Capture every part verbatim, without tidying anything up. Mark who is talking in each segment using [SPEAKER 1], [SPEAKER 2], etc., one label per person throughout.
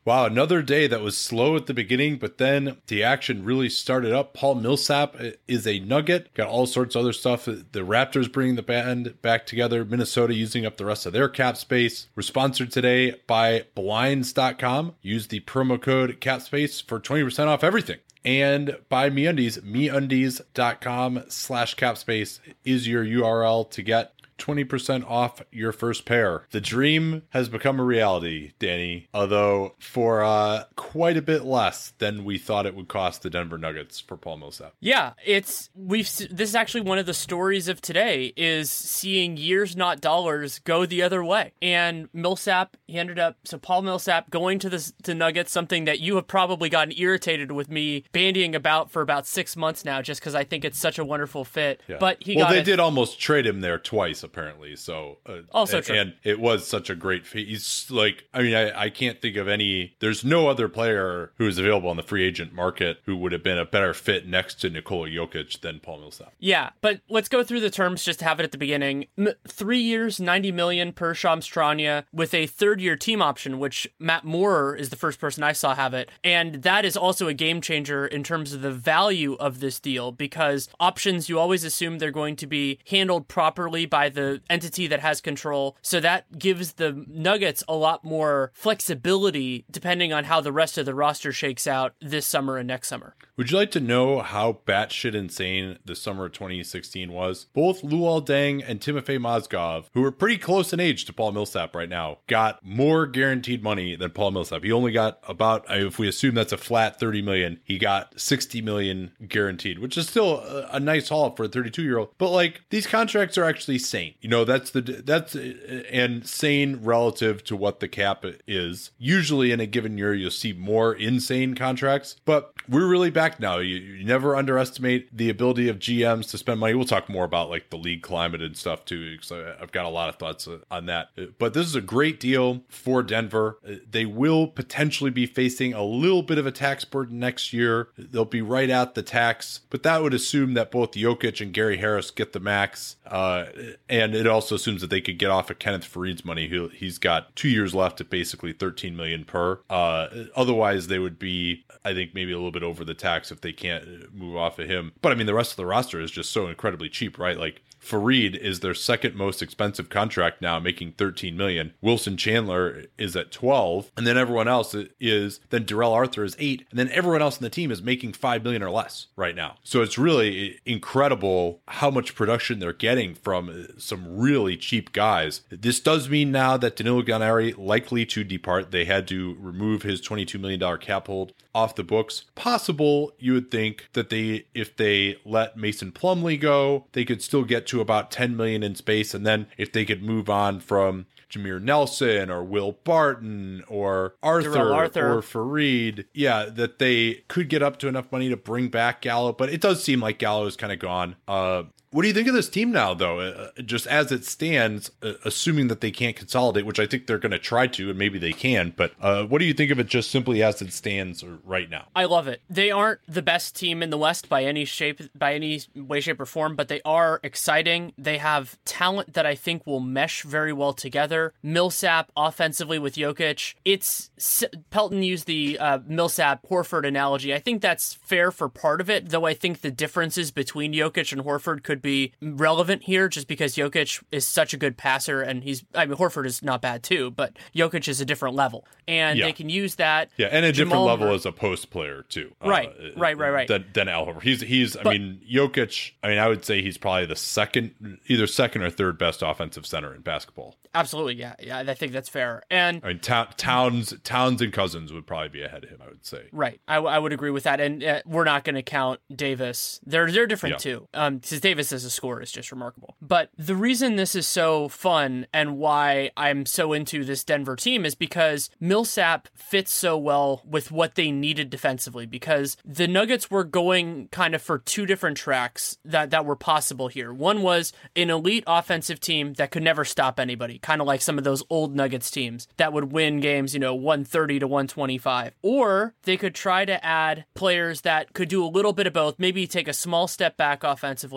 [SPEAKER 1] Wow, another day that was slow at the beginning, but then the action really started up. Paul Millsap is a Nugget. Got all sorts of other stuff. The Raptors bringing the band back together. Minnesota using up the rest of their cap space. We're sponsored today by Blinds dot com. Use the promo code CAPSPACE for twenty percent off everything. And by MeUndies, MeUndies.com slash CapSpace is your U R L to get twenty percent off your first pair. The dream has become a reality, Danny, although for uh, quite a bit less than we thought it would cost the Denver Nuggets for Paul Millsap.
[SPEAKER 2] Yeah, it's we've. This is actually one of the stories of today is seeing years, not dollars, go the other way. And Millsap, he ended up so Paul Millsap going to the to Nuggets, something that you have probably gotten irritated with me bandying about for about six months now, just because I think it's such a wonderful fit.
[SPEAKER 1] Yeah.
[SPEAKER 2] But he
[SPEAKER 1] well,
[SPEAKER 2] got
[SPEAKER 1] they
[SPEAKER 2] it.
[SPEAKER 1] did almost trade him there twice, apparently. So uh,
[SPEAKER 2] also
[SPEAKER 1] and,
[SPEAKER 2] true.
[SPEAKER 1] And it was such a great fit. He's like, I mean, I, I can't think of any. There's no other player who is available on the free agent market who would have been a better fit next to Nikola Jokic than Paul Millsap.
[SPEAKER 2] Yeah, but let's go through the terms just to have it at the beginning. M- three years, ninety million per Shams Charania with a third year team option, which Matt Moore is the first person I saw have it. And that is also a game changer in terms of the value of this deal, because options, you always assume they're going to be handled properly by the entity that has control. So that gives the Nuggets a lot more flexibility depending on how the rest of the roster shakes out this summer and next summer.
[SPEAKER 1] Would you like to know how batshit insane the summer of twenty sixteen was? Both Luol Deng and Timofey Mozgov, who are pretty close in age to Paul Millsap right now, got more guaranteed money than Paul Millsap. He only got about, if we assume that's a flat thirty million, he got sixty million guaranteed, which is still a, a nice haul for a thirty-two year old. But like, these contracts are actually sane. You know, that's the, that's, and sane relative to what the cap is. Usually in a given year, you'll see more insane contracts, but we're really back now. You, you never underestimate the ability of G Ms to spend money. We'll talk more about like the league climate and stuff too, because I've got a lot of thoughts on that. But this is a great deal for Denver. They will potentially be facing a little bit of a tax burden next year. They'll be right at the tax, but that would assume that both Jokic and Gary Harris get the max. Uh, and it also assumes that they could get off of Kenneth Faried's money. He, he's got two years left at basically thirteen million per. Uh, otherwise, they would be, I think, maybe a little bit over the tax if they can't move off of him. But I mean, the rest of the roster is just so incredibly cheap, right? Like, Faried is their second most expensive contract now, making thirteen million. Wilson Chandler is at twelve, and then everyone else is, then Darrell Arthur is eight, and then everyone else in the team is making five million or less right now. So it's really incredible how much production they're getting from some really cheap guys. This does mean now that Danilo Gallinari likely to depart. They had to remove his twenty-two million dollars cap hold off the books. Possible, you would think, that they, if they let Mason Plumlee go, they could still get to about ten million in space. And then if they could move on from Jameer Nelson or Will Barton or Arthur,
[SPEAKER 2] Arthur
[SPEAKER 1] or Faried, yeah, that they could get up to enough money to bring back Gallo. But it does seem like Gallo is kind of gone. Uh, What do you think of this team now, though? Uh, just as it stands, uh, assuming that they can't consolidate, which I think they're going to try to, and maybe they can. But uh, what do you think of it just simply as it stands right now?
[SPEAKER 2] I love it. They aren't the best team in the West by any shape, by any way, shape, or form, but they are exciting. They have talent that I think will mesh very well together. Millsap offensively with Jokic. It's Pelton used the uh, Millsap-Horford analogy. I think that's fair for part of it, though I think the differences between Jokic and Horford could be relevant here just because Jokic is such a good passer, and he's, I mean, Horford is not bad too, but Jokic is a different level, and yeah. they can use that.
[SPEAKER 1] Yeah, and a
[SPEAKER 2] Jamal
[SPEAKER 1] different level
[SPEAKER 2] Murray.
[SPEAKER 1] as a post player too.
[SPEAKER 2] Right,
[SPEAKER 1] uh,
[SPEAKER 2] right, right, right.
[SPEAKER 1] Than, than Al Horford. He's, he's, I
[SPEAKER 2] but,
[SPEAKER 1] mean, Jokic, I mean, I would say he's probably the second, either second or third best offensive center in basketball.
[SPEAKER 2] Absolutely, yeah, yeah, I think that's fair. And
[SPEAKER 1] I mean, Ta- Towns, Towns and Cousins would probably be ahead of him, I would say.
[SPEAKER 2] Right, I, I would agree with that, and uh, we're not going to count Davis. They're they're different
[SPEAKER 1] yeah.
[SPEAKER 2] too. Um, because Davis as a scorer is just remarkable. But the reason this is so fun and why I'm so into this Denver team is because Millsap fits so well with what they needed defensively. Because the Nuggets were going kind of for two different tracks that that were possible here. One was an elite offensive team that could never stop anybody, kind of like some of those old Nuggets teams that would win games, you know, one thirty to one twenty-five. Or they could try to add players that could do a little bit of both, maybe take a small step back offensively, but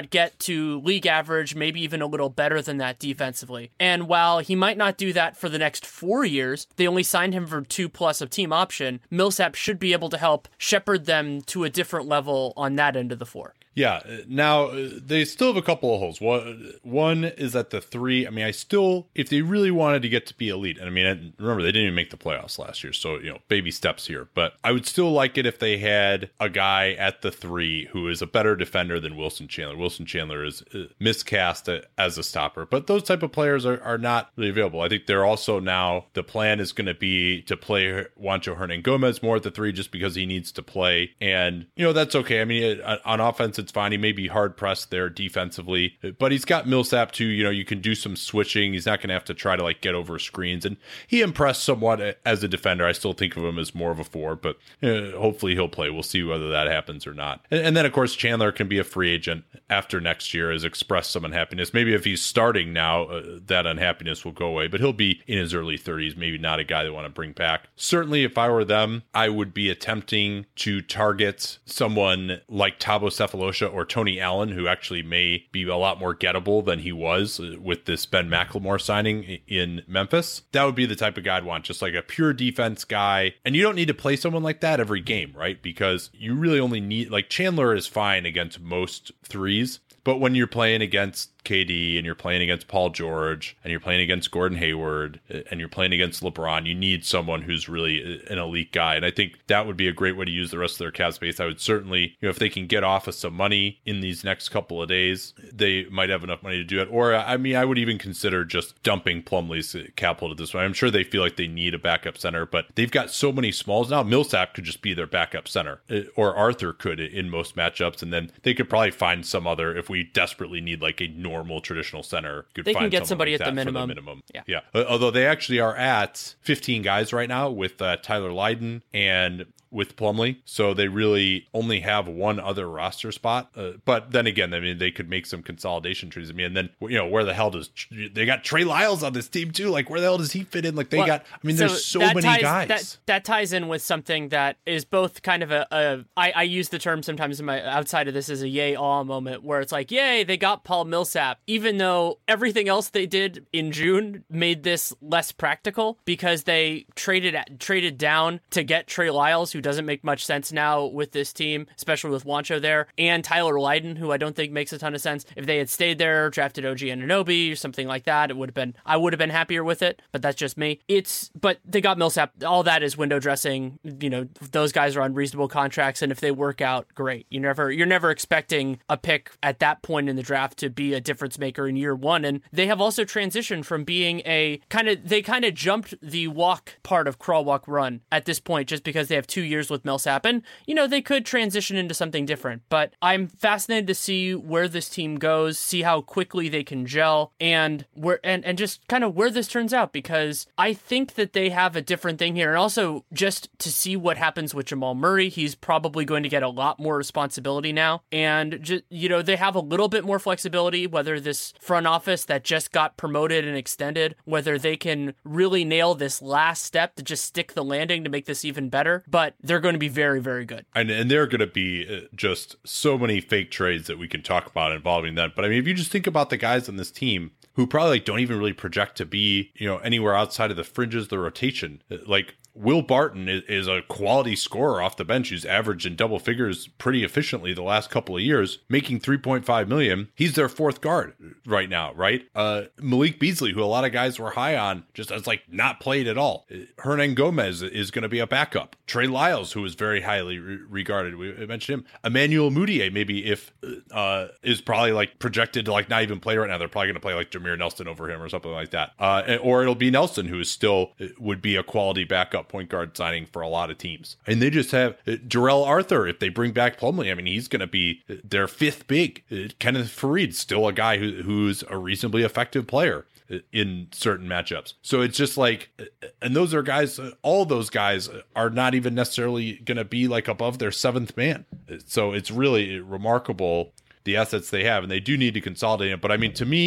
[SPEAKER 2] Millsap get to league average, maybe even a little better than that defensively. And while he might not do that for the next four years, they only signed him for two plus of team option. Millsap should be able to help shepherd them to a different level on that end of the floor.
[SPEAKER 1] Yeah. Now, they still have a couple of holes. One, one is at the three. I mean, I still, if they really wanted to get to be elite, and I mean, remember, they didn't even make the playoffs last year. So, you know, baby steps here. But I would still like it if they had a guy at the three who is a better defender than Wilson Chandler. Wilson Chandler is miscast as a stopper. But those type of players are, are not really available. I think they're also now, the plan is going to be to play Juancho Hernangomez more at the three just because he needs to play. And, you know, that's okay. I mean, on offense, it's fine. He may be hard pressed there defensively, but he's got Millsap too. You know, you can do some switching. He's not going to have to try to like get over screens. And he impressed somewhat as a defender. I still think of him as more of a four, but uh, hopefully he'll play. We'll see whether that happens or not. And, and then, of course, Chandler can be a free agent after next year, has expressed some unhappiness. Maybe if he's starting now, uh, that unhappiness will go away, but he'll be in his early thirties, maybe not a guy they want to bring back. Certainly, if I were them, I would be attempting to target someone like Thabo Sefolosha or Tony Allen, who actually may be a lot more gettable than he was with this Ben McLemore signing in Memphis. That would be the type of guy I'd want, just like a pure defense guy. And you don't need to play someone like that every game, right? Because you really only need, like, Chandler is fine against most threes. But when you're playing against K D and you're playing against Paul George and you're playing against Gordon Hayward and you're playing against LeBron, you need someone who's really an elite guy. And I think that would be a great way to use the rest of their cap space. I would certainly, you know, if they can get off of some money in these next couple of days, they might have enough money to do it. Or, I mean, I would even consider just dumping Plumlee's cap hold at this point. I'm sure they feel like they need a backup center, but they've got so many smalls now. Millsap could just be their backup center, or Arthur could in most matchups. And then they could probably find some other, if we desperately need like a normal traditional center, could
[SPEAKER 2] they
[SPEAKER 1] find
[SPEAKER 2] can get somebody
[SPEAKER 1] like
[SPEAKER 2] at the minimum.
[SPEAKER 1] the minimum.
[SPEAKER 2] Yeah.
[SPEAKER 1] yeah. Uh, although they actually are at fifteen guys right now with uh, Tyler Lydon and with Plumlee. So they really only have one other roster spot. Uh, but then again, I mean, they could make some consolidation trees. I mean, and then, you know, where the hell does they got Trey Lyles on this team too? Like, where the hell does he fit in? Like, they well, got, I mean, so there's so many
[SPEAKER 2] ties,
[SPEAKER 1] guys.
[SPEAKER 2] That, that ties in with something that is both kind of a, a I, I use the term sometimes in my outside of this as a yay awe moment where it's like, yay, they got Paul Millsap, even though everything else they did in June made this less practical because they traded traded down to get Trey Lyles, who doesn't make much sense now with this team, especially with Juancho there, and Tyler Lydon, who I don't think makes a ton of sense. If they had stayed there, drafted O G Anunoby or something like that, it would have been, I would have been happier with it, but that's just me. It's, but they got Millsap. All that is window dressing. You know, those guys are on reasonable contracts, and if they work out, great. You never, you're never expecting a pick at that point in the draft to be a difference maker in year one, and they have also transitioned from being a kind of, they kind of jumped the walk part of crawl, walk, run at this point just because they have two years with Millsap, and you know they could transition into something different. But I'm fascinated to see where this team goes, see how quickly they can gel, and where and, and just kind of where this turns out, because I think that they have a different thing here. And also just to see what happens with Jamal Murray, he's probably going to get a lot more responsibility now, and just, you know, they have a little bit more flexibility, whether this front office that just got promoted and extended, whether they can really nail this last step to just stick the landing to make this even better. But they're going to be very, very good.
[SPEAKER 1] And, and there are going to be just so many fake trades that we can talk about involving that. But I mean, if you just think about the guys on this team who probably like don't even really project to be, you know, anywhere outside of the fringes of the rotation, like Will Barton is, is a quality scorer off the bench who's averaged in double figures pretty efficiently the last couple of years, making three point five million dollars. He's their fourth guard right now, right? Uh, Malik Beasley, who a lot of guys were high on, just has like not played at all. Hernangomez is going to be a backup. Trey Lyles, who is very highly re- regarded, we mentioned him. Emmanuel Mudiay, maybe if uh, is probably like projected to like not even play right now. They're probably going to play like Jameer Nelson over him or something like that. Uh, or it'll be Nelson, who is still would be a quality backup point guard signing for a lot of teams. And they just have uh, Jarrell Arthur, if they bring back Plumlee, I mean, he's going to be their fifth big. Uh, Kenneth Faried's still a guy who, who's a reasonably effective player in certain matchups. So it's just like, and those are guys, all those guys are not even necessarily going to be like above their seventh man. So it's really remarkable the assets they have, and they do need to consolidate it. But I mean, to me,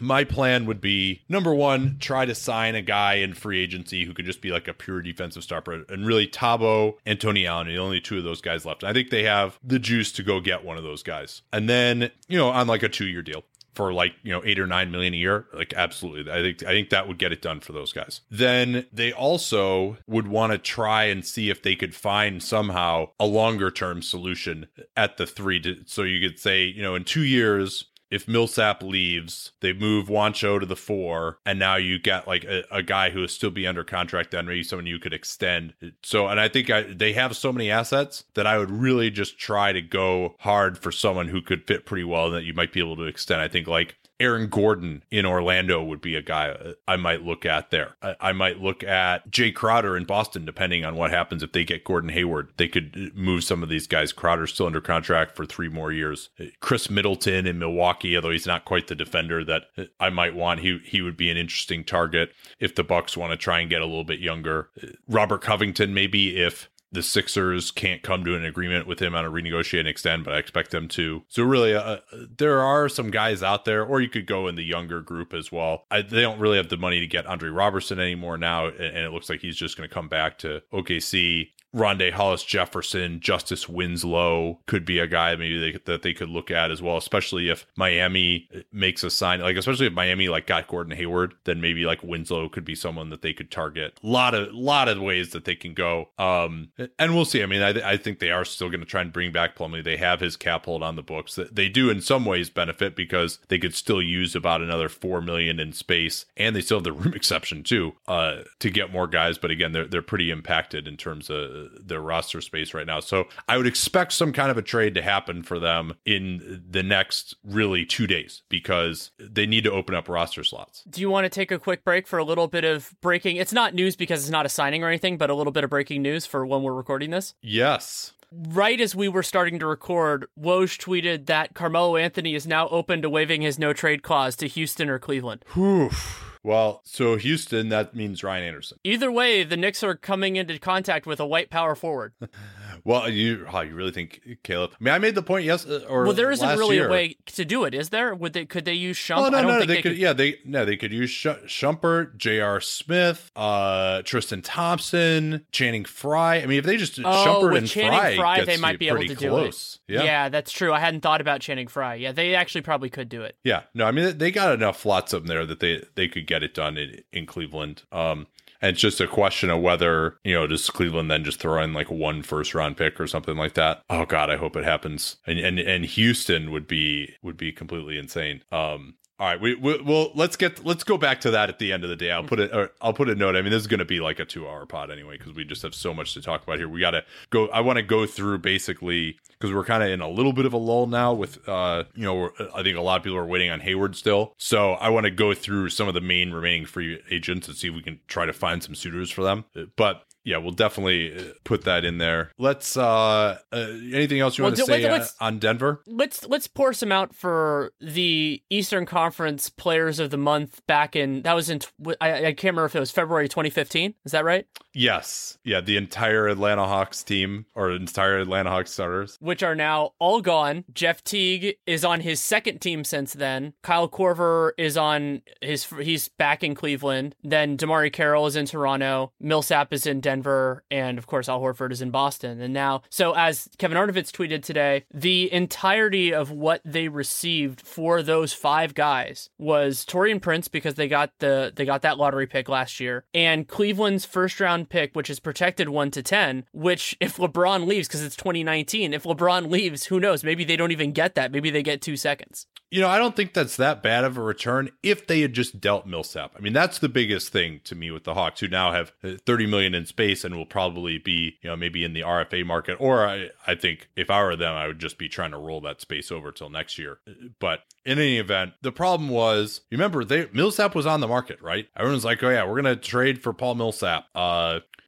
[SPEAKER 1] my plan would be, number one, try to sign a guy in free agency who could just be like a pure defensive starter. And really, Thabo and Tony Allen are the only two of those guys left. And I think they have the juice to go get one of those guys. And then, you know, on like a two-year deal for like, you know, eight or nine million a year. Like, absolutely. I think I think that would get it done for those guys. Then they also would want to try and see if they could find somehow a longer term solution at the three. To, so you could say, you know, in two years, if Millsap leaves, they move Juancho to the four, and now you get like a, a guy who will still be under contract, then maybe someone you could extend. So, and I think I, they have so many assets that I would really just try to go hard for someone who could fit pretty well that you might be able to extend. I think like Aaron Gordon in Orlando would be a guy I might look at there. I, I might look at Jay Crowder in Boston, depending on what happens if they get Gordon Hayward. They could move some of these guys. Crowder's still under contract for three more years. Chris Middleton in Milwaukee, although he's not quite the defender that I might want, he he would be an interesting target if the Bucks want to try and get a little bit younger. Robert Covington, maybe, if the Sixers can't come to an agreement with him on a renegotiate and extend, but I expect them to. So really, uh, there are some guys out there, or you could go in the younger group as well. I, they don't really have the money to get Andre Robertson anymore now, and, and it looks like he's just going to come back to O K C. Rondé Hollis Jefferson, Justice Winslow could be a guy maybe they, that they could look at as well, especially if Miami makes a sign, like especially if Miami like got Gordon Hayward, then maybe like Winslow could be someone that they could target. A lot of lot of ways that they can go, um, and we'll see. I mean, I, I think they are still going to try and bring back Plumlee. They have his cap hold on the books. They do in some ways benefit because they could still use about another four million in space, and they still have the room exception too uh, to get more guys. But again, they're they're pretty impacted in terms of their roster space right now. So I would expect some kind of a trade to happen for them in the next really two days because they need to open up roster slots.
[SPEAKER 2] Do you want to take a quick break for a little bit of breaking? It's not news because it's not a signing or anything, but a little bit of breaking news for when we're recording this.
[SPEAKER 1] Yes.
[SPEAKER 2] Right as we were starting to record, Woj tweeted that Carmelo Anthony is now open to waiving his no trade clause to Houston or Cleveland.
[SPEAKER 1] Whew. Well, so Houston, that means Ryan Anderson.
[SPEAKER 2] Either way, the Knicks are coming into contact with a white power forward.
[SPEAKER 1] Well, you oh, you really think, Caleb? I mean, I made the point yes, or
[SPEAKER 2] well, there isn't
[SPEAKER 1] last
[SPEAKER 2] really
[SPEAKER 1] year.
[SPEAKER 2] a way to do it, is there? Would they? Could they use Shump?
[SPEAKER 1] Oh no,
[SPEAKER 2] I don't
[SPEAKER 1] no,
[SPEAKER 2] think
[SPEAKER 1] they,
[SPEAKER 2] they
[SPEAKER 1] could,
[SPEAKER 2] could.
[SPEAKER 1] Yeah, they no, they could use Sh- Shumpert, J R. Smith, uh, Tristan Thompson, Channing Frye. I mean, if they just
[SPEAKER 2] Oh,
[SPEAKER 1] Shumpert
[SPEAKER 2] with
[SPEAKER 1] and
[SPEAKER 2] Channing
[SPEAKER 1] Frye,
[SPEAKER 2] Frye,
[SPEAKER 1] gets
[SPEAKER 2] they might
[SPEAKER 1] you
[SPEAKER 2] be able
[SPEAKER 1] pretty
[SPEAKER 2] to
[SPEAKER 1] close.
[SPEAKER 2] do it.
[SPEAKER 1] Yeah.
[SPEAKER 2] yeah, that's true. I hadn't thought about Channing Frye. Yeah, they actually probably could do it.
[SPEAKER 1] Yeah, no, I mean they got enough flotsam there that they they could get it done in, in Cleveland. Um, and it's just a question of whether, you know, does Cleveland then just throw in like one first round pick or something like that? Oh God, I hope it happens. And and and Houston would be would be completely insane. Um. All right, we, we well let's get let's go back to that at the end of the day. I'll put it or I'll put a note. I mean, this is going to be like a two hour pod anyway because we just have so much to talk about here. We got to go. I want to go through basically because we're kind of in a little bit of a lull now with uh you know we're, I think a lot of people are waiting on Hayward still. So I want to go through some of the main remaining free agents and see if we can try to find some suitors for them. But yeah, we'll definitely put that in there. Let's. Uh, uh anything else you
[SPEAKER 2] Well,
[SPEAKER 1] want to
[SPEAKER 2] do-
[SPEAKER 1] say
[SPEAKER 2] wait,
[SPEAKER 1] uh,
[SPEAKER 2] let's-
[SPEAKER 1] on Denver?
[SPEAKER 2] Let's let's pour some out for the Eastern Conference Players of the Month back in that was in tw- I, I can't remember if it was February twenty fifteen. Is that right?
[SPEAKER 1] Yes. Yeah, the entire Atlanta Hawks team or entire Atlanta Hawks starters.
[SPEAKER 2] Which are now all gone. Jeff Teague is on his second team since then. Kyle Korver is on his he's back in Cleveland. Then Damari Carroll is in Toronto. Millsap is in Denver, and of course Al Horford is in Boston. And now, so as Kevin Arnovitz tweeted today, the entirety of what they received for those five guys was Taurean Prince because they got the they got that lottery pick last year, and Cleveland's first round pick, which is protected one to ten. Which, if LeBron leaves, because it's twenty nineteen, if LeBron leaves, who knows? Maybe they don't even get that. Maybe they get two seconds.
[SPEAKER 1] You know, I don't think that's that bad of a return if they had just dealt Millsap. I mean, that's the biggest thing to me with the Hawks, who now have thirty million in space and will probably be, you know, maybe in the R F A market. Or I, I think if I were them, I would just be trying to roll that space over till next year. But in any event, the problem was, remember, they Millsap was on the market, right? Everyone's like, oh yeah, we're going to trade for Paul Millsap. Uh,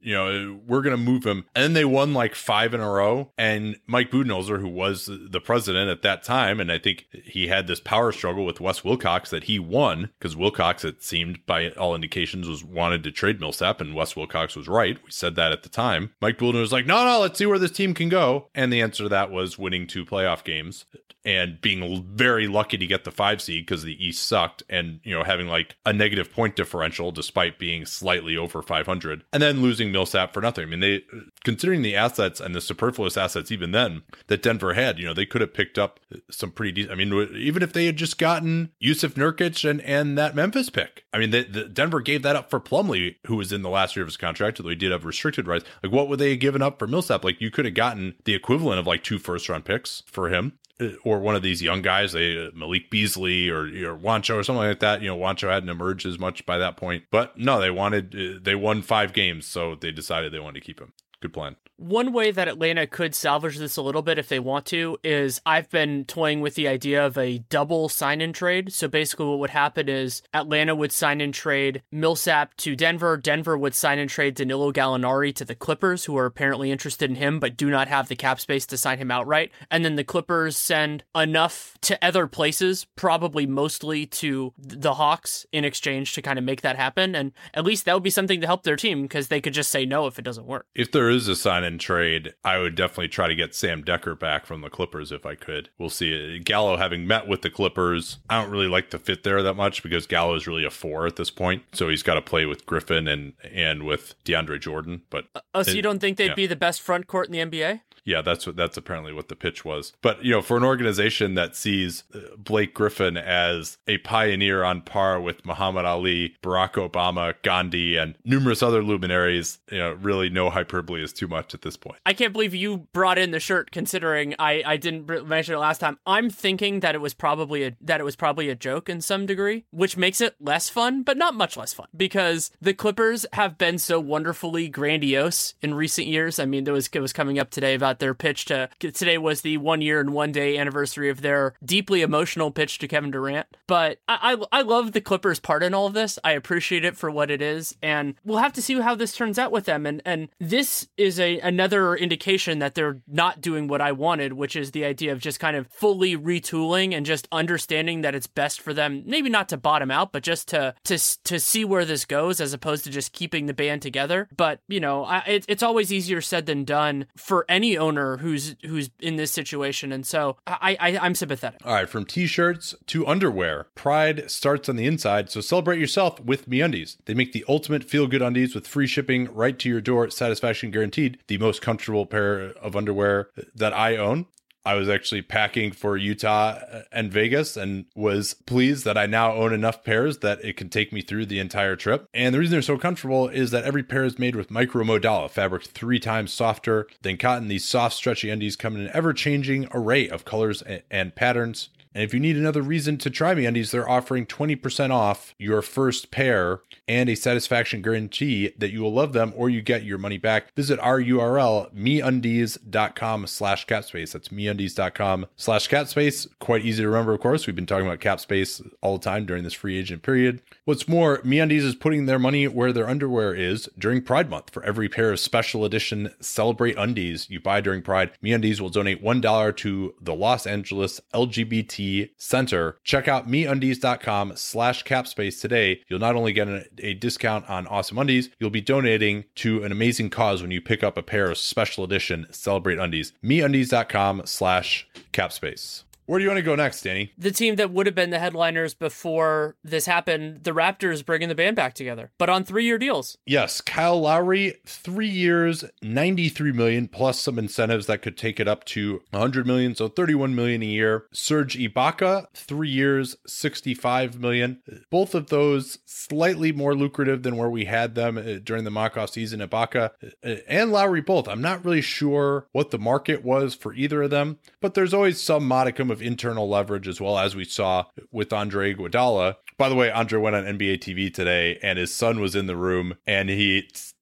[SPEAKER 1] you know, we're going to move him. And then they won like five in a row. And Mike Budenholzer, who was the president at that time, and I think he had this power struggle with Wes Wilcox that he won, because Wilcox, it seemed by all indications, was wanted to trade Millsap, and Wes Wilcox was right. We said that at the time. Mike Budenholzer was like, no, no, let's see where this team can go. And the answer to that was winning two playoff games and being very lucky to get the five seed because the East sucked, and, you know, having like a negative point differential despite being slightly over five hundred, and then losing Millsap for nothing. I mean, they, considering the assets and the superfluous assets even then that Denver had, you know, they could have picked up some pretty decent, I mean, even if they had just gotten Yusuf Nurkic and, and that Memphis pick. I mean, the, the Denver gave that up for Plumlee, who was in the last year of his contract, although he did have restricted rights. Like, what would they have given up for Millsap? Like, you could have gotten the equivalent of like two first round picks for him. Or one of these young guys, they uh, Malik Beasley or, or Wancho or something like that. You know, Wancho hadn't emerged as much by that point. But no, they wanted, uh, they won five games, so they decided they wanted to keep him. Good plan.
[SPEAKER 2] One way that Atlanta could salvage this a little bit if they want to is I've been toying with the idea of a double sign-in trade. So basically what would happen is Atlanta would sign and trade Millsap to Denver. Denver would sign and trade Danilo Gallinari to the Clippers, who are apparently interested in him but do not have the cap space to sign him outright. And then the Clippers send enough to other places, probably mostly to the Hawks, in exchange to kind of make that happen. And at least that would be something to help their team, because they could just say no if it doesn't work.
[SPEAKER 1] If there is a sign and trade, I would definitely try to get Sam Decker back from the Clippers if I could. We'll see. Gallo, having met with the Clippers, I don't really like the fit there that much, because Gallo is really a four at this point. So he's got to play with Griffin and and with DeAndre Jordan. But
[SPEAKER 2] oh, so
[SPEAKER 1] it,
[SPEAKER 2] you don't think they'd
[SPEAKER 1] yeah.
[SPEAKER 2] be the best front court in the N B A?
[SPEAKER 1] Yeah, that's what that's apparently what the pitch was. But, you know, for an organization that sees Blake Griffin as a pioneer on par with Muhammad Ali, Barack Obama, Gandhi, and numerous other luminaries, you know, really no hyperbole is too much at this point.
[SPEAKER 2] I can't believe you brought in the shirt, considering I, I didn't mention it last time. I'm thinking that it was probably a that it was probably a joke in some degree, which makes it less fun, but not much less fun, because the Clippers have been so wonderfully grandiose in recent years. I mean, there was it was coming up today about their pitch to today was the one year and one day anniversary of their deeply emotional pitch to Kevin Durant. But I, I I love the Clippers' part in all of this. I appreciate it for what it is, and we'll have to see how this turns out with them. And and this is a another indication that they're not doing what I wanted, which is the idea of just kind of fully retooling and just understanding that it's best for them, maybe not to bottom out, but just to to to see where this goes, as opposed to just keeping the band together. But you know, I, it, it's always easier said than done for any owner who's who's in this situation, and so I, I I'm sympathetic.
[SPEAKER 1] All right, from t-shirts to underwear, pride starts on the inside, so celebrate yourself with MeUndies. They make the ultimate feel-good undies with free shipping right to your door, satisfaction guaranteed. The most comfortable pair of underwear that I own. I was actually packing for Utah and Vegas and was pleased that I now own enough pairs that it can take me through the entire trip. And the reason they're so comfortable is that every pair is made with micromodal, fabric three times softer than cotton. These soft, stretchy undies come in an ever-changing array of colors and patterns. And if you need another reason to try MeUndies, they're offering twenty percent off your first pair and a satisfaction guarantee that you will love them or you get your money back. Visit our U R L, MeUndies.com slash capspace. That's MeUndies.com slash capspace. Quite easy to remember, of course. We've been talking about capspace all the time during this free agent period. What's more, MeUndies is putting their money where their underwear is during Pride Month. For every pair of special edition Celebrate undies you buy during Pride, MeUndies will donate one dollar to the Los Angeles L G B T Center. Check out MeUndies.com slash capspace today. You'll not only get a, a discount on awesome undies, you'll be donating to an amazing cause when you pick up a pair of special edition Celebrate undies. MeUndies.com slash capspace. Where do you want to go next, Danny?
[SPEAKER 2] The team that would have been the headliners before this happened, the Raptors, bringing the band back together, but on three-year deals.
[SPEAKER 1] Yes, Kyle Lowry, three years, ninety-three million dollars, plus some incentives that could take it up to one hundred million dollars, so thirty-one million dollars a year. Serge Ibaka, three years, sixty-five million dollars. Both of those slightly more lucrative than where we had them during the mock-off season. Ibaka and Lowry both. I'm not really sure what the market was for either of them, but there's always some modicum of of internal leverage, as well as we saw with Andre Iguodala. By the way, Andre went on N B A T V today and his son was in the room and he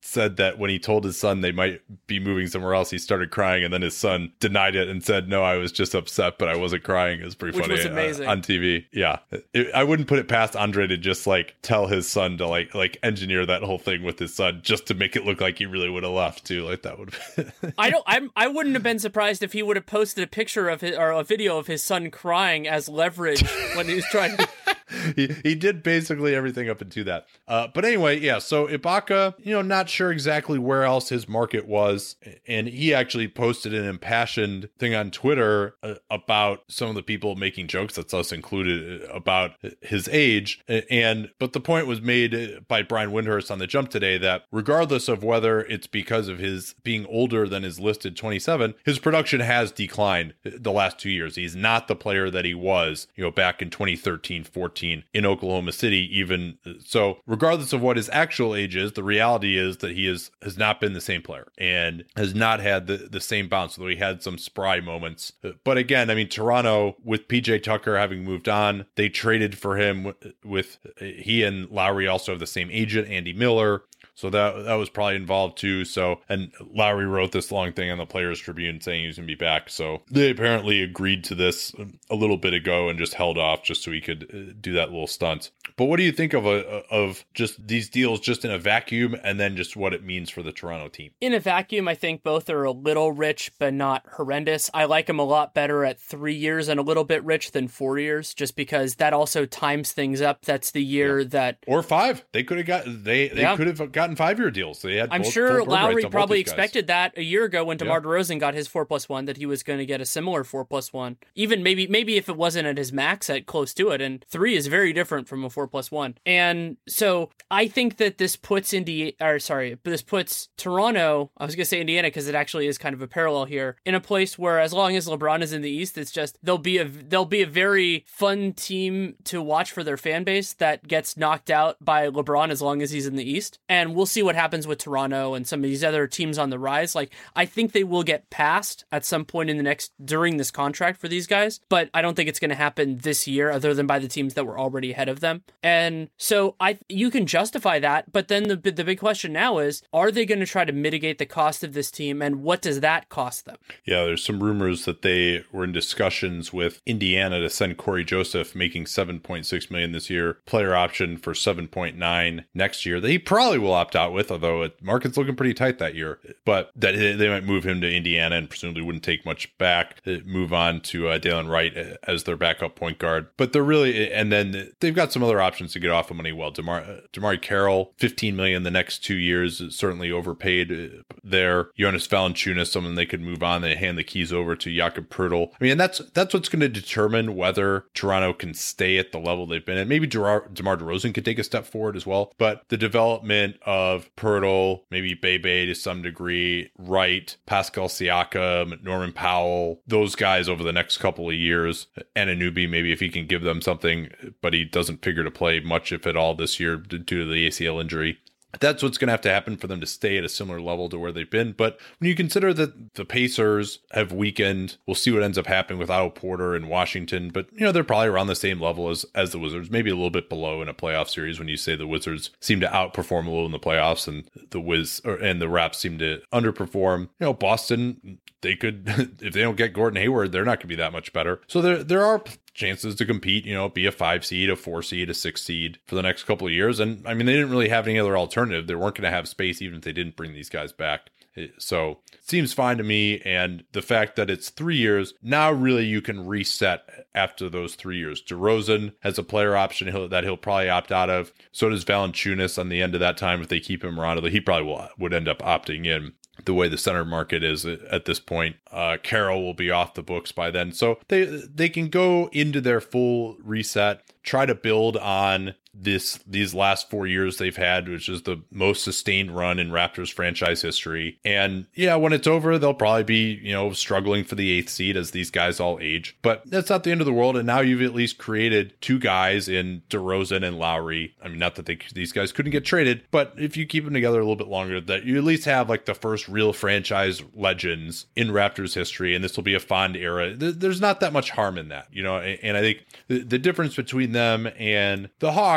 [SPEAKER 1] said that when he told his son they might be moving somewhere else, he started crying, and then his son denied it and said, no, I was just upset, but I wasn't crying. It was pretty
[SPEAKER 2] Which
[SPEAKER 1] funny
[SPEAKER 2] was amazing.
[SPEAKER 1] Uh, on T V. Yeah. It, I wouldn't put it past Andre to just like tell his son to like like engineer that whole thing with his son just to make it look like he really would have left too. Like that would have
[SPEAKER 2] I don't I'm I wouldn't have been surprised if he would have posted a picture of his or a video of his son crying as leverage when he was trying to
[SPEAKER 1] he, he did basically everything up into that. Uh, but anyway, yeah, so Ibaka, you know, not sure exactly where else his market was. And he actually posted an impassioned thing on Twitter uh, about some of the people making jokes, that's us included, about his age. And but the point was made by Brian Windhurst on The Jump today that regardless of whether it's because of his being older than his listed twenty-seven, his production has declined the last two years. He's not the player that he was, you know, back in twenty thirteen, fourteen in Oklahoma City, even so, regardless of what his actual age is, the reality is that he is has not been the same player and has not had the, the same bounce, though he had some spry moments. But again, I mean, Toronto, with P J Tucker having moved on, they traded for him with, with he and Lowry also have the same agent, Andy Miller. So that that was probably involved too. So, and Lowry wrote this long thing on the Players Tribune saying he was going to be back. So they apparently agreed to this a little bit ago and just held off just so he could do that little stunt. But what do you think of a of just these deals just in a vacuum, and then just what it means for the Toronto team?
[SPEAKER 2] In a vacuum, I think both are a little rich, but not horrendous. I like them a lot better at three years and a little bit rich than four years, just because that also times things up. That's the year yeah. that
[SPEAKER 1] or five. They could have got they they yeah. could have gotten five year deals. They had.
[SPEAKER 2] I'm
[SPEAKER 1] both,
[SPEAKER 2] sure
[SPEAKER 1] both
[SPEAKER 2] Lowry probably expected that a year ago when DeMar
[SPEAKER 1] yeah.
[SPEAKER 2] DeRozan got his four plus one, that he was going to get a similar four plus one. Even maybe maybe if it wasn't at his max, at close to it. And three is very different from a four plus one. And so I think that this puts Indiana, or sorry, this puts Toronto, I was going to say Indiana because it actually is kind of a parallel here, in a place where as long as LeBron is in the East, it's just, they'll be a, they'll be a very fun team to watch for their fan base that gets knocked out by LeBron as long as he's in the East. And we'll see what happens with Toronto and some of these other teams on the rise. Like, I think they will get passed at some point in the next, during this contract for these guys, but I don't think it's going to happen this year other than by the teams that were already ahead of them. And so I, you can justify that, but then the the big question now is, are they going to try to mitigate the cost of this team, and what does that cost them?
[SPEAKER 1] Yeah, there's some rumors that they were in discussions with Indiana to send Corey Joseph, making seven point six million dollars this year, player option for seven point nine next year, that he probably will opt out with, although the market's looking pretty tight that year, but that they might move him to Indiana and presumably wouldn't take much back, move on to uh, Dalen Wright as their backup point guard. But they're really, and then they've got some other options to get off of money well. DeMar, DeMar Carroll, fifteen million dollars the next two years, is certainly overpaid there. Jonas Valanciunas, someone they could move on. They hand the keys over to Jakob Poeltl. I mean, and that's that's what's going to determine whether Toronto can stay at the level they've been at. Maybe DeMar, DeMar DeRozan could take a step forward as well. But the development of Poeltl, maybe Bebe to some degree, Wright, Pascal Siakam, Norman Powell, those guys over the next couple of years, and Anunoby, maybe if he can give them something, but he doesn't figure to play much, if at all, this year due to the A C L injury. That's what's going to have to happen for them to stay at a similar level to where they've been. But when you consider that the Pacers have weakened, we'll see what ends up happening with Otto Porter in Washington. But, you know, they're probably around the same level as, as the Wizards, maybe a little bit below in a playoff series when you say the Wizards seem to outperform a little in the playoffs and the Wiz or, and the Raps seem to underperform. You know, Boston, they could, if they don't get Gordon Hayward, they're not going to be that much better. So there, there are chances to compete, you know, be a five seed, a four seed, a six seed for the next couple of years. And I mean, they didn't really have any other alternative. They weren't going to have space even if they didn't bring these guys back. So it seems fine to me. And the fact that it's three years, now really you can reset after those three years. DeRozan has a player option he'll, that he'll probably opt out of. So does Valanciunas on the end of that time. If they keep him around, he probably will, would end up opting in. The way the center market is at this point, uh, Carroll will be off the books by then. So they they can go into their full reset, try to build on this these last four years they've had, which is the most sustained run in Raptors franchise history. And yeah, when it's over, they'll probably be, you know, struggling for the eighth seed as these guys all age. But that's not the end of the world. And now you've at least created two guys in DeRozan and Lowry. I mean, not that they, these guys couldn't get traded, but if you keep them together a little bit longer, that you at least have like the first real franchise legends in Raptors history. And this will be a fond era. There's not that much harm in that, you know, and I think the, the difference between them and the Hawks,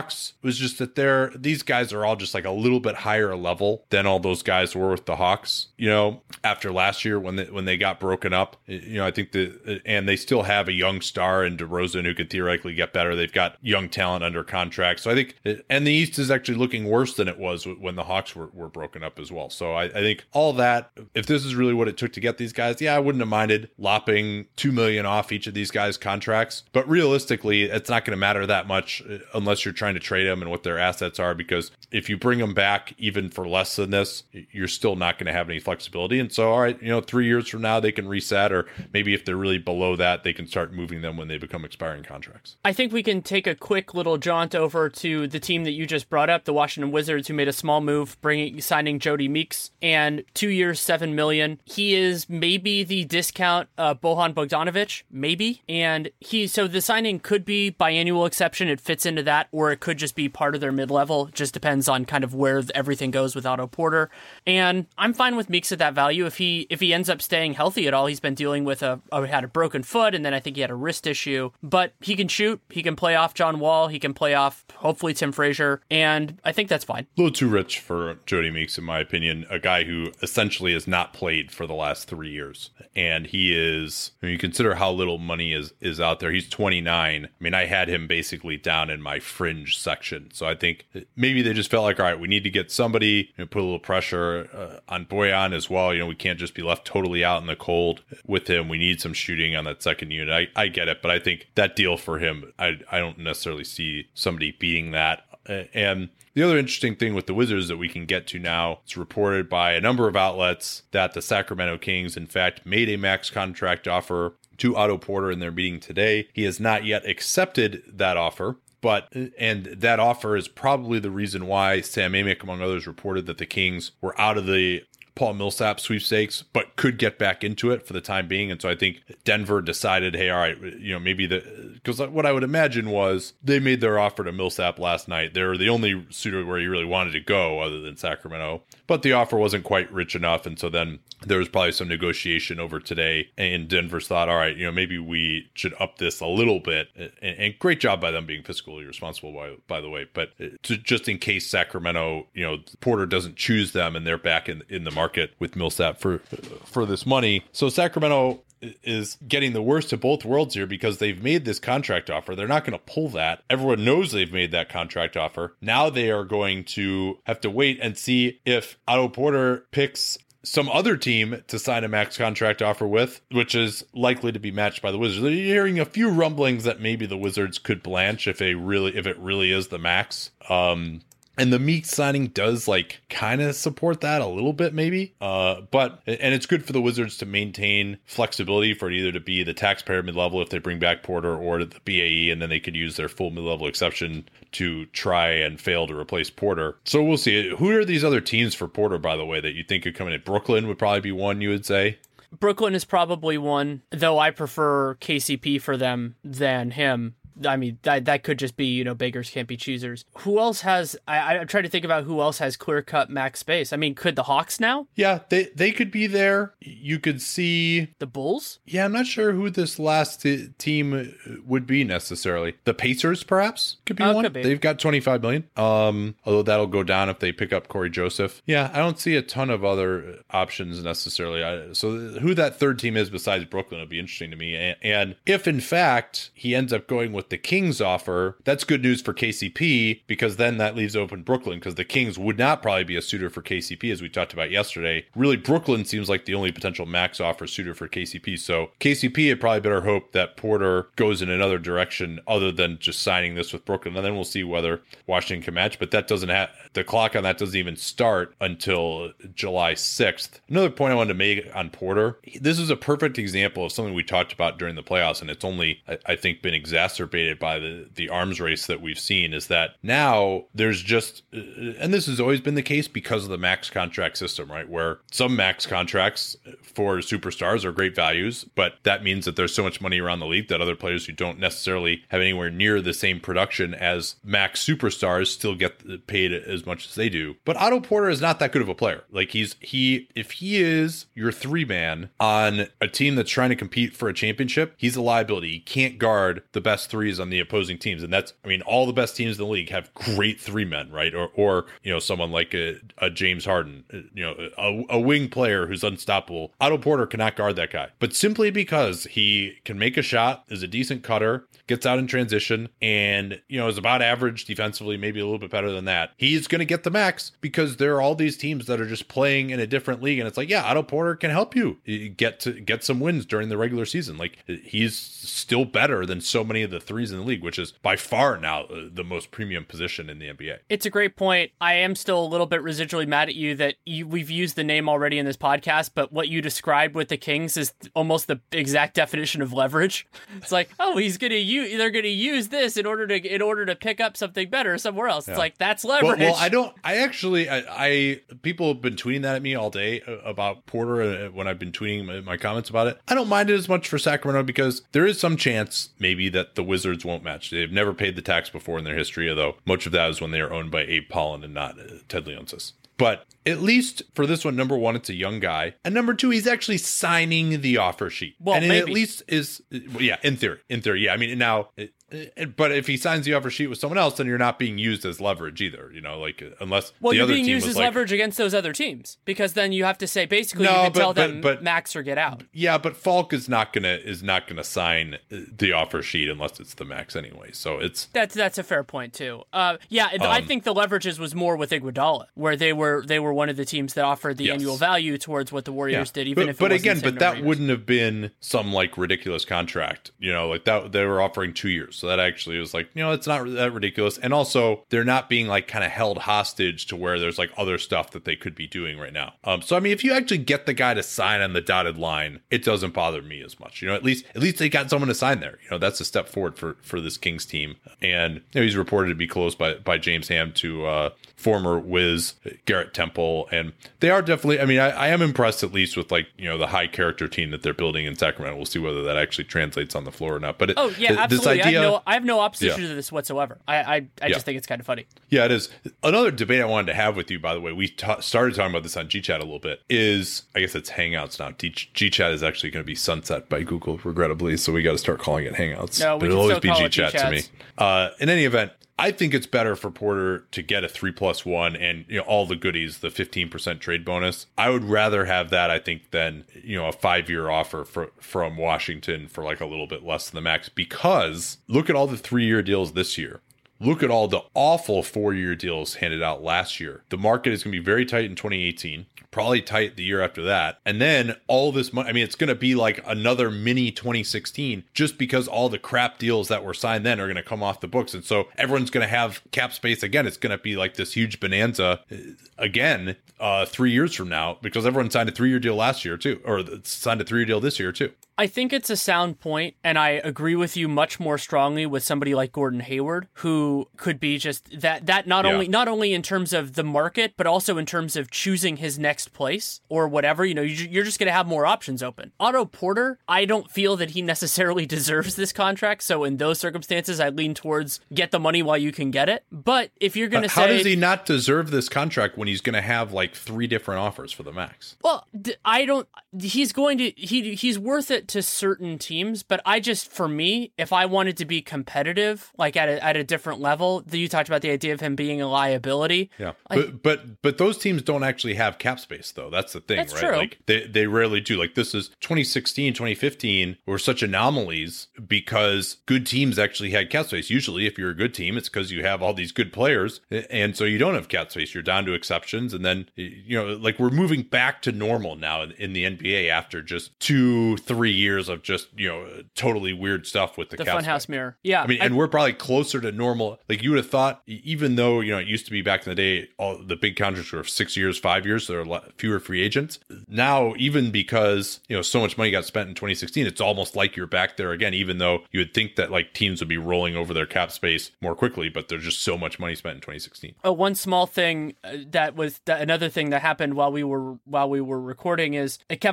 [SPEAKER 1] Hawks was just that they're, these guys are all just like a little bit higher level than all those guys were with the Hawks, you know, after last year when they, when they got broken up, you know, I think that, and they still have a young star in DeRozan who could theoretically get better. They've got young talent under contract. So I think, and the East is actually looking worse than it was when the Hawks were, were broken up as well. So I, I think all that, if this is really what it took to get these guys, yeah, I wouldn't have minded lopping two million off each of these guys' contracts. But realistically, it's not going to matter that much unless you're trying to trade them and what their assets are, because if you bring them back even for less than this, you're still not going to have any flexibility. And so, all right, you know, three years from now, they can reset, or maybe if they're really below that, they can start moving them when they become expiring contracts.
[SPEAKER 2] I think we can take a quick little jaunt over to the team that you just brought up, the Washington Wizards, who made a small move, bringing signing Jody Meeks, and two years, seven million. He is maybe the discount uh, Bojan Bogdanovic, maybe, and he so the signing could be biannual exception. It fits into that, or it could just be part of their mid-level. It just depends on kind of where everything goes with Otto Porter. And I'm fine with Meeks at that value if he if he ends up staying healthy at all. He's been dealing with a, a had a broken foot, and then I think he had a wrist issue. But he can shoot. He can play off John Wall. He can play off hopefully Tim Frazier, and I think that's fine.
[SPEAKER 1] A little too rich for Jody Meeks, in my opinion. A guy who essentially has not played for the last three years, and he is. When you consider how little money is is out there, he's twenty-nine. I mean, I had him basically down in my fringe section, so I think maybe they just felt like, all right, we need to get somebody, you know, put a little pressure uh, on Bojan as well. You know, we can't just be left totally out in the cold with him. We need some shooting on that second unit. I, I get it, but I think that deal for him, I I don't necessarily see somebody beating that. And the other interesting thing with the Wizards that we can get to now, it's reported by a number of outlets that the Sacramento Kings, in fact, made a max contract offer to Otto Porter in their meeting today. He has not yet accepted that offer. But, and that offer is probably the reason why Sam Amick, among others, reported that the Kings were out of the Paul Millsap sweepstakes, but could get back into it for the time being. And so I think Denver decided, hey, all right, you know, maybe the, because what I would imagine was they made their offer to Millsap last night. They were the only suitor where he really wanted to go other than Sacramento, but the offer wasn't quite rich enough. And so then there was probably some negotiation over today, and Denver's thought, all right, you know, maybe we should up this a little bit. And, and great job by them being fiscally responsible, by, by the way, but to, just in case Sacramento, you know, Porter doesn't choose them and they're back in, in the market with Millsap for for this money. So Sacramento is getting the worst of both worlds here because they've made this contract offer. They're not going to pull that. Everyone knows they've made that contract offer. Now they are going to have to wait and see if Otto Porter picks some other team to sign a max contract offer with, which is likely to be matched by the Wizards. You're hearing a few rumblings that maybe the Wizards could blanch if they really, if it really is the max. Um, And the Meeks signing does like kind of support that a little bit, maybe. Uh, but, and it's good for the Wizards to maintain flexibility for it either to be the taxpayer mid-level if they bring back Porter, or the B A E, and then they could use their full mid-level exception to try and fail to replace Porter. So we'll see. Who are these other teams for Porter, by the way, that you think could come in? Brooklyn would probably be one, you would say?
[SPEAKER 2] Brooklyn is probably one, though I prefer K C P for them than him. I mean, that that could just be, you know, beggars can't be choosers. Who else has, I, I try to think about who else has clear-cut max space. I mean, could the Hawks now?
[SPEAKER 1] Yeah, they, they could be there. You could see...
[SPEAKER 2] The Bulls?
[SPEAKER 1] Yeah, I'm not sure who this last t- team would be necessarily. The Pacers, perhaps, could be
[SPEAKER 2] oh,
[SPEAKER 1] one.
[SPEAKER 2] Could be.
[SPEAKER 1] They've got twenty-five million dollars. Um, although that'll go down if they pick up Corey Joseph. Yeah, I don't see a ton of other options necessarily. I, so who that third team is besides Brooklyn would be interesting to me. And, and if, in fact, he ends up going with the Kings offer, that's good news for K C P, because then that leaves open Brooklyn, because the Kings would not probably be a suitor for K C P, as we talked about yesterday. Really, Brooklyn seems like the only potential max offer suitor for K C P. So K C P had probably better hope that Porter goes in another direction other than just signing this with Brooklyn. And then we'll see whether Washington can match. But that doesn't have, the clock on that doesn't even start until July sixth. Another point I wanted to make on Porter, this is a perfect example of something we talked about during the playoffs, and it's only, I think, been exacerbated by the, the arms race that we've seen, is that now there's just, and this has always been the case because of the max contract system, right? Where some max contracts for superstars are great values, but that means that there's so much money around the league that other players who don't necessarily have anywhere near the same production as max superstars still get paid as much as they do. But Otto Porter is not that good of a player. Like he's he if he is your three man on a team that's trying to compete for a championship, he's a liability. He can't guard the best threes on the opposing teams, and that's I mean all the best teams in the league have great three men, right? Or or you know someone like a, a James Harden, you know a, a wing player who's unstoppable. Otto Porter cannot guard that guy, but simply because he can make a shot, is a decent cutter, gets out in transition, and you know is about average defensively, maybe a little bit better than that, he's going to get the max because there are all these teams that are just playing in a different league, and it's like, yeah, Otto Porter can help you get to get some wins during the regular season. Like he's still better than so many of the threes in the league, which is by far now the most premium position in the N B A.
[SPEAKER 2] It's a great point. I am still a little bit residually mad at you that you, we've used the name already in this podcast, but what you described with the Kings is almost the exact definition of leverage. It's like, oh, he's gonna use they're gonna use this in order to in order to pick up something better somewhere else. It's yeah. like that's leverage.
[SPEAKER 1] Well, well, I don't. I actually, I, I people have been tweeting that at me all day about Porter when I've been tweeting my, my comments about it. I don't mind it as much for Sacramento because there is some chance maybe that the Wizards won't match. They've never paid the tax before in their history, although much of that is when they are owned by Abe Pollan and not uh, Ted Leonsis. But at least for this one, number one, it's a young guy. And number two, he's actually signing the offer sheet.
[SPEAKER 2] Well,
[SPEAKER 1] and it
[SPEAKER 2] maybe.
[SPEAKER 1] at least is, yeah, in theory. In theory, yeah. I mean, now, it, it, but if he signs the offer sheet with someone else, then you're not being used as leverage either, you know, like unless
[SPEAKER 2] well,
[SPEAKER 1] the
[SPEAKER 2] you're
[SPEAKER 1] other
[SPEAKER 2] being
[SPEAKER 1] team
[SPEAKER 2] used
[SPEAKER 1] was
[SPEAKER 2] as
[SPEAKER 1] like,
[SPEAKER 2] leverage against those other teams because then you have to say basically
[SPEAKER 1] No,
[SPEAKER 2] you can
[SPEAKER 1] but-
[SPEAKER 2] tell
[SPEAKER 1] but-
[SPEAKER 2] them
[SPEAKER 1] but-
[SPEAKER 2] max or get out.
[SPEAKER 1] Yeah, but Falk is not gonna is not gonna sign the offer sheet unless it's the max anyway. So it's
[SPEAKER 2] That's that's a fair point too. Uh, yeah, I
[SPEAKER 1] Um,
[SPEAKER 2] think the leverages was more with Iguodala, where they were they were one of the teams that offered the
[SPEAKER 1] Yes.
[SPEAKER 2] annual value towards what the Warriors did, even
[SPEAKER 1] but,
[SPEAKER 2] if. It
[SPEAKER 1] but
[SPEAKER 2] wasn't
[SPEAKER 1] again,
[SPEAKER 2] the same
[SPEAKER 1] but that
[SPEAKER 2] number of years.
[SPEAKER 1] wouldn't have been some like ridiculous contract, you know, like that they were offering two years, so that actually was like, you know, it's not that ridiculous, and also they're not being like kind of held hostage to where there's like other stuff that they could be doing right now. Um, so I mean, if you actually get the guy to sign on the dotted line, it doesn't bother me as much, you know. At least at least they got someone to sign there, you know. That's a step forward for for this Kings team, and you know, he's reported to be close by by James Ham to uh, former Wiz Garrett Temple, and they are definitely. I mean, I, I am impressed at least with like you know the high character team that they're building in Sacramento. We'll see whether that actually translates on the floor or not. But it,
[SPEAKER 2] Oh yeah,
[SPEAKER 1] th-
[SPEAKER 2] absolutely.
[SPEAKER 1] This idea,
[SPEAKER 2] I, have no, I have no opposition
[SPEAKER 1] Yeah.
[SPEAKER 2] to this whatsoever. I I, I
[SPEAKER 1] Yeah.
[SPEAKER 2] just think it's kind of funny.
[SPEAKER 1] Yeah, it is. Another debate I wanted to have with you, by the way, we ta- started talking about this on G Chat a little bit, is, I guess it's Hangouts now. G- G-Chat is actually going to be sunset by Google, regrettably, so we got to start calling it Hangouts.
[SPEAKER 2] No, we
[SPEAKER 1] but
[SPEAKER 2] can
[SPEAKER 1] it'll always
[SPEAKER 2] still
[SPEAKER 1] be
[SPEAKER 2] call it
[SPEAKER 1] G-Chat to me.
[SPEAKER 2] G-Chats.
[SPEAKER 1] Uh, in any event, I think it's better for Porter to get a three plus one and you know all the goodies, the fifteen percent trade bonus. I would rather have that, I think, than you know a five year offer for, from Washington for like a little bit less than the max. Because look at all the three year deals this year. Look at all the awful four year deals handed out last year. The market is going to be very tight in twenty eighteen. Probably tight the year after that. And then all this money, I mean, it's going to be like another mini twenty sixteen just because all the crap deals that were signed then are going to come off the books. And so everyone's going to have cap space again. It's going to be like this huge bonanza again uh, three years from now because everyone signed a three year deal last year too, or signed a three year deal this year too.
[SPEAKER 2] I think it's a sound point, and I agree with you much more strongly with somebody like Gordon Hayward, who could be just that that not
[SPEAKER 1] Yeah.
[SPEAKER 2] only not only in terms of the market, but also in terms of choosing his next place or whatever. You know, you- you're just going to have more options open. Otto Porter, I don't feel that he necessarily deserves this contract, so in those circumstances, I lean towards get the money while you can get it. But if you're going to
[SPEAKER 1] How
[SPEAKER 2] say,
[SPEAKER 1] does he not deserve this contract when he's going to have like three different offers for the max?
[SPEAKER 2] well, d- I don't. He's going to. He he's worth it to certain teams, but I just, for me, if I wanted to be competitive, like at a, at a different level, you talked about the idea of him being a liability.
[SPEAKER 1] Yeah,
[SPEAKER 2] Like-
[SPEAKER 1] but but but those teams don't actually have cap space though. That's the thing,
[SPEAKER 2] That's
[SPEAKER 1] right?
[SPEAKER 2] true.
[SPEAKER 1] Like they they rarely do. Like this is twenty sixteen, twenty fifteen were such anomalies because good teams actually had cap space. Usually, if you're a good team, it's because you have all these good players, and so you don't have cap space. You're down to exceptions, and then you know, like we're moving back to normal now in, in the N B A after just two, three years of just you know totally weird stuff with the,
[SPEAKER 2] The
[SPEAKER 1] cap
[SPEAKER 2] funhouse
[SPEAKER 1] space.
[SPEAKER 2] mirror. Yeah.
[SPEAKER 1] I mean, and we're probably closer to normal. Like you would have thought, e- even though, you know, it used to be back in the day, all the big contracts were six years, five years, so there are a lot fewer free agents. Now, even because, you know, so much money got spent in twenty sixteen, it's almost like you're back there again, even though you would think that like teams would be rolling over their cap space more quickly, but there's just so much money spent in twenty sixteen.
[SPEAKER 2] Uh, one small thing uh, that was that another thing that happened while we were while we were recording is uh, Kevin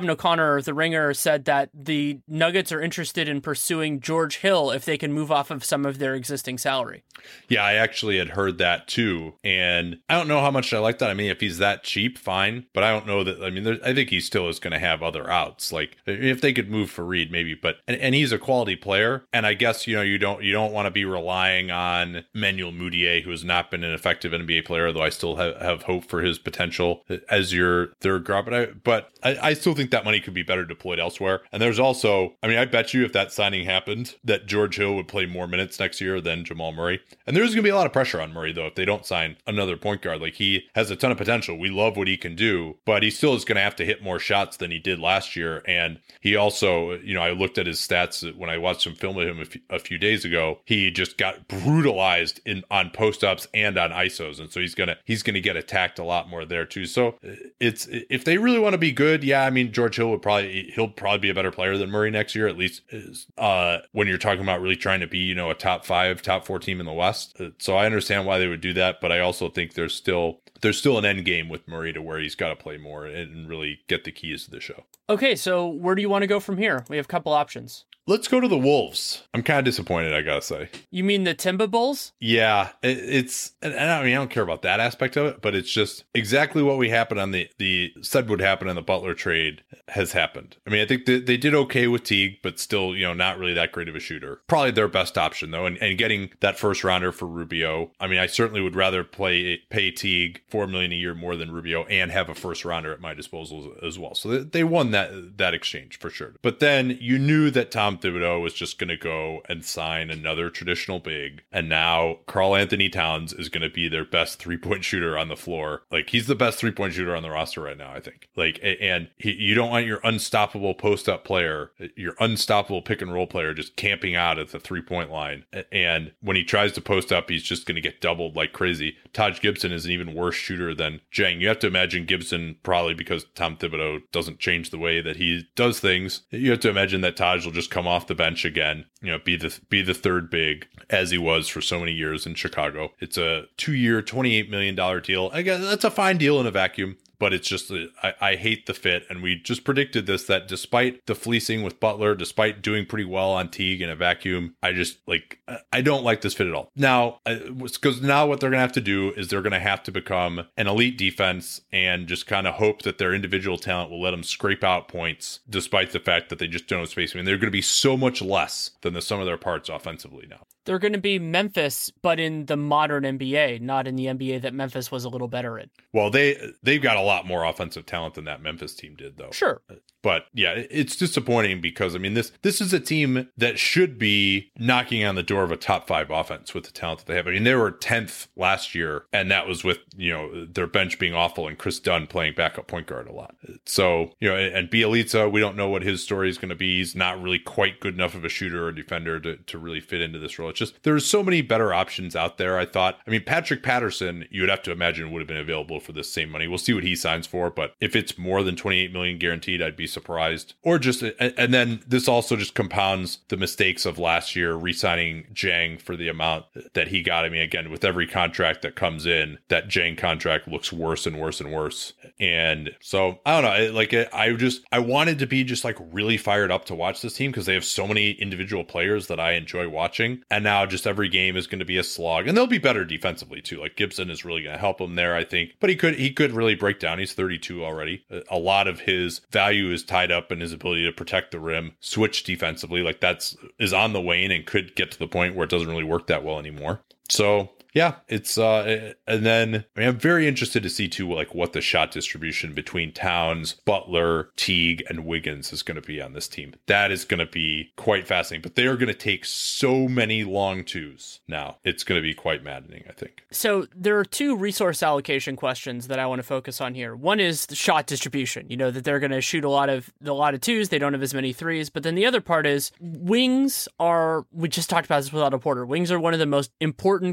[SPEAKER 2] Kevin O'Connor, the Ringer, said that the Nuggets are interested in pursuing George Hill if they can move off of some of their existing salary.
[SPEAKER 1] Yeah, I actually had heard that too. And I don't know how much I like that. I mean, if he's that cheap, fine. But I don't know that. I mean, there, I think he still is going to have other outs. Like if they could move Fareed, maybe. But and, and he's a quality player. And I guess, you know, you don't you don't want to be relying on Manuel Mudiay, who has not been an effective N B A player, though I still have, have hope for his potential as your third guard. But I, but I, I still think that money could be better deployed elsewhere. And there's also, I mean, I bet you if that signing happened, that George Hill would play more minutes next year than Jamal Murray. And there's going to be a lot of pressure on Murray, though, if they don't sign another point guard. Like, he has a ton of potential. We love what he can do, but he still is going to have to hit more shots than he did last year. And he also, you know, I looked at his stats when I watched some film of him a few, a few days ago. He just got brutalized in on post-ups and on I S Os. And so he's going to he's going to get attacked a lot more there, too. So it's if they really want to be good, yeah, I mean, George Hill would probably he'll probably be a better player than Murray next year, at least uh, when you're talking about really trying to be, you know, a top five, top four team in the West. So I understand why they would do that, but I also think there's still there's still an end game with Murray to where he's got to play more and really get the keys to the show.
[SPEAKER 2] Okay, so where do you want to go from here? We have a couple options.
[SPEAKER 1] Let's go to the Wolves. I'm kind of disappointed, I gotta say.
[SPEAKER 2] You mean the Timba Bulls?
[SPEAKER 1] Yeah, it, it's, and I mean, I don't care about that aspect of it, but it's just exactly what we happened on the, the said would happen on the Butler trade has happened. I mean, I think they, they did okay with Teague, but still, you know, not really that great of a shooter. Probably their best option, though, and, and getting that first rounder for Rubio. I mean, I certainly would rather play pay Teague four million dollars a year more than Rubio and have a first rounder at my disposal as well. So they, they won that, that exchange for sure. But then you knew that Tom Thibodeau was just going to go and sign another traditional big. And now Karl Anthony Towns is going to be their best three-point shooter on the floor. Like, he's the best three-point shooter on the roster right now, I think. Like, and he, you don't want your unstoppable post-up player, your unstoppable pick-and-roll player just camping out at the three-point line. And when he tries to post up, he's just going to get doubled like crazy. Taj Gibson is an even worse shooter than Dieng. You have to imagine Gibson, probably because Tom Thibodeau doesn't change the way that he does things, you have to imagine that Taj will just come off the bench again, you know, be the be the third big as he was for so many years in Chicago. It's a two-year, twenty-eight million dollars deal. I guess that's a fine deal in a vacuum. But it's just, I, I hate the fit. And we just predicted this, that despite the fleecing with Butler, despite doing pretty well on Teague in a vacuum, I just like, I don't like this fit at all. Now, because now what they're going to have to do is they're going to have to become an elite defense and just kind of hope that their individual talent will let them scrape out points, despite the fact that they just don't have space. I mean, they're going to be so much less than the sum of their parts offensively now.
[SPEAKER 2] They're going to be Memphis, but in the modern N B A, not in the N B A that Memphis was a little better in.
[SPEAKER 1] Well, they, they've got a lot more offensive talent than that Memphis team did, though.
[SPEAKER 2] Sure.
[SPEAKER 1] But yeah, it's disappointing because, I mean, this this is a team that should be knocking on the door of a top five offense with the talent that they have. I mean, they were tenth last year, and that was with, you know, their bench being awful and Chris Dunn playing backup point guard a lot. So, you know, and Bjelica, we don't know what his story is going to be. He's not really quite good enough of a shooter or defender to, to really fit into this role. It's just, there's so many better options out there, I thought. I mean, Patrick Patterson, you would have to imagine would have been available for this same money. We'll see what he signs for, but if it's more than twenty-eight million dollars guaranteed, I'd be surprised. Or just, and then this also just compounds the mistakes of last year, re-signing Dieng for the amount that he got. I mean, again, with every contract that comes in, that Dieng contract looks worse and worse and worse. And so, I don't know, like, I just, I wanted to be just like really fired up to watch this team because they have so many individual players that I enjoy watching. And now just every game is going to be a slog, and they'll be better defensively too. Like, Gibson is really going to help them there, I think, but he could, he could really break down. He's thirty-two already. A lot of his value is tied up in his ability to protect the rim, switch defensively. Like, that's is on the wane and could get to the point where it doesn't really work that well anymore. So yeah, it's, uh, and then I mean, I'm very interested to see too, like, what the shot distribution between Towns, Butler, Teague, and Wiggins is going to be on this team. That is going to be quite fascinating, but they are going to take so many long twos now. It's going to be quite maddening, I think.
[SPEAKER 2] So there are two resource allocation questions that I want to focus on here. One is the shot distribution, you know, that they're going to shoot a lot of, a lot of twos. They don't have as many threes, but then the other part is wings are, we just talked about this with Otto Porter. Wings are one of the most important commodities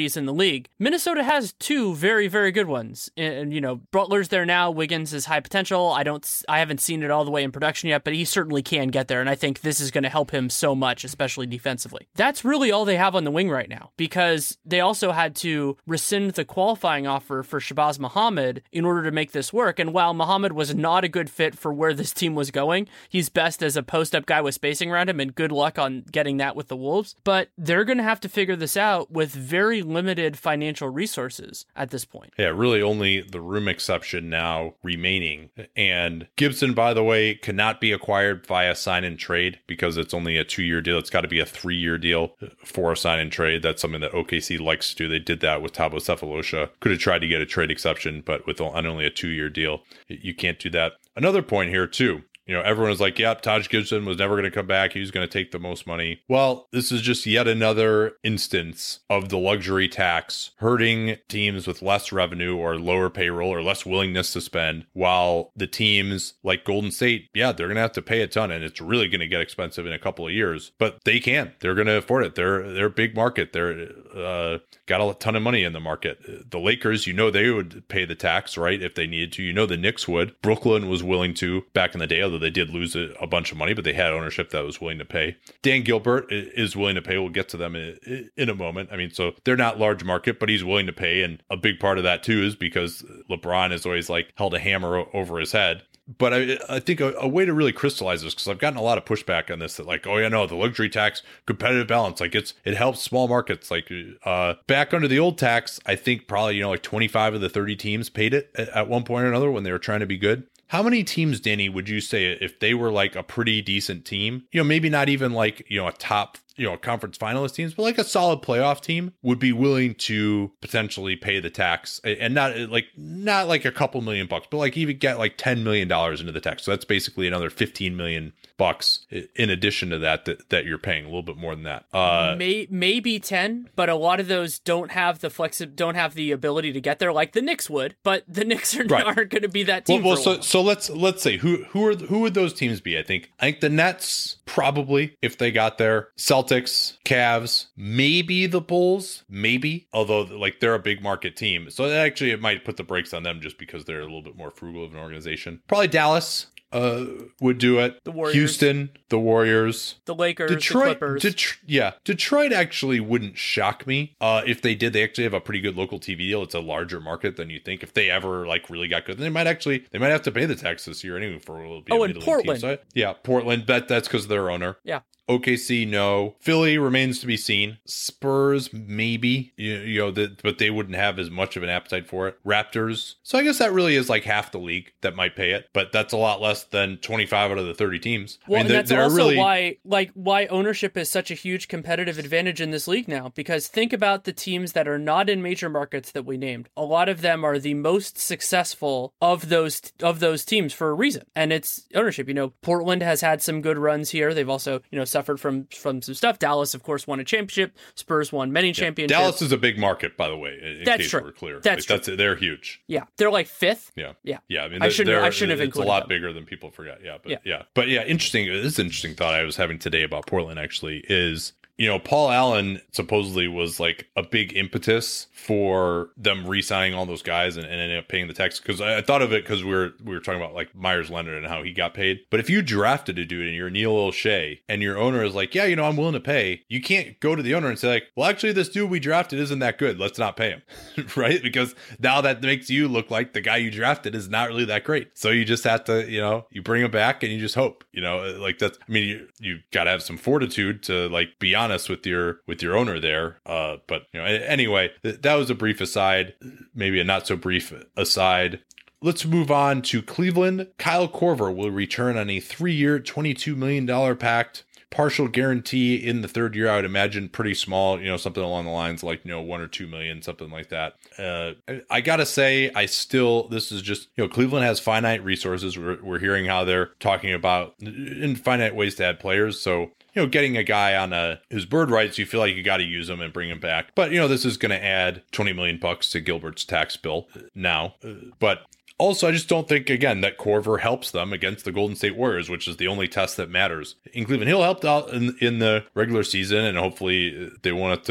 [SPEAKER 2] lefties in the league. Minnesota has two very, very good ones. And, you know, Butler's there now. Wiggins is high potential. I don't, I haven't seen it all the way in production yet, but he certainly can get there. And I think this is going to help him so much, especially defensively. That's really all they have on the wing right now, because they also had to rescind the qualifying offer for Shabazz Muhammad in order to make this work. And while Muhammad was not a good fit for where this team was going, he's best as a post-up guy with spacing around him, and good luck on getting that with the Wolves. But they're going to have to figure this out with very limited financial resources at this point.
[SPEAKER 1] Yeah, really only the room exception now remaining. And Gibson, by the way, cannot be acquired via sign and trade because it's only a two-year deal. It's got to be a three-year deal for a sign and trade. That's something that O K C likes to do. They did that with Thabo Sefolosha. Could have tried to get a trade exception, but with on only a two-year deal, you can't do that. Another point here, too. You know, everyone was like, yep, Taj Gibson was never going to come back. He was going to take the most money. Well, this is just yet another instance of the luxury tax hurting teams with less revenue or lower payroll or less willingness to spend, while the teams like Golden State, yeah, they're going to have to pay a ton, and it's really going to get expensive in a couple of years, but they can. They're going to afford it. They're, they're a big market. They're uh, got a ton of money in the market. The Lakers, you know, they would pay the tax, right, if they needed to. You know, the Knicks would. Brooklyn was willing to back in the day, although they did lose a, a bunch of money, but they had ownership that was willing to pay. Dan Gilbert is willing to pay. We'll get to them in, in a moment. I mean, so they're not large market, but he's willing to pay. And a big part of that, too, is because LeBron has always like held a hammer o- over his head. But I, I think a, a way to really crystallize this, because I've gotten a lot of pushback on this, that like, oh yeah, no, the luxury tax, competitive balance, like it's it helps small markets. Like uh, back under the old tax, I think probably, you know, like twenty-five of the thirty teams paid it at, at one point or another when they were trying to be good. How many teams, Danny, would you say if they were like a pretty decent team, you know, maybe not even like, you know, a top, you know, conference finalist teams, but like a solid playoff team would be willing to potentially pay the tax, and not like, not like a couple million bucks, but like even get like ten million dollars into the tax. So that's basically another fifteen million bucks in addition to that, that, that you're paying, a little bit more than that. Uh,
[SPEAKER 2] May, maybe ten, but a lot of those don't have the flexi- don't have the ability to get there like the Knicks would, but the Knicks are, right. aren't going to be that team.
[SPEAKER 1] Well, well
[SPEAKER 2] for a
[SPEAKER 1] so,
[SPEAKER 2] while.
[SPEAKER 1] so let's, let's say who, who are, who would those teams be? I think, I think the Nets probably, if they got there, Celtics, Cavs, maybe the Bulls, maybe, although like they're a big market team. So actually it might put the brakes on them just because they're a little bit more frugal of an organization. Probably Dallas uh, would do it.
[SPEAKER 2] The Warriors.
[SPEAKER 1] Houston, the Warriors.
[SPEAKER 2] The Lakers,
[SPEAKER 1] Detroit,
[SPEAKER 2] the Clippers.
[SPEAKER 1] Det- yeah, Detroit actually wouldn't shock me. Uh, if they did, they actually have a pretty good local T V deal. It's a larger market than you think. If they ever like really got good, then they might actually, they might have to pay the tax this year anyway for a little bit.
[SPEAKER 2] Oh, and Portland.
[SPEAKER 1] So, yeah, Portland, but that's because of their owner.
[SPEAKER 2] Yeah.
[SPEAKER 1] O K C, no. Philly remains to be seen. Spurs, maybe. You, you know, the, but they wouldn't have as much of an appetite for it. Raptors. So I guess that really is like half the league that might pay it, but that's a lot less than twenty-five out of the thirty teams.
[SPEAKER 2] Well,
[SPEAKER 1] I mean,
[SPEAKER 2] and that's
[SPEAKER 1] they're
[SPEAKER 2] also
[SPEAKER 1] really...
[SPEAKER 2] why, like, why ownership is such a huge competitive advantage in this league now. Because think about the teams that are not in major markets that we named. A lot of them are the most successful of those of those teams for a reason, and it's ownership. You know, Portland has had some good runs here. They've also, you know, suffered from from some stuff. Dallas, of course, won a championship. Spurs won many yeah. championships.
[SPEAKER 1] Dallas is a big market, by the way. In
[SPEAKER 2] that's
[SPEAKER 1] case
[SPEAKER 2] true.
[SPEAKER 1] We're clear.
[SPEAKER 2] That's
[SPEAKER 1] like,
[SPEAKER 2] true.
[SPEAKER 1] That's they're huge.
[SPEAKER 2] Yeah, they're like fifth.
[SPEAKER 1] Yeah,
[SPEAKER 2] yeah,
[SPEAKER 1] yeah. I mean,
[SPEAKER 2] I shouldn't. I shouldn't have
[SPEAKER 1] it's
[SPEAKER 2] included.
[SPEAKER 1] It's a lot
[SPEAKER 2] them.
[SPEAKER 1] bigger than people forget. Yeah, but yeah.
[SPEAKER 2] yeah,
[SPEAKER 1] but yeah. Interesting. This is an interesting thought I was having today about Portland. Actually, is. You know, Paul Allen supposedly was like a big impetus for them re-signing all those guys and, and ending up paying the tax. Because I, I thought of it because we were we were talking about like Myers Leonard and how he got paid. But if you drafted a dude and you're Neil O'Shea and your owner is like, yeah, you know, I'm willing to pay, you can't go to the owner and say like, well, actually, this dude we drafted isn't that good. Let's not pay him, right? Because now that makes you look like the guy you drafted is not really that great. So you just have to, you know, you bring him back and you just hope, you know, like that's. I mean, you you got to have some fortitude to like be honest with your with your owner there, uh but you know, anyway, th- that was a brief aside, maybe a not so brief aside. Let's move on to Cleveland. Kyle Korver will return on a three-year twenty-two million dollars pact, partial guarantee in the third year. I would imagine pretty small, you know, something along the lines like, you know, one or two million, something like that. Uh, I, I gotta say, I still, this is just, you know, Cleveland has finite resources. We're, we're hearing how they're talking about infinite ways to add players. So, you know, getting a guy on a his bird rights, you feel like you got to use him and bring him back. But, you know, this is going to add twenty million bucks to Gilbert's tax bill now. But also, I just don't think, again, that Korver helps them against the Golden State Warriors, which is the only test that matters in Cleveland. He'll help out in, in the regular season, and hopefully they want it to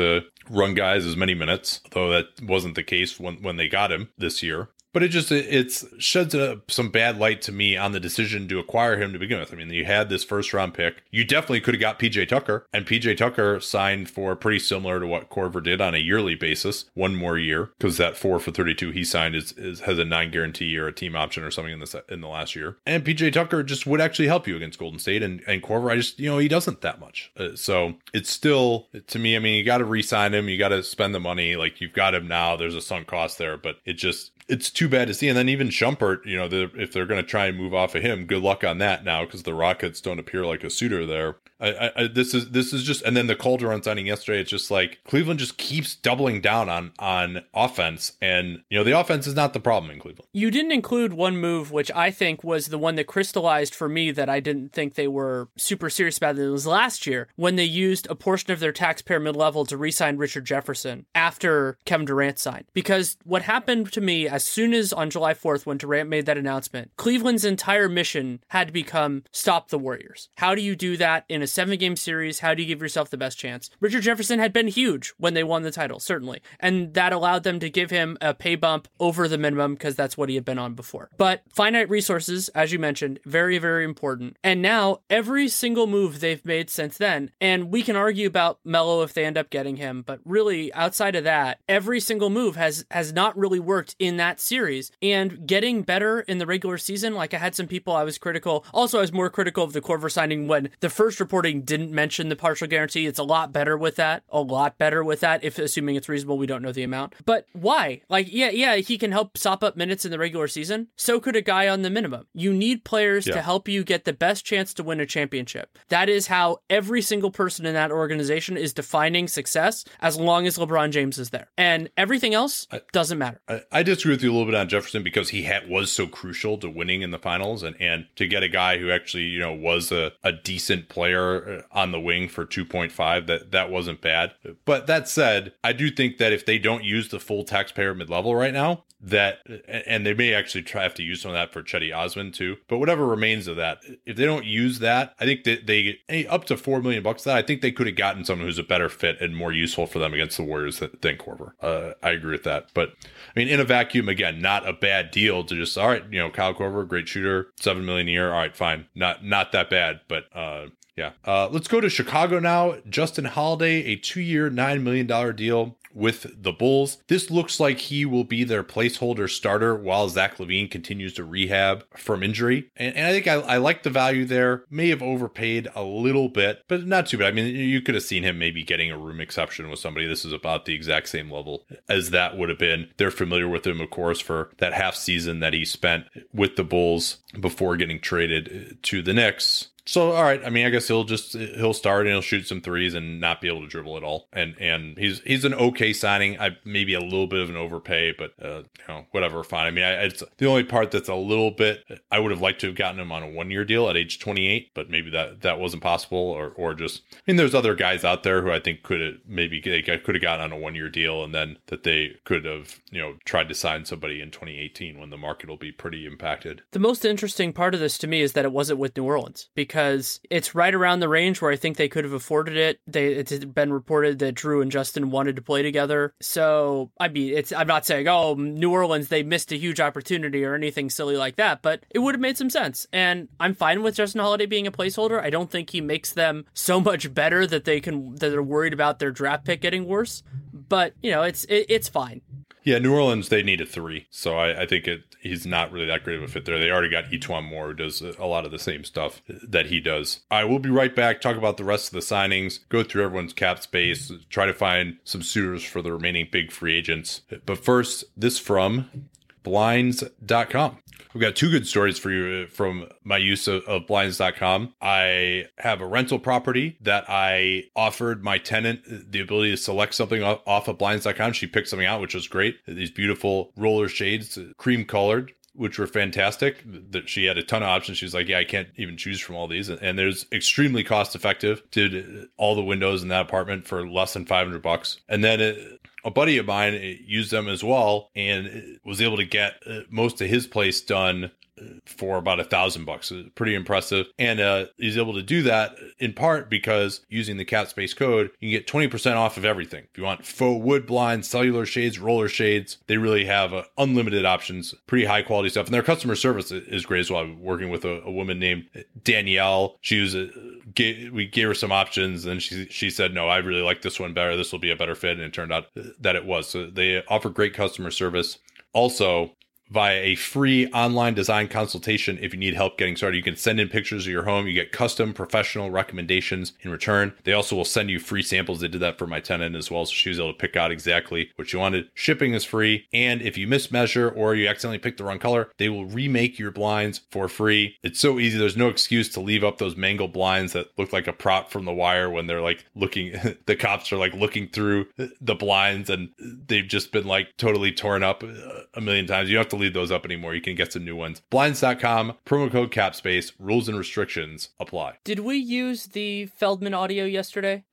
[SPEAKER 1] run guys as many minutes, though that wasn't the case when, when they got him this year. But it just, it it's sheds a, some bad light to me on the decision to acquire him to begin with. I mean, you had this first round pick. You definitely could have got P J Tucker, and P J Tucker signed for pretty similar to what Korver did on a yearly basis, one more year, because that four for thirty-two he signed is, is has a nine guarantee or a team option or something in the, in the last year. And P J Tucker just would actually help you against Golden State, and, and Korver, I just, you know, he doesn't that much. Uh, so it's still, to me, I mean, you got to re-sign him, you got to spend the money, like you've got him now, there's a sunk cost there, but it just, it's too bad to see. And then even Shumpert, you know, the, if they're going to try and move off of him, good luck on that now, because the Rockets don't appear like a suitor there. I, I, I, this is this is just, and then the Calderon signing yesterday, it's just like Cleveland just keeps doubling down on on offense, and you know the offense is not the problem in Cleveland.
[SPEAKER 2] You didn't include one move, which I think was the one that crystallized for me that I didn't think they were super serious about. It was last year when they used a portion of their taxpayer mid-level to re-sign Richard Jefferson after Kevin Durant signed. Because what happened to me as soon as on July fourth, when Durant made that announcement, Cleveland's entire mission had to become stop the Warriors. How do you do that in a seven-game series? How do you give yourself the best chance? Richard Jefferson had been huge when they won the title, certainly. And that allowed them to give him a pay bump over the minimum because that's what he had been on before. But finite resources, as you mentioned, very, very important. And now every single move they've made since then, and we can argue about Melo if they end up getting him, but really outside of that, every single move has, has not really worked in that series. And getting better in the regular season, like I had some people I was critical. Also, I was more critical of the Korver signing when the first reporting didn't mention the partial guarantee. It's a lot better with that. A lot better with that, if assuming it's reasonable. We don't know the amount. But why? Like, yeah, yeah, he can help sop up minutes in the regular season. So could a guy on the minimum. You need players yeah. to help you get the best chance to win a championship. That is how every single person in that organization is defining success, as long as LeBron James is there. And everything else I, doesn't matter.
[SPEAKER 1] I, I disagree with you a little bit on Jefferson because he had, was so crucial to winning in the finals, and, and to get a guy who actually, you know, was a, a decent player on the wing for two point five, that, that wasn't bad. But that said, I do think that if they don't use the full taxpayer mid-level right now, that, and they may actually try have to use some of that for Cedi Osman too, but whatever remains of that, if they don't use that, I think that they hey, up to four million bucks that I think they could have gotten someone who's a better fit and more useful for them against the Warriors than, than Korver. Uh, I agree with that. But I mean, in a vacuum, again, not a bad deal to just, all right, you know, Kyle Korver, great shooter, seven million a year. All right, fine. Not, not that bad, but, uh, yeah. Uh, let's go to Chicago now. Justin Holiday, a two-year, nine million dollars deal with the Bulls. This looks like he will be their placeholder starter while Zach LaVine continues to rehab from injury. And, and I think I, I like the value there. May have overpaid a little bit, but not too bad. I mean, you could have seen him maybe getting a room exception with somebody. This is about the exact same level as that would have been. They're familiar with him, of course, for that half season that he spent with the Bulls before getting traded to the Knicks. So, all right. I mean, I guess he'll just, he'll start and he'll shoot some threes and not be able to dribble at all. And, and he's, he's an okay signing. I maybe a little bit of an overpay, but, uh, you know, whatever. Fine. I mean, I, it's the only part that's a little bit, I would have liked to have gotten him on a one year deal at age twenty-eight, but maybe that, that wasn't possible, or, or just, I mean, there's other guys out there who I think could have maybe they could have gotten on a one year deal, and then that they could have, you know, tried to sign somebody in twenty eighteen when the market will be pretty impacted.
[SPEAKER 2] The most interesting part of this to me is that it wasn't with New Orleans, because Because it's right around the range where I think they could have afforded it. They, it's been reported that Drew and Justin wanted to play together. So, I mean, it's, I'm not saying, oh, New Orleans, they missed a huge opportunity or anything silly like that, but it would have made some sense. And I'm fine with Justin Holiday being a placeholder. I don't think he makes them so much better that they can, that they're worried about their draft pick getting worse. But, you know, it's, it, it's fine.
[SPEAKER 1] Yeah, New Orleans, they need a three. So I, I think it, he's not really that great of a fit there. They already got Etuan Moore, who does a lot of the same stuff that he does. I will be right back, talk about the rest of the signings, go through everyone's cap space, try to find some suitors for the remaining big free agents. But first, this from Blinds dot com. We've got two good stories for you from my use of, of Blinds dot com. I have a rental property that I offered my tenant the ability to select something off, off of Blinds dot com. She picked something out, which was great. These beautiful roller shades, cream colored, which were fantastic. That she had a ton of options. She's like, yeah, I can't even choose from all these. And there's extremely cost effective. Did all the windows in that apartment for less than five hundred bucks. And then it, a buddy of mine used them as well and was able to get most of his place done for about a thousand bucks. Pretty impressive. And uh, he's able to do that in part because using the CapSpace code, you can get twenty percent off of everything. If you want faux wood blinds, cellular shades, roller shades, they really have uh, unlimited options, pretty high quality stuff. And their customer service is great as well. I'm working with a, a woman named Danielle. She was a, gave, we gave her some options and she she said, no, I really like this one better. This will be a better fit. And it turned out that it was. So they offer great customer service. Also, via a free online design consultation, if you need help getting started, you can send in pictures of your home. You get custom professional recommendations in return. They also will send you free samples. They did that for my tenant as well, so she was able to pick out exactly what you wanted. Shipping is free, and if you mismeasure or you accidentally pick the wrong color, they will remake your blinds for free. It's so easy. There's no excuse to leave up those mangled blinds that look like a prop from The Wire when they're like looking, the cops are like looking through the blinds and they've just been like totally torn up a million times. You don't have to leave those up anymore. You can get some new ones. Blinds dot com, promo code CapSpace, rules and restrictions apply.
[SPEAKER 2] Did we use the Feldman audio yesterday?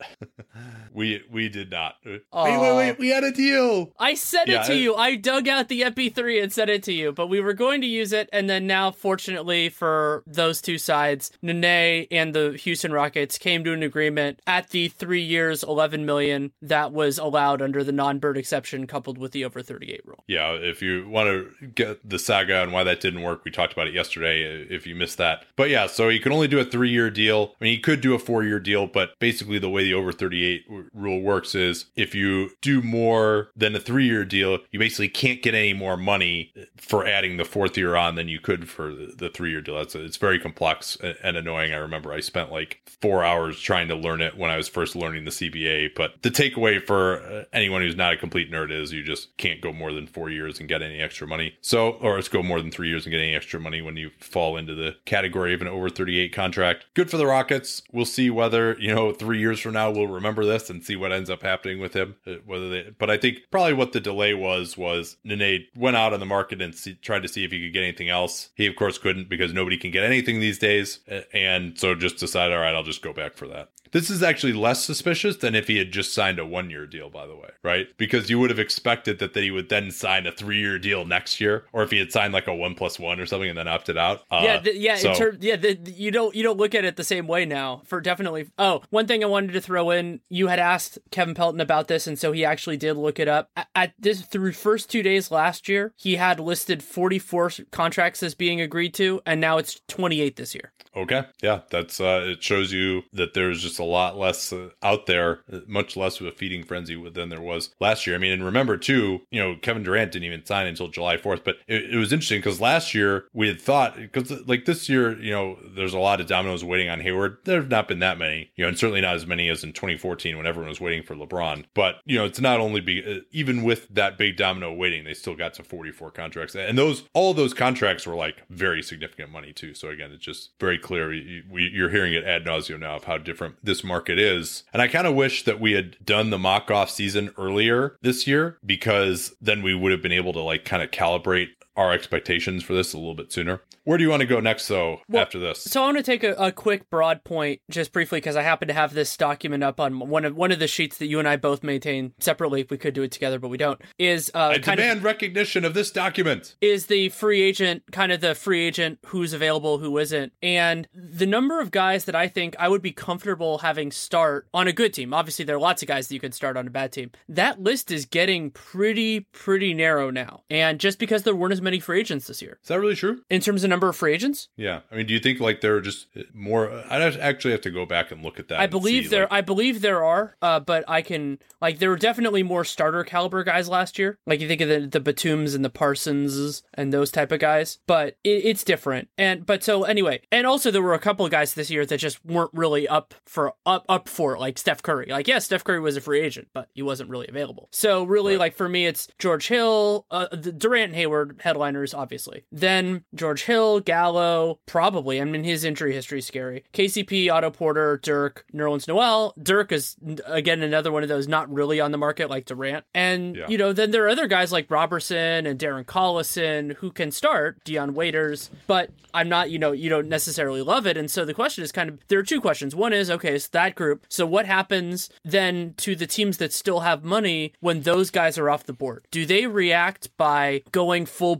[SPEAKER 1] we we did not.
[SPEAKER 2] Aww.
[SPEAKER 1] Wait, wait, wait. We had a deal.
[SPEAKER 2] I sent
[SPEAKER 1] yeah,
[SPEAKER 2] it to
[SPEAKER 1] I,
[SPEAKER 2] you. I dug out the M P three and sent it to you, but we were going to use it. And then now, fortunately for those two sides, Nene and the Houston Rockets came to an agreement at the three years, eleven million that was allowed under the non-bird exception coupled with the over thirty-eight rule.
[SPEAKER 1] Yeah. If you want to get the saga and why that didn't work, we talked about it yesterday if you missed that. But yeah, so you can only do a three-year deal. I mean, you could do a four-year deal, but basically the way the over thirty-eight rule works is if you do more than a three-year deal, you basically can't get any more money for adding the fourth year on than you could for the three-year deal. That's, it's very complex and annoying. I remember I spent like four hours trying to learn it when I was first learning the C B A. But the takeaway for anyone who's not a complete nerd is you just can't go more than four years and get any extra money. So, or let's go more than three years and get any extra money when you fall into the category of an over thirty-eight contract. Good for the Rockets. We'll see whether, you know, three years from now we'll remember this and see what ends up happening with him. Whether they, but I think probably what the delay was, was Nene went out on the market and see, tried to see if he could get anything else. He, of course, couldn't because nobody can get anything these days. And so just decided, all right, I'll just go back for that. This is actually less suspicious than if he had just signed a one-year deal, by the way, right? Because you would have expected that, that he would then sign a three-year deal next year, or if he had signed like a one plus one or something and then opted out. Uh,
[SPEAKER 2] yeah, the, yeah,
[SPEAKER 1] so.
[SPEAKER 2] in ter- yeah. The, you don't you don't look at it the same way now. For definitely. Oh, one thing I wanted to throw in: you had asked Kevin Pelton about this, and so he actually did look it up. At, at this through first two days last year, he had listed forty-four contracts as being agreed to, and now it's twenty-eight this year.
[SPEAKER 1] Okay, yeah, that's uh, it shows you that there's just a lot less uh, out there, much less of a feeding frenzy than there was last year. I mean, and remember too, you know, Kevin Durant didn't even sign until July fourth, but it, it was interesting because last year we had thought, because like this year, you know, there's a lot of dominoes waiting on Hayward. There have not been that many, you know, and certainly not as many as in twenty fourteen when everyone was waiting for LeBron. But, you know, it's not only be even with that big domino waiting, they still got to forty-four contracts. And those, all of those contracts were like very significant money too. So again, it's just very clear. You, we, you're hearing it ad nauseum now of how different this market is. And I kind of wish that we had done the mock off season earlier this year, because then we would have been able to like kind of calibrate our expectations for this a little bit sooner. Where do you want to go next, though, well, after this?
[SPEAKER 2] So I want to take a, a quick broad point just briefly, because I happen to have this document up on one of one of the sheets that you and I both maintain separately. We could do it together, but we don't. Is uh,
[SPEAKER 1] I kind demand of, recognition of this document.
[SPEAKER 2] Is the free agent, kind of the free agent who's available, who isn't. And the number of guys that I think I would be comfortable having start on a good team. Obviously, there are lots of guys that you could start on a bad team. That list is getting pretty, pretty narrow now. And just because there weren't as many free agents this year.
[SPEAKER 1] Is that really true?
[SPEAKER 2] In terms of number of free agents?
[SPEAKER 1] Yeah. I mean, do you think like there are just more? I'd actually have to go back and look at that.
[SPEAKER 2] I believe
[SPEAKER 1] see,
[SPEAKER 2] there
[SPEAKER 1] like...
[SPEAKER 2] I believe there are, uh, but I can, like, there were definitely more starter caliber guys last year. Like, you think of the, the Batums and the Parsons and those type of guys, but it, it's different. And, but so anyway, and also there were a couple of guys this year that just weren't really up for, up, up for it, like Steph Curry. Like, yes, Steph Curry was a free agent, but he wasn't really available. So really, right. like, for me, it's George Hill, uh, the Durant and Hayward headliners, obviously. Then George Hill, Gallo, probably. I mean, his injury history is scary. K C P, Otto Porter, Dirk, Nerlens Noel. Dirk is, again, another one of those not really on the market like Durant. And, yeah. you know, then there are other guys like Robertson and Darren Collison who can start, Dion Waiters, but I'm not, you know, you don't necessarily love it. And so the question is kind of, there are two questions. One is, okay, it's that group. So what happens then to the teams that still have money when those guys are off the board? Do they react by going full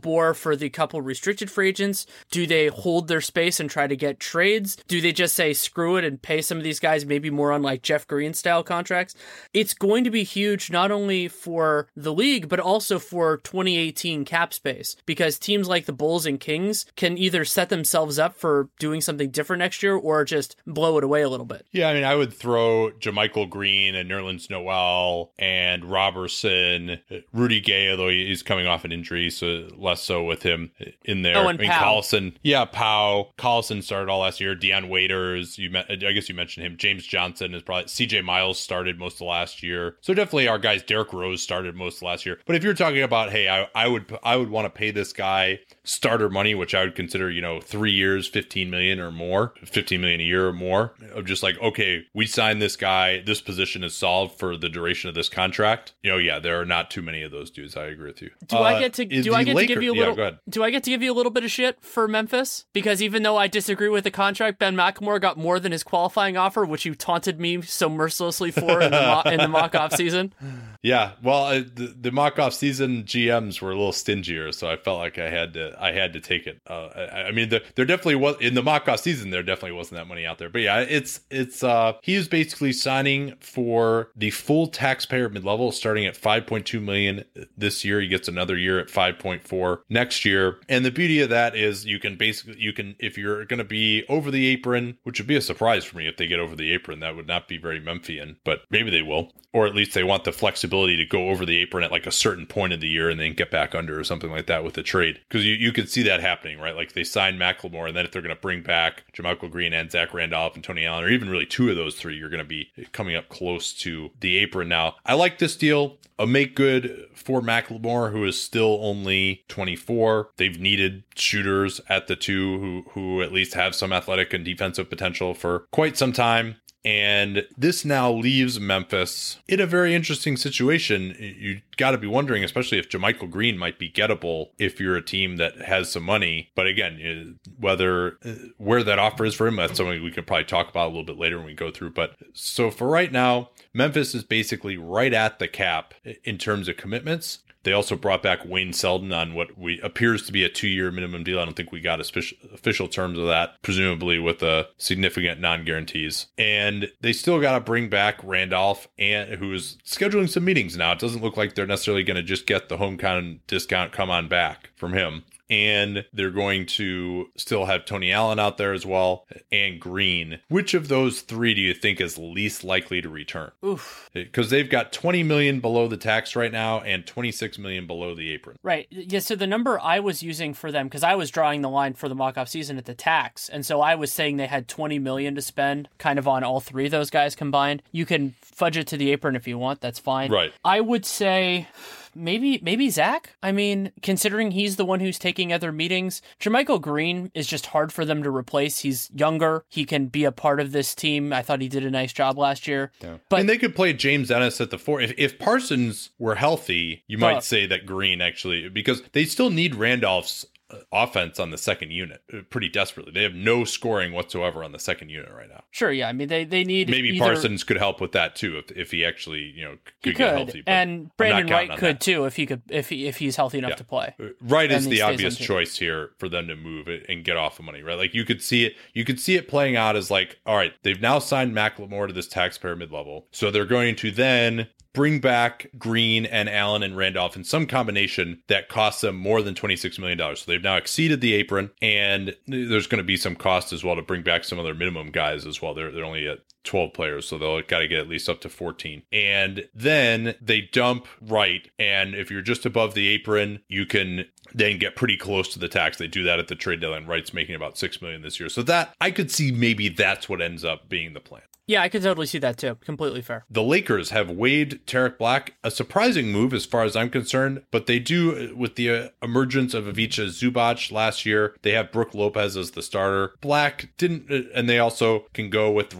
[SPEAKER 2] bore for the couple restricted free agents? Do they hold their space and try to get trades? Do they just say screw it and pay some of these guys maybe more on like Jeff Green style contracts? It's going to be huge not only for the league, but also for twenty eighteen cap space, because teams like the Bulls and Kings can either set themselves up for doing something different next year or just blow it away a little bit.
[SPEAKER 1] Yeah, I mean, I would throw JaMychal Green and Nerlens Noel and Robertson, Rudy Gay, although he's coming off an injury, so less so with him in there.
[SPEAKER 2] Oh, and
[SPEAKER 1] I mean,
[SPEAKER 2] Powell.
[SPEAKER 1] Collison. Yeah, Powell. Collison started all last year. Deion Waiters, you met, I guess you mentioned him. James Johnson is probably, C J Miles started most of last year. So definitely our guys, Derrick Rose started most of last year. But if you're talking about, hey, I, I would I would want to pay this guy starter money, which I would consider, you know, three years, fifteen million or more, fifteen million a year or more, of just like, okay, we signed this guy, this position is solved for the duration of this contract. You know, yeah, there are not too many of those dudes. I agree with you.
[SPEAKER 2] Do
[SPEAKER 1] uh,
[SPEAKER 2] I get to do I get
[SPEAKER 1] Laker,
[SPEAKER 2] to give you a
[SPEAKER 1] yeah,
[SPEAKER 2] little
[SPEAKER 1] go ahead.
[SPEAKER 2] do I get to give you a little bit of shit for Memphis? Because even though I disagree with the contract, Ben McLemore got more than his qualifying offer, which you taunted me so mercilessly for in the mo- in the mock off season.
[SPEAKER 1] Yeah, well, uh, the, the mock off season G Ms were a little stingier, so I felt like I had to I had to take it. Uh, I, I mean, there, there definitely was in the mock off season. There definitely wasn't that money out there, but yeah, it's it's uh, he is basically signing for the full taxpayer mid level, starting at five point two million this year. He gets another year at five point four next year, and the beauty of that is you can basically you can if you're going to be over the apron, which would be a surprise for me if they get over the apron. That would not be very Memphian, but maybe they will, or at least they want the flexibility to go over the apron at like a certain point of the year and then get back under or something like that with the trade, because you, you could see that happening, right? Like they sign McLemore, and then if they're going to bring back JaMychal Green and Zach Randolph and Tony Allen, or even really two of those three, you're going to be coming up close to the apron. Now, I like this deal. A make good for McLemore, who is still only twenty-four. They've needed shooters at the two who who at least have some athletic and defensive potential for quite some time. And this now leaves Memphis in a very interesting situation. You got to be wondering, especially if JaMychal Green might be gettable if you're a team that has some money. But again, whether where that offer is for him, that's something we can probably talk about a little bit later when we go through. But so for right now, Memphis is basically right at the cap in terms of commitments. They also brought back Wayne Selden on what we appears to be a two-year minimum deal. I don't think we got official, official terms of that, presumably with a significant non-guarantees. And they still got to bring back Randolph, and who is scheduling some meetings now. It doesn't look like they're necessarily going to just get the hometown discount come on back from him. And they're going to still have Tony Allen out there as well, and Green. Which of those three do you think is least likely to return?
[SPEAKER 2] Oof.
[SPEAKER 1] Because they've got twenty million dollars below the tax right now and twenty-six million dollars below the apron.
[SPEAKER 2] Right. Yeah, so the number I was using for them, because I was drawing the line for the mock-off season at the tax, and so I was saying they had twenty million dollars to spend kind of on all three of those guys combined. You can fudge it to the apron if you want. That's fine.
[SPEAKER 1] Right.
[SPEAKER 2] I would say... Maybe maybe Zach? I mean, considering he's the one who's taking other meetings, JaMychal Green is just hard for them to replace. He's younger. He can be a part of this team. I thought he did a nice job last year.
[SPEAKER 1] Yeah.
[SPEAKER 2] But
[SPEAKER 1] and they could play James Ennis at the four. If, if Parsons were healthy, you might
[SPEAKER 2] uh,
[SPEAKER 1] say that Green actually, because they still need Randolph's offense on the second unit pretty desperately. They have no scoring whatsoever on the second unit right now.
[SPEAKER 2] Sure, yeah. I mean, they, they need
[SPEAKER 1] maybe
[SPEAKER 2] either...
[SPEAKER 1] Parsons could help with that too if if he actually you know could,
[SPEAKER 2] he could.
[SPEAKER 1] get healthy.
[SPEAKER 2] And Brandon Wright could
[SPEAKER 1] that.
[SPEAKER 2] too if he could if he if he's healthy enough
[SPEAKER 1] yeah.
[SPEAKER 2] to play.
[SPEAKER 1] Wright is
[SPEAKER 2] and
[SPEAKER 1] the obvious choice here for them to move it and get off of money, right? Like you could see it, you could see it playing out as like, all right, they've now signed McLemore to this taxpayer mid level, so they're going to then bring back Green and Allen and Randolph in some combination that costs them more than twenty-six million dollars. So they've now exceeded the apron, and there's going to be some cost as well to bring back some of their minimum guys as well. They're, they're only at twelve players, so they'll got to get at least up to fourteen. And then they dump Wright, and if you're just above the apron, you can then get pretty close to the tax. They do that at the trade deadline. Wright's making about six million dollars this year. So that, I could see maybe that's what ends up being the plan.
[SPEAKER 2] Yeah, I could totally see that too. Completely fair.
[SPEAKER 1] The Lakers have waived Tarek Black, a surprising move as far as I'm concerned, but they do, with the uh, emergence of Ivica Zubac last year, they have Brook Lopez as the starter. Black didn't, uh, and they also can go with Randall or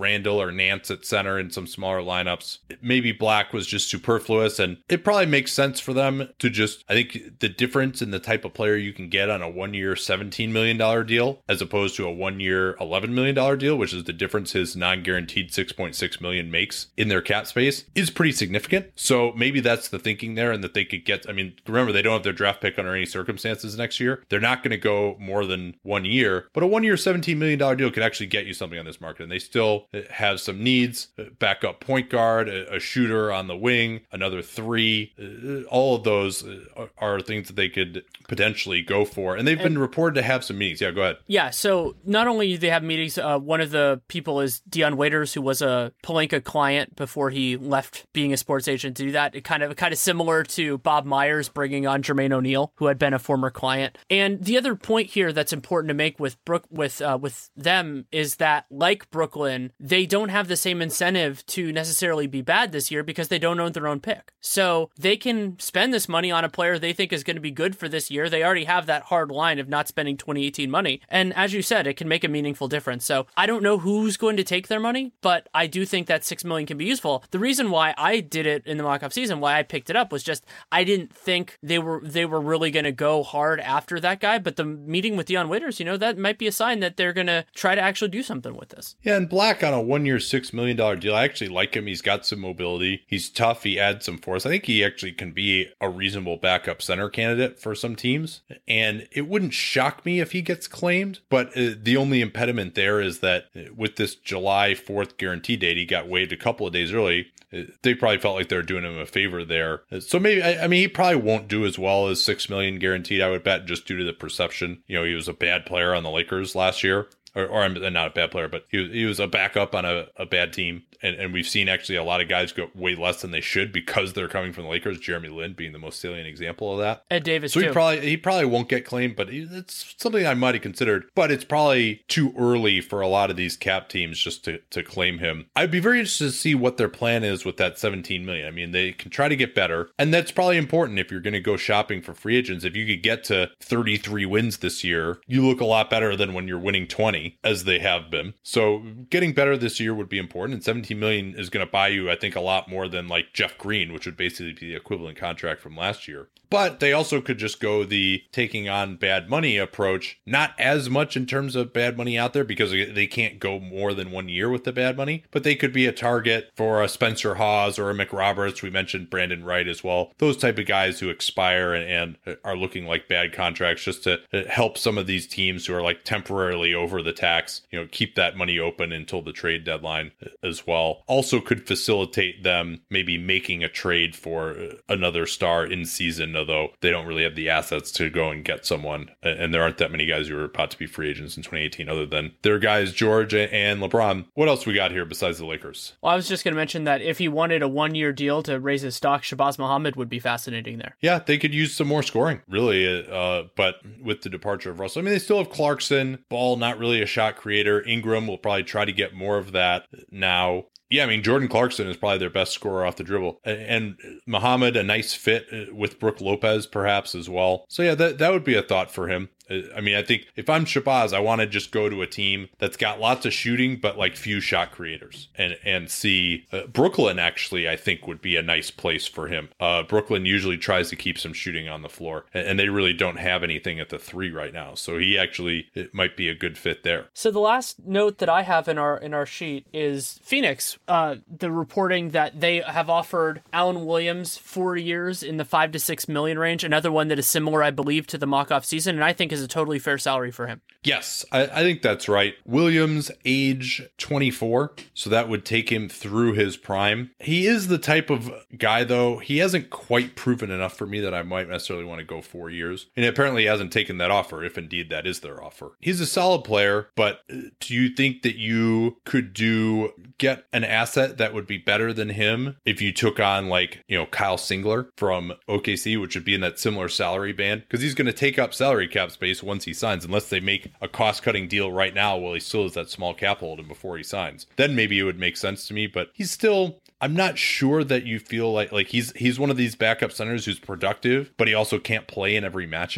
[SPEAKER 1] or Nance at center in some smaller lineups. Maybe Black was just superfluous, and it probably makes sense for them to just, I think the difference in the type of player you can get on a one-year seventeen million dollars deal as opposed to a one-year eleven million dollars deal, which is the difference his non-guaranteed six point six million dollars makes in their cap space, is pretty significant. So maybe that's the thinking there, and that they could get, I mean, remember, they don't have their draft pick under any circumstances next year. They're not going to go more than one year, but a one-year seventeen million dollars deal could actually get you something on this market. And they still have some needs, backup point guard, a, a shooter on the wing, another three. Uh, all of those are, are things that they could potentially go for. And they've and, been reported to have some meetings. Yeah, go ahead.
[SPEAKER 2] Yeah, so not only do they have meetings, uh, one of the people is Dion Waiters, who was a Pelinka client before he left being a sports agent to do that. It kind of kind of similar to Bob Myers bringing on Jermaine O'Neal, who had been a former client. And the other point here that's important to make with Brook with uh, with them is that, like Brooklyn, they don't have the same incentive to necessarily be bad this year because they don't own their own pick. So they can spend this money on a player they think is going to be good for this year. They already have that hard line of not spending twenty eighteen money. And as you said, it can make a meaningful difference. So I don't know who's going to take their money, but I do think that six million dollars can be useful. The reason why I did it in the mock-off season, why I picked it up, was just I didn't think they were they were really going to go hard after that guy. But the meeting with Dion Waiters, you know, that might be a sign that they're going to try to actually do something with this.
[SPEAKER 1] Yeah, and Black on a one-year six million dollars deal, I actually like him. He's got some mobility. He's tough. He adds some force. I think he actually can be a reasonable backup center candidate for some teams. And it wouldn't shock me if he gets claimed. But uh, the only impediment there is that with this July fourth guarantee date, he got waived a couple of days early. They probably felt like they're doing him a favor there. So maybe, I, I mean, he probably won't do as well as six million dollars guaranteed, I would bet, just due to the perception. You know, he was a bad player on the Lakers last year. Or, or not a bad player, but he was, he was a backup on a, a bad team. And, and we've seen actually a lot of guys go way less than they should because they're coming from the Lakers. Jeremy Lin being the most salient example of that.
[SPEAKER 2] Ed Davis,
[SPEAKER 1] so
[SPEAKER 2] too.
[SPEAKER 1] he probably he probably won't get claimed, but it's something I might have considered. But it's probably too early for a lot of these cap teams just to, to claim him. I'd be very interested to see what their plan is with that seventeen million dollars. I mean, they can try to get better, and that's probably important if you're going to go shopping for free agents. If you could get to thirty-three wins this year, you look a lot better than when you're winning twenty, as they have been. So getting better this year would be important, and seventeen million dollars is going to buy you, I think, a lot more than like Jeff Green, which would basically be the equivalent contract from last year. But they also could just go the taking on bad money approach, not as much in terms of bad money out there because they can't go more than one year with the bad money, but they could be a target for a Spencer Hawes or a McRoberts. We mentioned Brandon Wright as well. Those type of guys who expire and, and are looking like bad contracts, just to help some of these teams who are like temporarily over the tax, you know, keep that money open until the trade deadline as well. Also could facilitate them maybe making a trade for another star in season, although they don't really have the assets to go and get someone. And there aren't that many guys who are about to be free agents in twenty eighteen other than their guys, George and LeBron. What else we got here besides the Lakers?
[SPEAKER 2] Well, I was just going to mention that if he wanted a one-year deal to raise his stock, Shabazz Muhammad would be fascinating there.
[SPEAKER 1] Yeah, they could use some more scoring, really. Uh, but with the departure of Russell, I mean, they still have Clarkson. Ball, not really a shot creator. Ingram will probably try to get more of that now. Yeah, I mean, Jordan Clarkson is probably their best scorer off the dribble. And Muhammad, a nice fit with Brook Lopez, perhaps, as well. So, yeah, that, that would be a thought for him. I mean, I think if I'm Shabazz, I want to just go to a team that's got lots of shooting, but like few shot creators, and and see uh, Brooklyn. Actually, I think would be a nice place for him. Uh, Brooklyn usually tries to keep some shooting on the floor, and, and they really don't have anything at the three right now. So he actually it might be a good fit there.
[SPEAKER 2] So the last note that I have in our in our sheet is Phoenix. Uh, the reporting that they have offered Alan Williams four years in the five to six million range. Another one that is similar, I believe, to the mock-off season, and I think is a totally fair salary for him.
[SPEAKER 1] Yes, I, I think that's right. Williams, age twenty-four, so that would take him through his prime. He is the type of guy, though, he hasn't quite proven enough for me that I might necessarily want to go four years. And apparently he hasn't taken that offer, if indeed that is their offer. He's a solid player, but do you think that you could do get an asset that would be better than him if you took on, like, you know, Kyle Singler from O K C, which would be in that similar salary band? Because he's going to take up salary cap space once he signs, unless they make a cost-cutting deal right now while he still has that small cap hold and before he signs. Then maybe it would make sense to me, but he's still... I'm not sure that you feel like like he's he's one of these backup centers who's productive, but he also can't play in every matchup.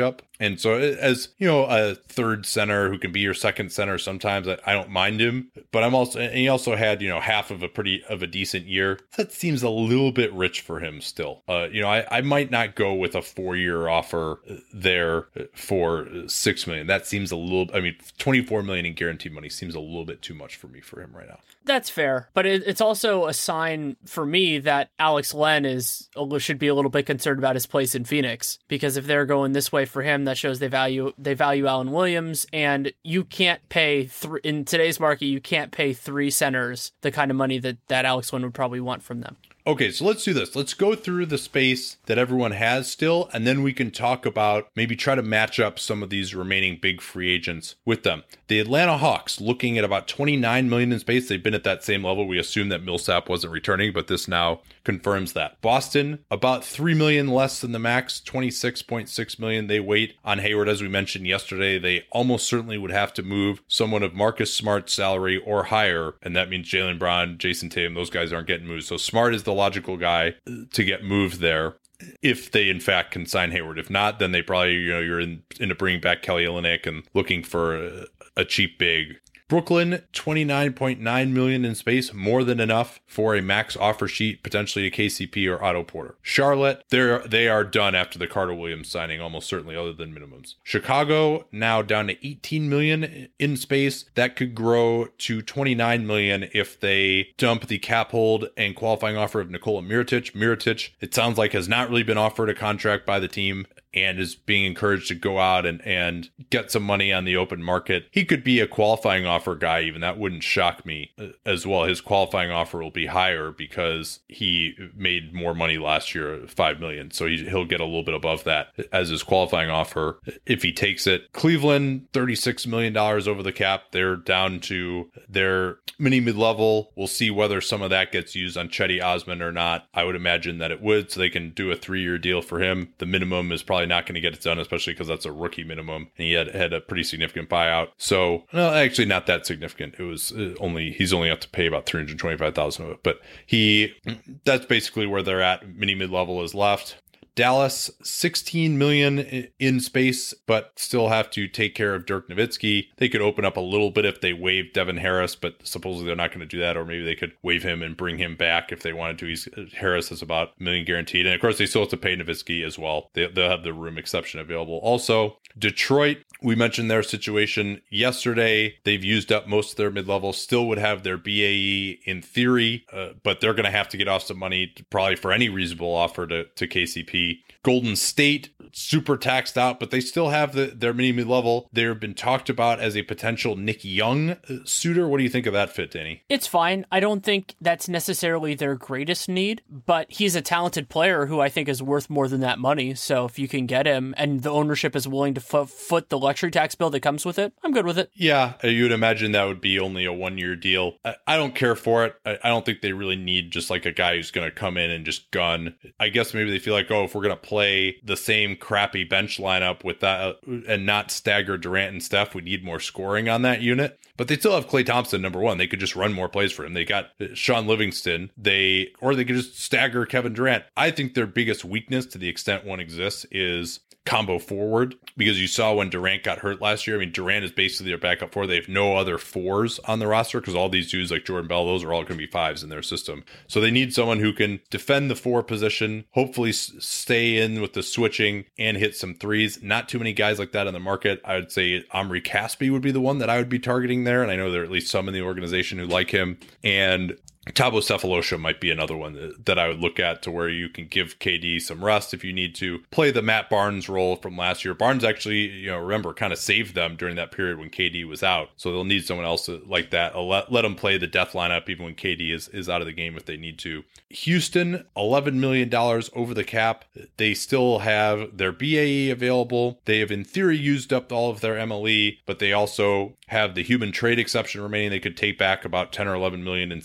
[SPEAKER 1] And so as, you know, a third center who can be your second center, sometimes I, I don't mind him, but I'm also, and he also had, you know, half of a pretty, of a decent year. That seems a little bit rich for him still. Uh, you know, I, I might not go with a four-year offer there for six million. That seems a little, I mean, twenty-four million in guaranteed money seems a little bit too much for me for him right now.
[SPEAKER 2] That's fair, but it, it's also a sign for me that Alex Len is should be a little bit concerned about his place in Phoenix, because if they're going this way for him, that shows they value they value Alan Williams, and you can't pay th- in today's market, you can't pay three centers the kind of money that that Alex Len would probably want from them.
[SPEAKER 1] Okay, so let's do this. Let's go through the space that everyone has still, and then we can talk about maybe try to match up some of these remaining big free agents with them. The Atlanta Hawks looking at about twenty-nine million in space. They've been at that same level. We assumed that Millsap wasn't returning, but this now confirms that. Boston, about three million less than the max, twenty-six point six million. They wait on Hayward, as we mentioned yesterday. They almost certainly would have to move someone of Marcus Smart's salary or higher, and that means Jaylen Brown, Jason Tatum, those guys aren't getting moved. So Smart is the logical guy to get moved there if they in fact can sign Hayward. If not, then they probably, you know, you're in into bringing back Kelly Olynyk and looking for a, a cheap big. Brooklyn, twenty-nine point nine million in space, more than enough for a max offer sheet, potentially to K C P or Otto Porter. Charlotte, they're they are done after the Carter Williams signing, almost certainly, other than minimums. Chicago, now down to eighteen million in space. That could grow to twenty-nine million if they dump the cap hold and qualifying offer of Nikola Mirotic. Mirotic, it sounds like, has not really been offered a contract by the team and is being encouraged to go out and, and get some money on the open market. He could be a qualifying offer guy even. That wouldn't shock me as well. His qualifying offer will be higher because he made more money last year, five million dollars. So he, he'll get a little bit above that as his qualifying offer if he takes it. Cleveland, thirty-six million dollars over the cap. They're down to their mini mid-level. We'll see whether some of that gets used on Chetty Osman or not. I would imagine that it would, so they can do a three-year deal for him. The minimum is probably not going to get it done, especially because that's a rookie minimum, and he had had a pretty significant buyout. So, no, actually not that significant. It was only he's only have to pay about three hundred twenty-five thousand dollars of it, but he that's basically where they're at. Mini mid level is left. Dallas, sixteen million in space, but still have to take care of Dirk Nowitzki. They could open up a little bit if they waive Devin Harris, but supposedly they're not going to do that, or maybe they could waive him and bring him back if they wanted to. He's, Harris is about a million guaranteed. And of course, they still have to pay Nowitzki as well. They, they'll have the room exception available. Also, Detroit, we mentioned their situation yesterday. They've used up most of their mid-level, still would have their B A E in theory, uh, but they're going to have to get off some money to, probably for any reasonable offer to, to K C P. Golden State, super taxed out, but they still have the, their mini mid-level. They've been talked about as a potential Nick Young suitor. What do you think of that fit, Danny?
[SPEAKER 2] It's fine. I don't think that's necessarily their greatest need, but he's a talented player who I think is worth more than that money. So if you can get him and the ownership is willing to fo- foot the luxury tax bill that comes with it, I'm good with it.
[SPEAKER 1] Yeah, you would imagine that would be only a one-year deal. I, I don't care for it. I, I don't think they really need just like a guy who's going to come in and just gun. I guess maybe they feel like, oh, if we're going to play the same crappy bench lineup with that and not stagger Durant and Steph, we need more scoring on that unit. But they still have Klay Thompson, number one. They could just run more plays for him. They got Sean Livingston. They or they could just stagger Kevin Durant. I think their biggest weakness, to the extent one exists, is combo forward, because you saw when Durant got hurt last year. I mean, Durant is basically their backup four. They have no other fours on the roster because all these dudes like Jordan Bell, those are all going to be fives in their system. So they need someone who can defend the four position, hopefully s- stay in with the switching and hit some threes. Not too many guys like that in the market. I would say Omri Caspi would be the one that I would be targeting there. And I know there are at least some in the organization who like him. And Thabo Cephalosha might be another one that, that I would look at, to where you can give K D some rest if you need to play the Matt Barnes role from last year. Barnes actually, you know, remember, kind of saved them during that period when K D was out. So they'll need someone else like that. I'll let, let them play the death lineup even when K D is, is out of the game if they need to. Houston, eleven million dollars over the cap. They still have their B A E available. They have in theory used up all of their M L E, but they also have the human trade exception remaining. They could take back about ten or eleven million in salary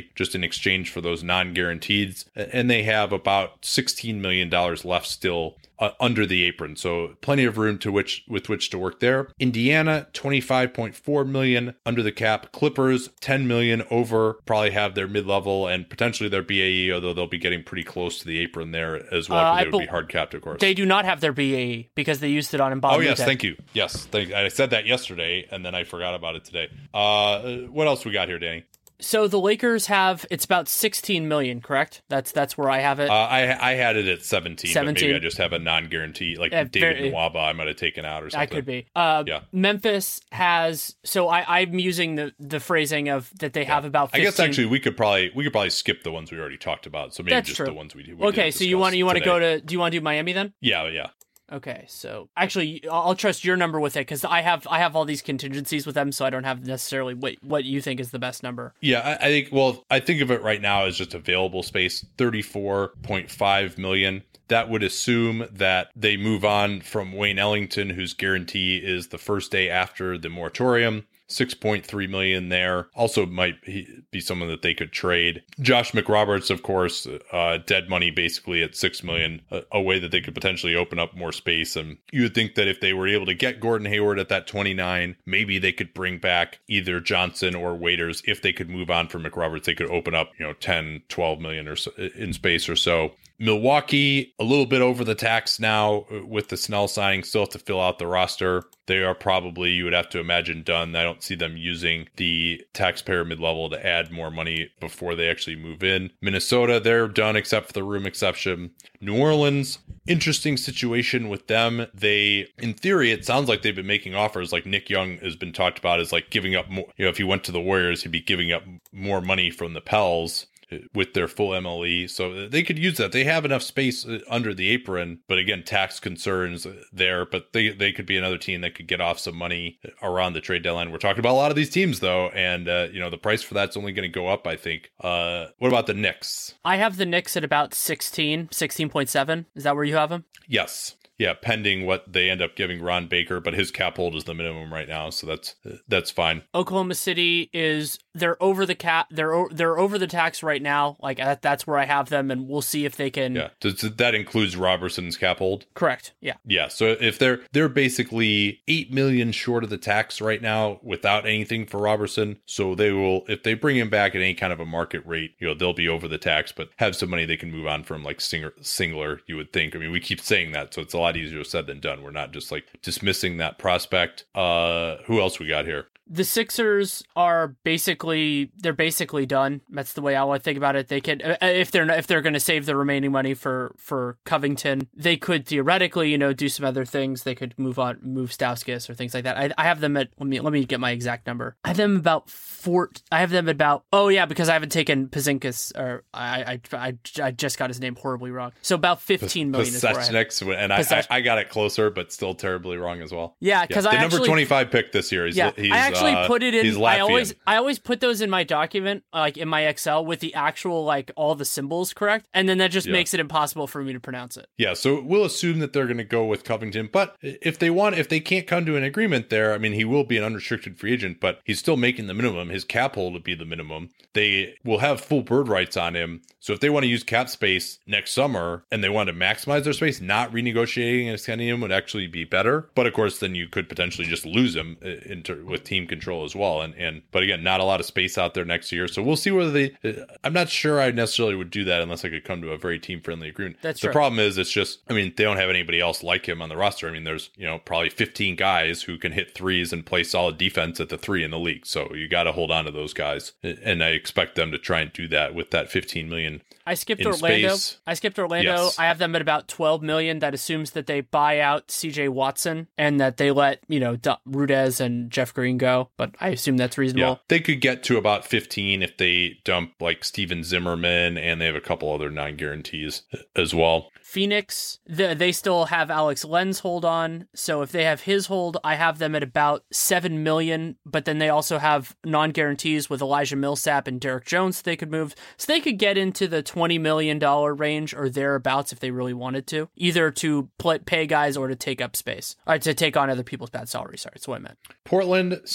[SPEAKER 1] salary just in exchange for those non-guaranteeds. And they have about sixteen million dollars left still uh, under the apron. So plenty of room to which with which to work there. Indiana, twenty-five point four million dollars under the cap. Clippers, ten million dollars over, probably have their mid-level and potentially their B A E, although they'll be getting pretty close to the apron there as well.
[SPEAKER 2] Uh,
[SPEAKER 1] They
[SPEAKER 2] I
[SPEAKER 1] would
[SPEAKER 2] bel-
[SPEAKER 1] be hard capped, of course.
[SPEAKER 2] They do not have their B A E because they used it on Mbamute.
[SPEAKER 1] Oh, yes, thank you. Yes, thank, I said that yesterday, and then I forgot about it today. Uh, what else we got here, Danny?
[SPEAKER 2] So the Lakers have, it's about sixteen million, correct? That's that's where I have it.
[SPEAKER 1] Uh, I I had it at seventeen,
[SPEAKER 2] seventeen.
[SPEAKER 1] But maybe I just have a non-guarantee, like
[SPEAKER 2] Yeah,
[SPEAKER 1] David
[SPEAKER 2] very-
[SPEAKER 1] Nwaba I might have taken out or something.
[SPEAKER 2] That could be. Uh,
[SPEAKER 1] Yeah.
[SPEAKER 2] Memphis has, so I, I'm using the, the phrasing of that they have about
[SPEAKER 1] I
[SPEAKER 2] fifteen.
[SPEAKER 1] guess actually we could probably we could probably skip the ones we already talked about. So maybe
[SPEAKER 2] That's
[SPEAKER 1] just
[SPEAKER 2] true.
[SPEAKER 1] the ones we, we
[SPEAKER 2] Okay,
[SPEAKER 1] didn't
[SPEAKER 2] so you
[SPEAKER 1] discuss
[SPEAKER 2] want you want to
[SPEAKER 1] today.
[SPEAKER 2] go to, do you want to do Miami then?
[SPEAKER 1] Yeah, yeah.
[SPEAKER 2] Okay, so actually, I'll I'll trust your number with it because I have I have all these contingencies with them, so I don't have necessarily what what you think is the best number.
[SPEAKER 1] Yeah, I, I think. Well, I think of it right now as just available space, thirty-four point five million. That would assume that they move on from Wayne Ellington, whose guarantee is the first day after the moratorium. six point three million there. Also might be someone that they could trade. Josh McRoberts, of course, uh, dead money basically at six million, a, a way that they could potentially open up more space. And you would think that if they were able to get Gordon Hayward at that twenty-nine, maybe they could bring back either Johnson or Waiters. If they could move on from McRoberts, they could open up, you know, ten, twelve million or so in space or so. Milwaukee, a little bit over the tax now with the Snell signing, still have to fill out the roster. They are probably, you would have to imagine, done. I don't see them using the taxpayer mid-level to add more money before they actually move in. Minnesota, they're done except for the room exception. New Orleans, interesting situation with them. They, in theory, it sounds like they've been making offers. Like Nick Young has been talked about as like giving up more. You know, if he went to the Warriors, he'd be giving up more money from the Pels with their full M L E. So they could use that. They have enough space under the apron, but again, tax concerns there, but they, they could be another team that could get off some money around the trade deadline. We're talking about a lot of these teams though. And, uh, you know, the price for that's only going to go up, I think. Uh, what about the Knicks?
[SPEAKER 2] I have the Knicks at about sixteen, sixteen point seven. Is that where you have them?
[SPEAKER 1] Yes. Yeah, pending what they end up giving Ron Baker, but his cap hold is the minimum right now, so that's that's fine.
[SPEAKER 2] Oklahoma City is they're over the cap, they're o- they're over the tax right now. Like that, that's where I have them, and we'll see if they can.
[SPEAKER 1] Yeah, Does, that includes Roberson's cap hold.
[SPEAKER 2] Correct. Yeah.
[SPEAKER 1] Yeah, so if they're they're basically eight million short of the tax right now without anything for Roberson, so they will if they bring him back at any kind of a market rate, you know, they'll be over the tax, but have some money they can move on from, like Singer, Singler. You would think. I mean, we keep saying that, so it's a lot easier said than done. We're not just like dismissing that prospect. Uh, who else we got here?
[SPEAKER 2] The Sixers are basically they're basically done. That's the way I would think about it. They can if they're if they're going to save the remaining money for for Covington, they could theoretically, you know, do some other things. They could move on, move Stauskas or things like that. I, I have them at let me let me get my exact number. I have them about four. I have them at about oh yeah because I haven't taken Pazinkas or I I I, I just got his name horribly wrong. So about fifteen million is where I have.
[SPEAKER 1] And I, I I got it closer, but still terribly wrong as well.
[SPEAKER 2] Yeah, because
[SPEAKER 1] yeah.
[SPEAKER 2] I
[SPEAKER 1] the number
[SPEAKER 2] actually,
[SPEAKER 1] twenty-five pick this year. He's,
[SPEAKER 2] yeah,
[SPEAKER 1] he's,
[SPEAKER 2] I actually
[SPEAKER 1] uh,
[SPEAKER 2] put it in.
[SPEAKER 1] He's
[SPEAKER 2] I
[SPEAKER 1] Latvian.
[SPEAKER 2] always I always put those in my document, like in my Excel, with the actual like all the symbols correct, and then that just
[SPEAKER 1] Yeah.
[SPEAKER 2] makes it impossible for me to pronounce it.
[SPEAKER 1] Yeah, so we'll assume that they're going to go with Covington, but if they want, if they can't come to an agreement there, I mean, he will be an unrestricted free agent, but he's still making the minimum. His cap hold would be the minimum. They will have full bird rights on him. So if they want to use cap space next summer and they want to maximize their space, not renegotiating and extending him would actually be better. But of course, then you could potentially just lose him into with team control as well. And and but again, not a lot of space out there next year. So we'll see whether they. I'm not sure I necessarily would do that unless I could come to a very team friendly agreement.
[SPEAKER 2] That's
[SPEAKER 1] the
[SPEAKER 2] true.
[SPEAKER 1] problem is it's just. I mean, they don't have anybody else like him on the roster. I mean, there's you know probably fifteen guys who can hit threes and play solid defense at the three in the league. So you got to hold on to those guys, and I expect them to try and do that with that fifteen million.
[SPEAKER 2] I skipped
[SPEAKER 1] in
[SPEAKER 2] Orlando.
[SPEAKER 1] space.
[SPEAKER 2] I skipped Orlando.
[SPEAKER 1] Yes.
[SPEAKER 2] I have them at about twelve million. That assumes that they buy out C J Watson and that they let, you know, D- Rudez and Jeff Green go. But I assume that's reasonable.
[SPEAKER 1] Yeah, they could get to about fifteen if they dump like Steven Zimmerman, and they have a couple other non-guarantees as well.
[SPEAKER 2] Phoenix, the, they still have Alex Len's hold on. So if they have his hold, I have them at about seven million. But then they also have non-guarantees with Elijah Millsap and Derek Jones they could move. So they could get into the twenty million dollars range or thereabouts if they really wanted to, either to play, pay guys or to take up space, or to take on other people's bad salaries. Sorry, that's what I meant.
[SPEAKER 1] Portland,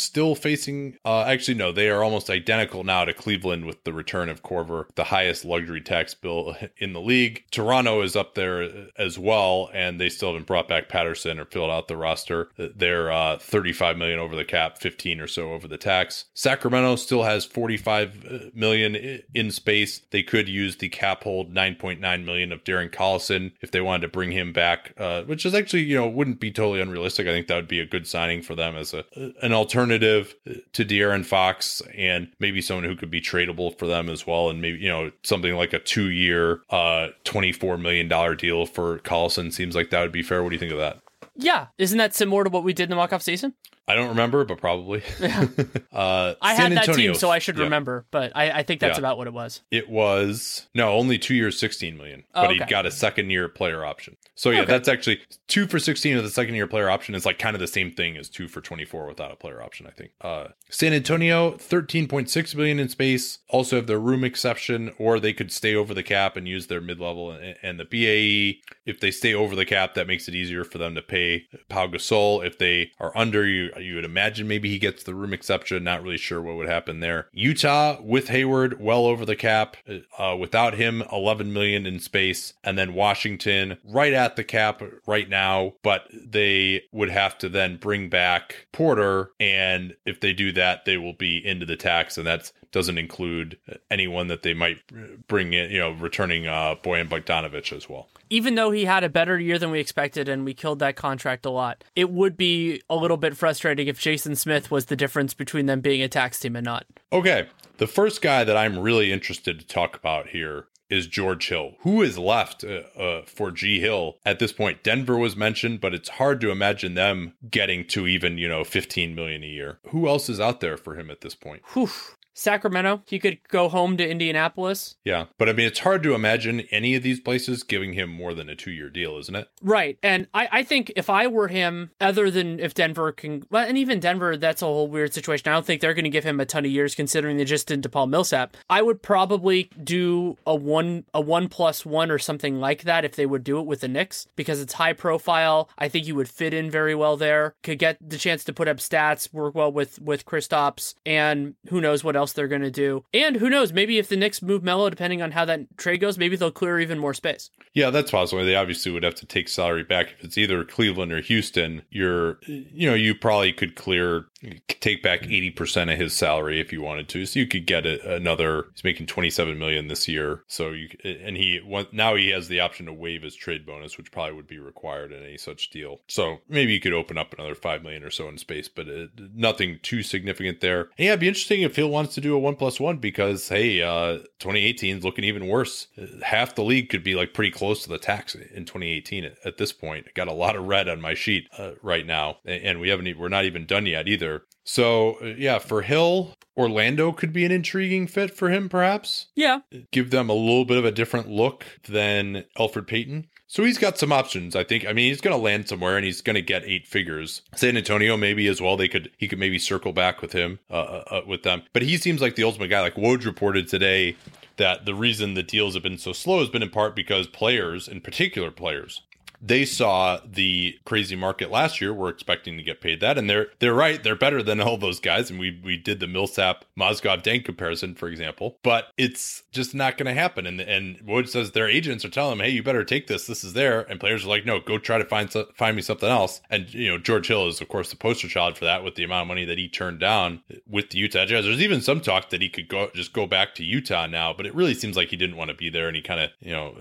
[SPEAKER 1] still facing, uh, actually, no, they are almost identical now to Cleveland with the return of Korver, the highest luxury tax bill in the league. Toronto is up there as well, and they still haven't brought back Patterson or filled out the roster. They're uh, thirty-five million over the cap, fifteen or so over the tax. Sacramento still has forty-five million in space. They could use the cap hold nine point nine million of Darren Collison if they wanted to bring him back, uh, which is actually, you know, wouldn't be totally unrealistic. I think that would be a good signing for them as a an alternative to De'Aaron Fox, and maybe someone who could be tradable for them as well. And maybe, you know, something like a two-year, uh, twenty-four million dollars deal for Collison seems like that would be fair. What do you think of that?
[SPEAKER 2] Yeah. Isn't that similar to what we did in the walk-off season?
[SPEAKER 1] I don't remember, but probably.
[SPEAKER 2] Yeah.
[SPEAKER 1] uh,
[SPEAKER 2] I
[SPEAKER 1] San
[SPEAKER 2] had that
[SPEAKER 1] Antonio,
[SPEAKER 2] team, so I should
[SPEAKER 1] yeah.
[SPEAKER 2] remember, but I, I think that's
[SPEAKER 1] Yeah.
[SPEAKER 2] about what it was.
[SPEAKER 1] It was, no, only two years, sixteen million,
[SPEAKER 2] Oh,
[SPEAKER 1] but
[SPEAKER 2] okay.
[SPEAKER 1] he got a second year player option. So yeah,
[SPEAKER 2] Okay.
[SPEAKER 1] that's actually two for sixteen of the second year player option is like kind of the same thing as two for twenty-four without a player option, I think. Uh, San Antonio, thirteen point six million in space, also have their room exception, or they could stay over the cap and use their mid-level and, and the B A E. If they stay over the cap, that makes it easier for them to pay Pau Gasol. If they are under, you, you would imagine maybe he gets the room exception. Not really sure what would happen there. Utah with Hayward well over the cap. Uh, without him, eleven million in space. And then Washington right at the cap right now, but they would have to then bring back Porter. And if they do that, they will be into the tax. And that doesn't include anyone that they might bring in, you know, returning uh, Bojan Bogdanovic as well.
[SPEAKER 2] Even though he had a better year than we expected and we killed that contract a lot, it would be a little bit frustrating if Jason Smith was the difference between them being a tax team and not.
[SPEAKER 1] Okay. The first guy that I'm really interested to talk about here is George Hill. Who is left uh, uh, for G Hill at this point? Denver was mentioned, but it's hard to imagine them getting to even, you know, fifteen million a year. Who else is out there for him at this point?
[SPEAKER 2] Whew. Sacramento, he could go home to Indianapolis.
[SPEAKER 1] Yeah, but I mean, it's hard to imagine any of these places giving him more than a two-year deal, isn't it?
[SPEAKER 2] Right, and I, I think if I were him, other than if Denver can, well, and even Denver, that's a whole weird situation. I don't think they're going to give him a ton of years considering they just did Paul Millsap. I would probably do a one a one plus one or something like that if they would do it with the Knicks, because it's high profile. I think you would fit in very well there, could get the chance to put up stats, work well with, with Kristaps, and who knows what else they're going to do. And who knows, maybe if the Knicks move Melo, depending on how that trade goes, maybe they'll clear even more space.
[SPEAKER 1] Yeah, that's possible. They obviously would have to take salary back. If it's either Cleveland or Houston, you're, you know, you probably could clear, take back eighty percent of his salary if you wanted to. So you could get a, another, he's making twenty-seven million this year. So you, and he, now he has the option to waive his trade bonus, which probably would be required in any such deal. So maybe you could open up another five million or so in space, but it, nothing too significant there. And yeah, it'd be interesting if Hill wants to do a one plus one, because hey, uh, twenty eighteen is looking even worse. Half the league could be like pretty close to the tax in twenty eighteen at, at this point. I got a lot of red on my sheet uh, right now, and we haven't, we're not even done yet either. So uh, yeah, for Hill, Orlando could be an intriguing fit for him, perhaps.
[SPEAKER 2] Yeah.
[SPEAKER 1] Give them a little bit of a different look than Elfrid Payton. So he's got some options, I think. I mean, he's going to land somewhere and he's going to get eight figures. San Antonio maybe as well. They could, he could maybe circle back with him, uh, uh, with them. But he seems like the ultimate guy. Like Woj reported today that the reason the deals have been so slow has been in part because players, in particular players, they saw the crazy market last year. We're expecting to get paid that. And they're they're right. They're better than all those guys. And we we did the Millsap Mozgov Deng comparison, for example. But it's just not going to happen. And and Woj says their agents are telling them, hey, you better take this. This is there. And players are like, no, go try to find find me something else. And, you know, George Hill is, of course, the poster child for that with the amount of money that he turned down with the Utah Jazz. There's even some talk that he could go just go back to Utah now. But it really seems like he didn't want to be there. And he kind of, you know,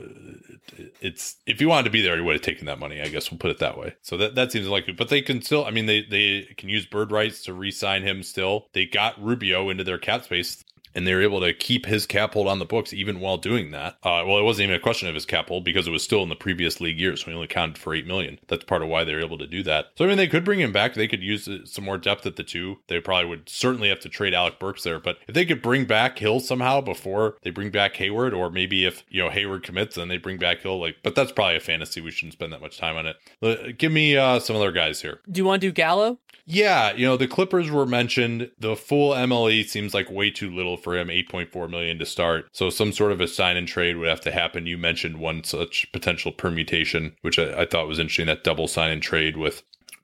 [SPEAKER 1] it's if he wanted to be there, he would have taken that money. I guess we'll put it that way. So that, that seems likely. But they can still, I mean, they, they can use bird rights to re-sign him still. They got Rubio into their cap space, and they were able to keep his cap hold on the books even while doing that. Uh, well, it wasn't even a question of his cap hold because it was still in the previous league year, so he only counted for eight million. That's part of why they were able to do that. So, I mean, they could bring him back. They could use some more depth at the two. They probably would certainly have to trade Alec Burks there. But if they could bring back Hill somehow before they bring back Hayward, or maybe if, you know, Hayward commits, then they bring back Hill. Like, but that's probably a fantasy. We shouldn't spend that much time on it. Uh, give me uh, some other guys here.
[SPEAKER 2] Do you want to do Gallo?
[SPEAKER 1] Yeah, you know, the Clippers were mentioned. The full M L E seems like way too little for him, eight point four million to start. So some sort of a sign and trade would have to happen. You mentioned one such potential permutation, which I, I thought was interesting, that double sign and trade with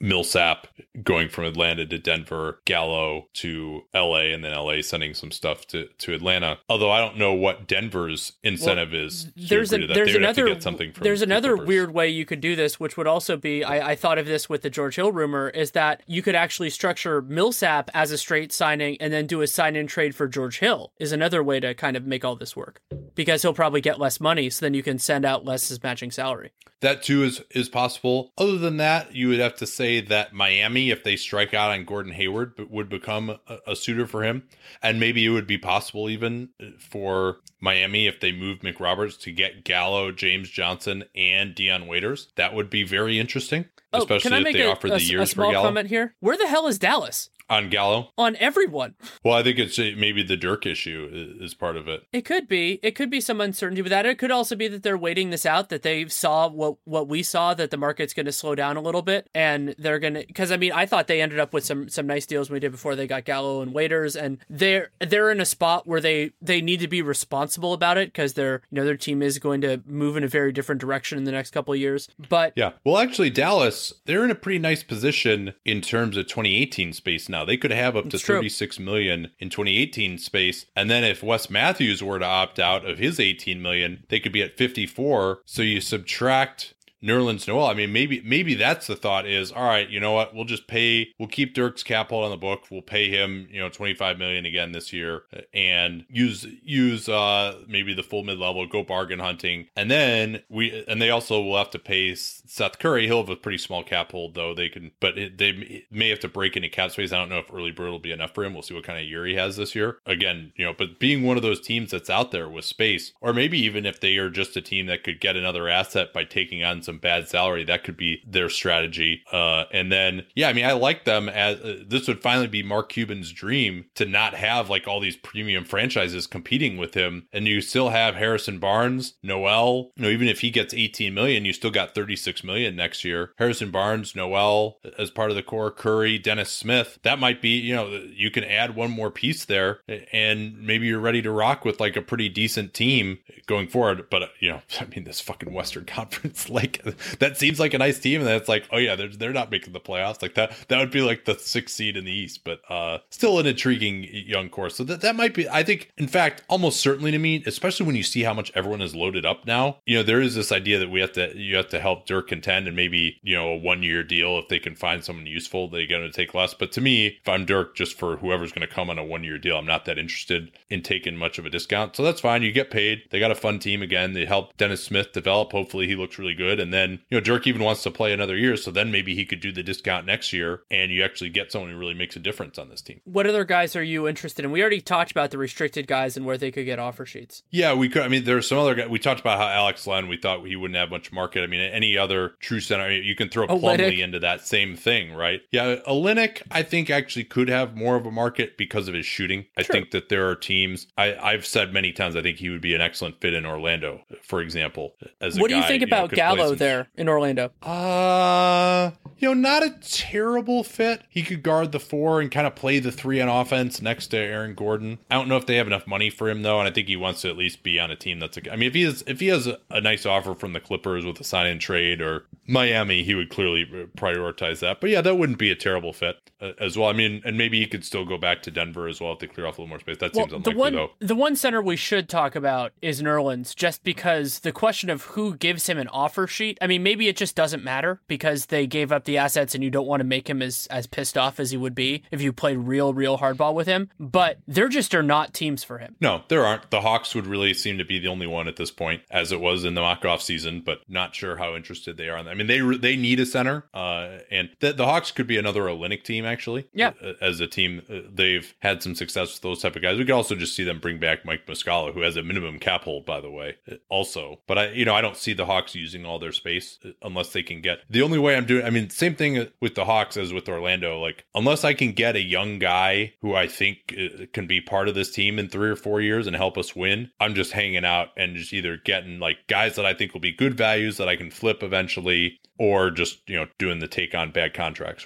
[SPEAKER 1] Millsap going from Atlanta to Denver, Gallo to L A, and then L A sending some stuff to, to Atlanta. Although I don't know what Denver's incentive well, is.
[SPEAKER 2] There's, a, there's another there's another weird way you could do this, which would also be, I, I thought of this with the George Hill rumor, is that you could actually structure Millsap as a straight signing and then do a sign-in trade for George Hill is another way to kind of make all this work. Because he'll probably get less money, so then you can send out less as matching salary.
[SPEAKER 1] That too is is possible. Other than that, you would have to say that Miami, if they strike out on Gordon Hayward, would become a, a suitor for him. And maybe it would be possible even for Miami if they move McRoberts to get Gallo, James Johnson, and Dion Waiters. That would be very interesting,
[SPEAKER 2] oh,
[SPEAKER 1] especially
[SPEAKER 2] can I
[SPEAKER 1] if
[SPEAKER 2] make
[SPEAKER 1] they
[SPEAKER 2] a,
[SPEAKER 1] offer
[SPEAKER 2] a,
[SPEAKER 1] the years
[SPEAKER 2] a small
[SPEAKER 1] for Gallo.
[SPEAKER 2] Comment here? Where the hell is Dallas?
[SPEAKER 1] On Gallo?
[SPEAKER 2] On everyone.
[SPEAKER 1] Well, I think it's maybe the Dirk issue is part of it.
[SPEAKER 2] It could be. It could be some uncertainty with that. It could also be that they're waiting this out, that they saw what, what we saw, that the market's going to slow down a little bit, and they're going to... Because, I mean, I thought they ended up with some some nice deals when we did before they got Gallo and Waiters, and they're they're in a spot where they, they need to be responsible about it, because their, you know, their team is going to move in a very different direction in the next couple of years. But...
[SPEAKER 1] Yeah. Well, actually, Dallas, they're in a pretty nice position in terms of twenty eighteen space now. They could have up to thirty-six million in twenty eighteen space, and then if Wes Matthews were to opt out of his eighteen million, they could be at fifty-four. So you subtract Nerlens Noel. I mean, maybe maybe that's the thought is, all right, you know what? We'll just pay, we'll keep Dirk's cap hold on the book. We'll pay him, you know, twenty-five million again this year and use use uh maybe the full mid-level, go bargain hunting. And then we, and they also will have to pay Seth Curry. He'll have a pretty small cap hold though. They can, but it, they may have to break into cap space. I don't know if early bird will be enough for him. We'll see what kind of year he has this year. Again, you know, but being one of those teams that's out there with space, or maybe even if they are just a team that could get another asset by taking on some bad salary, that could be their strategy. Uh, and then, yeah, I mean, I like them as uh, this would finally be Mark Cuban's dream to not have like all these premium franchises competing with him. And you still have Harrison Barnes, Noel, you know, even if he gets eighteen million, you still got thirty-six million next year. Harrison Barnes, Noel as part of the core, Curry, Dennis Smith. That might be, you know, you can add one more piece there and maybe you're ready to rock with like a pretty decent team going forward. But, uh, you know, I mean, this fucking Western Conference, like, that seems like a nice team, and then it's like, oh yeah, they're they're not making the playoffs. Like that that would be like the sixth seed in the East, but uh still an intriguing young core. So that that might be, I think, in fact, almost certainly to me, especially when you see how much everyone is loaded up now. You know, there is this idea that we have to you have to help Dirk contend, and maybe, you know, a one year deal if they can find someone useful, they get to take less. But to me, if I'm Dirk, just for whoever's going to come on a one year deal, I'm not that interested in taking much of a discount. So that's fine. You get paid. They got a fun team again. They help Dennis Smith develop. Hopefully, he looks really good, and then, you know, Dirk even wants to play another year, so then maybe he could do the discount next year and you actually get someone who really makes a difference on this team.
[SPEAKER 2] What other guys are you interested in? We already talked about the restricted guys and where they could get offer sheets.
[SPEAKER 1] Yeah, we could. I mean, there's some other guys. We talked about how Alex Len, we thought he wouldn't have much market. I mean, any other true center, you can throw Plumlee into that same thing, right? Yeah, Olynyk, I think, actually could have more of a market because of his shooting. I sure. think that there are teams, I, I've said many times, I think he would be an excellent fit in Orlando, for example. As a
[SPEAKER 2] what do you
[SPEAKER 1] guy,
[SPEAKER 2] think about
[SPEAKER 1] you know,
[SPEAKER 2] Gallo
[SPEAKER 1] some...
[SPEAKER 2] there in Orlando?
[SPEAKER 1] Uh, you know, not a terrible fit. He could guard the four and kind of play the three on offense next to Aaron Gordon. I don't know if they have enough money for him though, and I think he wants to at least be on a team that's a, I mean, if he has if he has a, a nice offer from the Clippers with a sign and trade or Miami, he would clearly prioritize that. But yeah, that wouldn't be a terrible fit uh, as well. I mean, and maybe he could still go back to Denver as well if they clear off a little more space. That
[SPEAKER 2] well,
[SPEAKER 1] seems unlikely
[SPEAKER 2] the one,
[SPEAKER 1] though.
[SPEAKER 2] The one center we should talk about is Nerlens, just because the question of who gives him an offer sheet. I mean, maybe it just doesn't matter because they gave up the assets and you don't want to make him as, as pissed off as he would be if you played real, real hardball with him. But there just are not teams for him.
[SPEAKER 1] No, there aren't. The Hawks would really seem to be the only one at this point, as it was in the mock-off season, but not sure how interested they are in that. I mean, they they need a center, uh, and the, the Hawks could be another Olynyk team, actually.
[SPEAKER 2] Yeah.
[SPEAKER 1] As a team, they've had some success with those type of guys. We could also just see them bring back Mike Muscala, who has a minimum cap hold, by the way, also. But I, you know, I don't see the Hawks using all their space unless they can get the only way I'm doing. I mean, same thing with the Hawks as with Orlando. Like, unless I can get a young guy who I think can be part of this team in three or four years and help us win, I'm just hanging out and just either getting like guys that I think will be good values that I can flip eventually, or just, you know, doing the take on bad contracts route.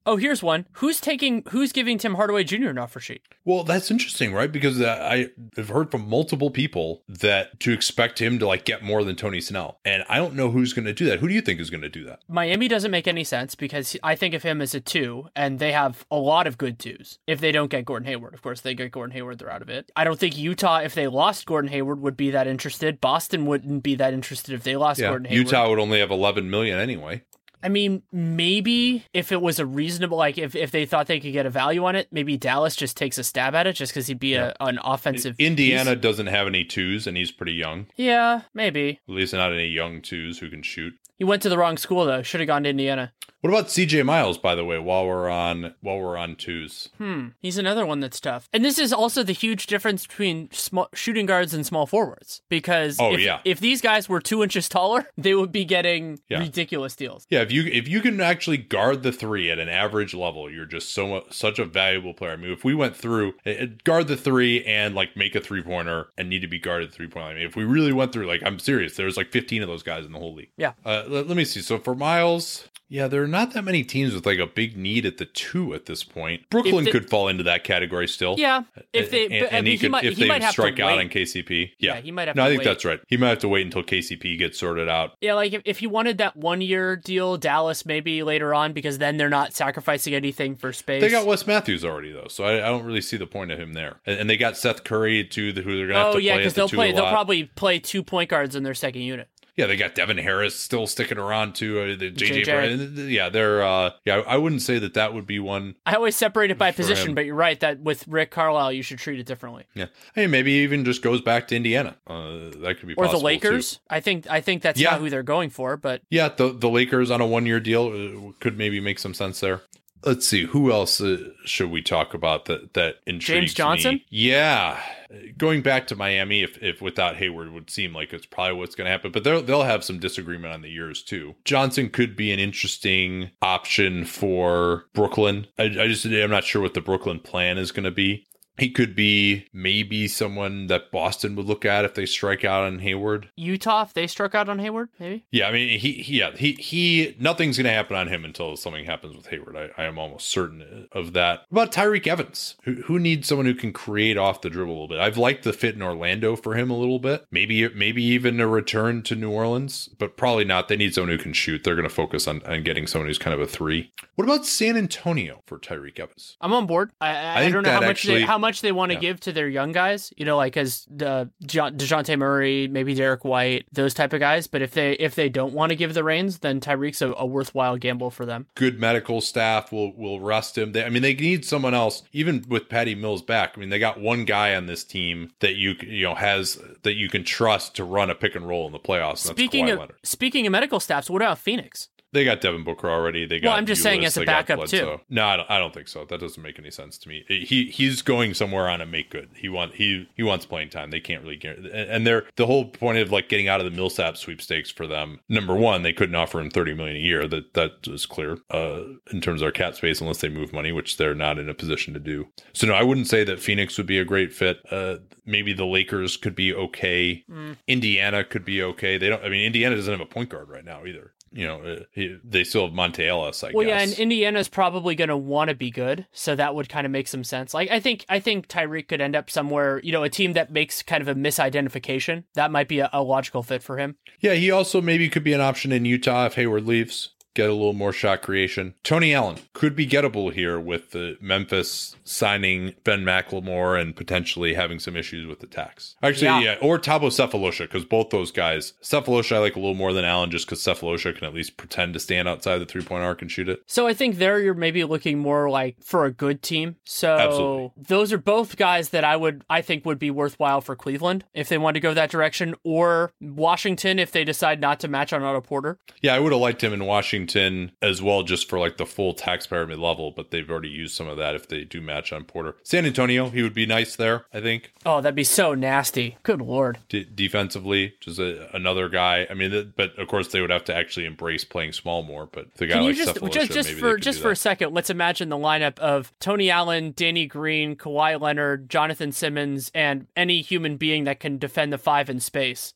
[SPEAKER 2] Oh, here's one. Who's taking? Who's giving Tim Hardaway Junior an offer sheet?
[SPEAKER 1] Well, that's interesting, right? Because uh, I have heard from multiple people that to expect him to like get more than Tony Snell, and I don't know who's going to do that. Who do you think is going to do that?
[SPEAKER 2] Miami doesn't make any sense because I think of him as a two, and they have a lot of good twos. If they don't get Gordon Hayward, of course, they get Gordon Hayward, they're out of it. I don't think Utah, if they lost Gordon Hayward, would be that interested. Boston wouldn't be that interested if they lost
[SPEAKER 1] Yeah,
[SPEAKER 2] Gordon Hayward.
[SPEAKER 1] Utah would only have eleven million anyway.
[SPEAKER 2] I mean, maybe if it was a reasonable, like if, if they thought they could get a value on it, maybe Dallas just takes a stab at it just because he'd be
[SPEAKER 1] Yeah.
[SPEAKER 2] a, an offensive
[SPEAKER 1] Indiana
[SPEAKER 2] piece.
[SPEAKER 1] doesn't have any twos, and he's pretty young.
[SPEAKER 2] Yeah, maybe.
[SPEAKER 1] At least not any young twos who can shoot.
[SPEAKER 2] He went to the wrong school though. Should have gone to Indiana.
[SPEAKER 1] What about C J Miles, by the way, while we're on while we're on twos?
[SPEAKER 2] Hmm. He's another one that's tough. And this is also the huge difference between small shooting guards and small forwards. Because
[SPEAKER 1] Oh,
[SPEAKER 2] if,
[SPEAKER 1] yeah.
[SPEAKER 2] if these guys were two inches taller, they would be getting
[SPEAKER 1] Yeah.
[SPEAKER 2] ridiculous deals.
[SPEAKER 1] Yeah, if you if you can actually guard the three at an average level, you're just so mu- such a valuable player. I mean, if we went through uh, guard the three and like make a three pointer and need to be guarded three point line. I mean, if we really went through, like, I'm serious, there's like fifteen of those guys in the whole league.
[SPEAKER 2] Yeah.
[SPEAKER 1] Uh, let, let me see. So for Miles. Yeah, there are not that many teams with like a big need at the two at this point. Brooklyn
[SPEAKER 2] they-
[SPEAKER 1] could fall into that category still.
[SPEAKER 2] Yeah. If they,
[SPEAKER 1] and,
[SPEAKER 2] but, I
[SPEAKER 1] and
[SPEAKER 2] mean,
[SPEAKER 1] he
[SPEAKER 2] he
[SPEAKER 1] could
[SPEAKER 2] might,
[SPEAKER 1] if
[SPEAKER 2] he
[SPEAKER 1] they
[SPEAKER 2] might have
[SPEAKER 1] strike
[SPEAKER 2] to
[SPEAKER 1] out
[SPEAKER 2] wait.
[SPEAKER 1] on K C P. Yeah.
[SPEAKER 2] Yeah, he might have
[SPEAKER 1] no,
[SPEAKER 2] to
[SPEAKER 1] I think
[SPEAKER 2] wait.
[SPEAKER 1] that's right. He might have to wait until K C P gets sorted out.
[SPEAKER 2] Yeah, like if, if he wanted that one year deal, Dallas maybe later on, because then they're not sacrificing anything for space.
[SPEAKER 1] They got Wes Matthews already though, so I, I don't really see the point of him there. And, and they got Seth Curry too, who they're gonna have
[SPEAKER 2] Oh
[SPEAKER 1] to
[SPEAKER 2] yeah,
[SPEAKER 1] play
[SPEAKER 2] because
[SPEAKER 1] at the
[SPEAKER 2] they'll
[SPEAKER 1] two
[SPEAKER 2] play.
[SPEAKER 1] a
[SPEAKER 2] They'll
[SPEAKER 1] lot.
[SPEAKER 2] probably play two point guards in their second unit.
[SPEAKER 1] Yeah, they got Devin Harris still sticking around too. Uh, the J J.
[SPEAKER 2] J J.
[SPEAKER 1] Brown. Yeah, they're. Uh, yeah, I wouldn't say that that would be one.
[SPEAKER 2] I always separate it by
[SPEAKER 1] For
[SPEAKER 2] position,
[SPEAKER 1] him.
[SPEAKER 2] but you're right that with Rick Carlisle, you should treat it differently.
[SPEAKER 1] Yeah, hey, maybe even just goes back to Indiana. Uh, that could be
[SPEAKER 2] Or
[SPEAKER 1] possible
[SPEAKER 2] the Lakers.
[SPEAKER 1] too.
[SPEAKER 2] I think I think that's
[SPEAKER 1] Yeah.
[SPEAKER 2] not who they're going for, but
[SPEAKER 1] Yeah, the the Lakers on a one year deal uh, could maybe make some sense there. Let's see, who else uh, should we talk about that that intrigues
[SPEAKER 2] James Johnson?
[SPEAKER 1] me? Yeah, going back to Miami, if if without Hayward would seem like it's probably what's going to happen, but they'll they'll have some disagreement on the years too. Johnson could be an interesting option for Brooklyn. I, I just I'm not sure what the Brooklyn plan is going to be. He could be maybe someone that Boston would look at if they strike out on Hayward.
[SPEAKER 2] Utah, if they struck out on Hayward, maybe.
[SPEAKER 1] Yeah, I mean, he, he yeah, he, he, nothing's going to happen on him until something happens with Hayward. I, I am almost certain of that. What about Tyreek Evans? Who, who needs someone who can create off the dribble a little bit? I've liked the fit in Orlando for him a little bit. Maybe, maybe even a return to New Orleans, but probably not. They need someone who can shoot. They're going to focus on, on getting someone who's kind of a three. What about San Antonio for Tyreek Evans?
[SPEAKER 2] I'm on board. I, I,
[SPEAKER 1] I think
[SPEAKER 2] I don't know how
[SPEAKER 1] that
[SPEAKER 2] much
[SPEAKER 1] actually-
[SPEAKER 2] they, how much they want to
[SPEAKER 1] yeah.
[SPEAKER 2] give to their young guys. You know, like as the John, DeJounte Murray, maybe Derek White, those type of guys. But if they if they don't want to give the reins, then Tyreek's a, a worthwhile gamble for them.
[SPEAKER 1] Good medical staff will will rest him. They, I mean, they need someone else. Even with Patty Mills back, I mean, they got one guy on this team that you you know has that you can trust to run a pick and roll in the playoffs. And
[SPEAKER 2] Speaking
[SPEAKER 1] that's Kawhi
[SPEAKER 2] of
[SPEAKER 1] Leonard.
[SPEAKER 2] speaking of medical staffs, what about Phoenix?
[SPEAKER 1] They got Devin Booker already. They got.
[SPEAKER 2] Well, I'm just saying
[SPEAKER 1] Ulis,
[SPEAKER 2] as a
[SPEAKER 1] they got
[SPEAKER 2] backup,
[SPEAKER 1] Bledsoe.
[SPEAKER 2] too.
[SPEAKER 1] No, I don't, I don't think so. That doesn't make any sense to me. He he's going somewhere on a make good. He want he he wants playing time. They can't really guarantee. And they're the whole point of like getting out of the Millsap sweepstakes for them. Number one, they couldn't offer him thirty million a year. That that is clear. Uh, in terms of our cap space, unless they move money, which they're not in a position to do. So no, I wouldn't say that Phoenix would be a great fit. Uh, maybe the Lakers could be okay.
[SPEAKER 2] Mm.
[SPEAKER 1] Indiana could be okay. They don't. I mean, Indiana doesn't have a point guard right now either. You know, uh, he, they still have Monte Ellis, I
[SPEAKER 2] Well,
[SPEAKER 1] guess.
[SPEAKER 2] yeah, and Indiana's probably going to want to be good, so that would kind of make some sense. Like, I think, I think Tyreek could end up somewhere, you know, a team that makes kind of a misidentification. That might be a, a logical fit for him.
[SPEAKER 1] Yeah, he also maybe could be an option in Utah if Hayward leaves. Get a little more shot creation. Tony Allen could be gettable here with the Memphis signing Ben McLemore and potentially having some issues with the tax. Actually,
[SPEAKER 2] Yeah.
[SPEAKER 1] yeah, or Thabo Cephalosha, because both those guys, Cephalosha I like a little more than Allen just because Cephalosha can at least pretend to stand outside the three-point arc and shoot it.
[SPEAKER 2] So I think there you're maybe looking more like for a good team. So
[SPEAKER 1] Absolutely.
[SPEAKER 2] those are both guys that I would, I think would be worthwhile for Cleveland if they want to go that direction, or Washington if they decide not to match on Otto Porter.
[SPEAKER 1] Yeah, I would have liked him in Washington as well, just for like the full tax pyramid level, but they've already used some of that if they do match on Porter. San Antonio, he would be nice there, I think.
[SPEAKER 2] Oh, that'd be so nasty. Good Lord.
[SPEAKER 1] D- defensively, just a, another guy. I mean, th- but of course they would have to actually embrace playing small more. But the guy
[SPEAKER 2] Can you
[SPEAKER 1] like
[SPEAKER 2] just
[SPEAKER 1] Cephalosha,
[SPEAKER 2] just just
[SPEAKER 1] maybe
[SPEAKER 2] for
[SPEAKER 1] they could
[SPEAKER 2] just
[SPEAKER 1] do
[SPEAKER 2] for a
[SPEAKER 1] that.
[SPEAKER 2] second, let's imagine the lineup of Tony Allen, Danny Green, Kawhi Leonard, Jonathan Simmons, and any human being that can defend the five in space.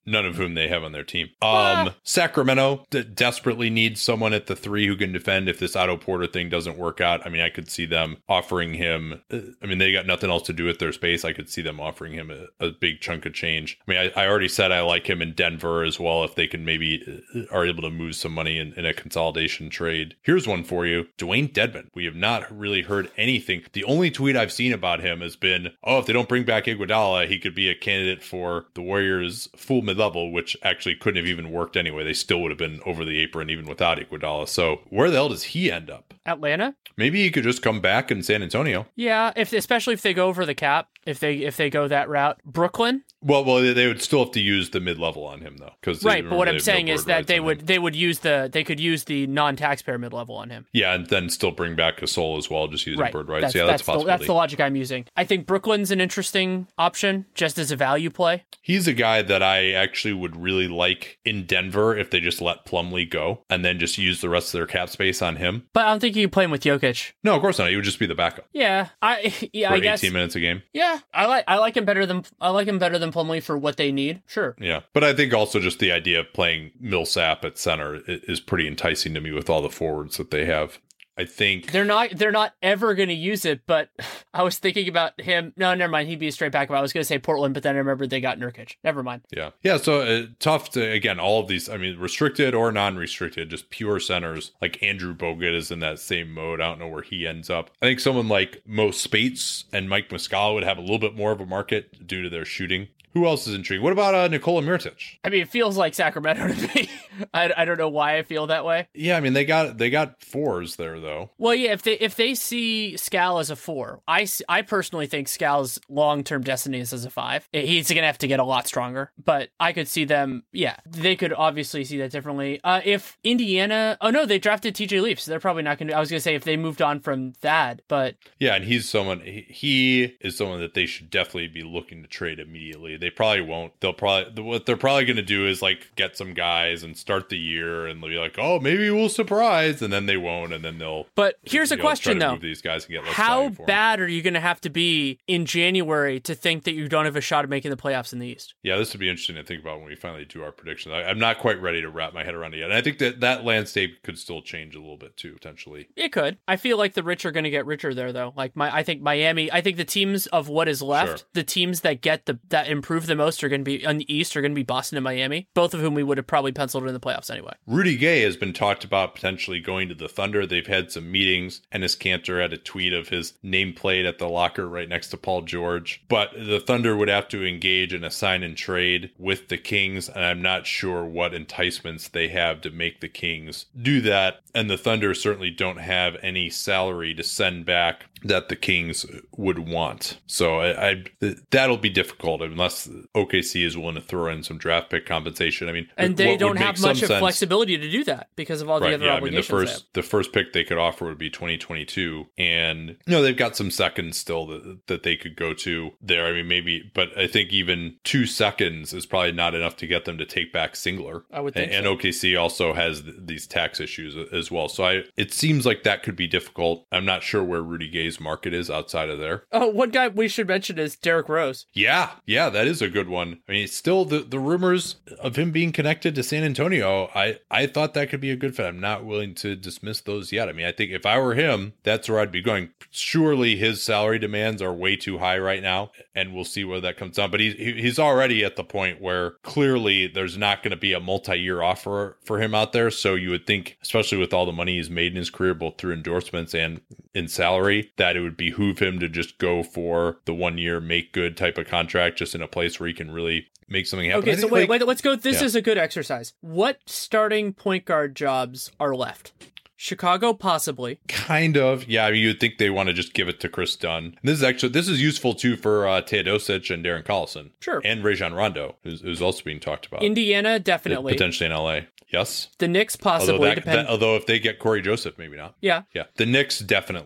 [SPEAKER 1] none of whom they have on their team. Um,
[SPEAKER 2] Ah.
[SPEAKER 1] Sacramento d- desperately needs someone at the three who can defend if this Otto Porter thing doesn't work out. I mean, I could see them offering him. Uh, I mean, they got nothing else to do with their space. I could see them offering him a, a big chunk of change. I mean, I, I already said I like him in Denver as well. If they can maybe uh, are able to move some money in, in a consolidation trade. Here's one for you. Dwayne Dedmon. We have not really heard anything. The only tweet I've seen about him has been, oh, if they don't bring back Iguodala, he could be a candidate for the Warriors full mid-level, which actually couldn't have even worked anyway. They still would have been over the apron even without Iguodala. So where the hell does he end up?
[SPEAKER 2] Atlanta?
[SPEAKER 1] Maybe he could just come back in San Antonio.
[SPEAKER 2] Yeah, if especially if they go over the cap, if they if they go that route. Brooklyn?
[SPEAKER 1] Well, well, they would still have to use the mid-level on him though, because
[SPEAKER 2] right. But what I'm saying no is that they would him. they would use the they could use the non-taxpayer mid-level on him.
[SPEAKER 1] Yeah, and then still bring back Gasol as well, just using
[SPEAKER 2] right.
[SPEAKER 1] bird rights.
[SPEAKER 2] That's,
[SPEAKER 1] yeah,
[SPEAKER 2] that's
[SPEAKER 1] that's possible.
[SPEAKER 2] The, that's the logic I'm using. I think Brooklyn's an interesting option, just as a value play.
[SPEAKER 1] He's a guy that I actually would really like in Denver if they just let Plumlee go and then just use the rest of their cap space on him.
[SPEAKER 2] But I don't think you can play him with Jokic.
[SPEAKER 1] No, of course not. He would just be the backup.
[SPEAKER 2] Yeah, I yeah
[SPEAKER 1] for
[SPEAKER 2] I guess
[SPEAKER 1] eighteen minutes a game.
[SPEAKER 2] Yeah, I like I like him better than I like him better than Plumlee for what they need. Sure.
[SPEAKER 1] Yeah, but I think also just the idea of playing Millsap at center is pretty enticing to me with all the forwards that they have. I think
[SPEAKER 2] they're not they're not ever going to use it, but I was thinking about him. No, never mind. He'd be a straight backup. I was going to say Portland, but then I remembered they got Nurkic. Never mind.
[SPEAKER 1] Yeah. Yeah. So uh, tough to, again, all of these, I mean, restricted or non-restricted, just pure centers. Like Andrew Bogut is in that same mode. I don't know where he ends up. I think someone like Mo Spates and Mike Muscala would have a little bit more of a market due to their shooting. Who else is intrigued? What about uh, Nikola Mirotic?
[SPEAKER 2] I mean, it feels like Sacramento to me. I, I don't know why I feel that way.
[SPEAKER 1] Yeah, I mean they got they got fours there though.
[SPEAKER 2] Well, yeah, if they if they see Scal as a four, I, I personally think Scal's long term destiny is as a five. He's gonna have to get a lot stronger, but I could see them. Yeah, they could obviously see that differently. Uh, if Indiana, oh no, they drafted T J Leaf, so they're probably not gonna. I was gonna say if they moved on from that, but
[SPEAKER 1] yeah, and he's someone. He is someone that they should definitely be looking to trade immediately. They probably won't. They'll probably what they're probably going to do is like get some guys and start the year and they'll be like, oh, maybe we'll surprise, and then they won't, and then they'll.
[SPEAKER 2] But here's a
[SPEAKER 1] know,
[SPEAKER 2] question though:
[SPEAKER 1] these guys and get less
[SPEAKER 2] how
[SPEAKER 1] for
[SPEAKER 2] bad them. Are you going to have to be in January to think that you don't have a shot of making the playoffs in the East?
[SPEAKER 1] Yeah, this would be interesting to think about when we finally do our predictions. I, I'm not quite ready to wrap my head around it yet. And I think that that landscape could still change a little bit too, potentially.
[SPEAKER 2] It could. I feel like the rich are going to get richer there, though. Like my, I think Miami. I think the teams of what is left, sure. the teams that get the that improve the most are going to be on the East are going to be Boston and Miami, both of whom we would have probably penciled in the playoffs anyway.
[SPEAKER 1] Rudy Gay has been talked about potentially going to the Thunder. They've had some meetings. Ennis Cantor had a tweet of his nameplate at the locker right next to Paul George. But the Thunder would have to engage in a sign and trade with the Kings, and I'm not sure what enticements they have to make the Kings do that. And the Thunder certainly don't have any salary to send back that the Kings would want. So I, I that'll be difficult unless O K C is willing to throw in some draft pick compensation. I mean,
[SPEAKER 2] and they don't have much of sense, flexibility to do that because of all the
[SPEAKER 1] right,
[SPEAKER 2] other
[SPEAKER 1] yeah,
[SPEAKER 2] obligations.
[SPEAKER 1] I mean, the first the first pick they could offer would be twenty twenty-two, and you know they've got some seconds still that that they could go to there. I mean, maybe, but I think even two seconds is probably not enough to get them to take back Singler.
[SPEAKER 2] I would think,
[SPEAKER 1] and,
[SPEAKER 2] so.
[SPEAKER 1] and O K C also has th- these tax issues as well. So I it seems like that could be difficult. I'm not sure where Rudy Gay's market is outside of there.
[SPEAKER 2] Oh, one guy we should mention is Derrick Rose.
[SPEAKER 1] Yeah, yeah, that is a good one. I mean, still the, the rumors of him being connected to San Antonio, I, I thought that could be a good fit. I'm not willing to dismiss those yet. I mean, I think if I were him, that's where I'd be going. Surely his salary demands are way too high right now, and we'll see where that comes down. But he's, he's already at the point where clearly there's not going to be a multi-year offer for him out there. So you would think, especially with all the money he's made in his career, both through endorsements and in salary, that it would behoove him to just go for the one year make good type of contract just in a place where he can really make something happen.
[SPEAKER 2] Okay, so wait, like, wait, let's go. This
[SPEAKER 1] yeah.
[SPEAKER 2] is a good exercise. What starting point guard jobs are left? Chicago, possibly.
[SPEAKER 1] Kind of. Yeah, I mean, you'd think they want to just give it to Chris Dunn. And this is actually, this is useful too for uh, Teodosic and Darren Collison.
[SPEAKER 2] Sure.
[SPEAKER 1] And Rajon Rondo, who's, who's also being talked about.
[SPEAKER 2] Indiana, definitely.
[SPEAKER 1] Potentially in L A. Yes.
[SPEAKER 2] The Knicks, possibly.
[SPEAKER 1] Although, that,
[SPEAKER 2] depend-
[SPEAKER 1] that, although if they get Corey Joseph, maybe not.
[SPEAKER 2] Yeah.
[SPEAKER 1] Yeah. The Knicks, definitely.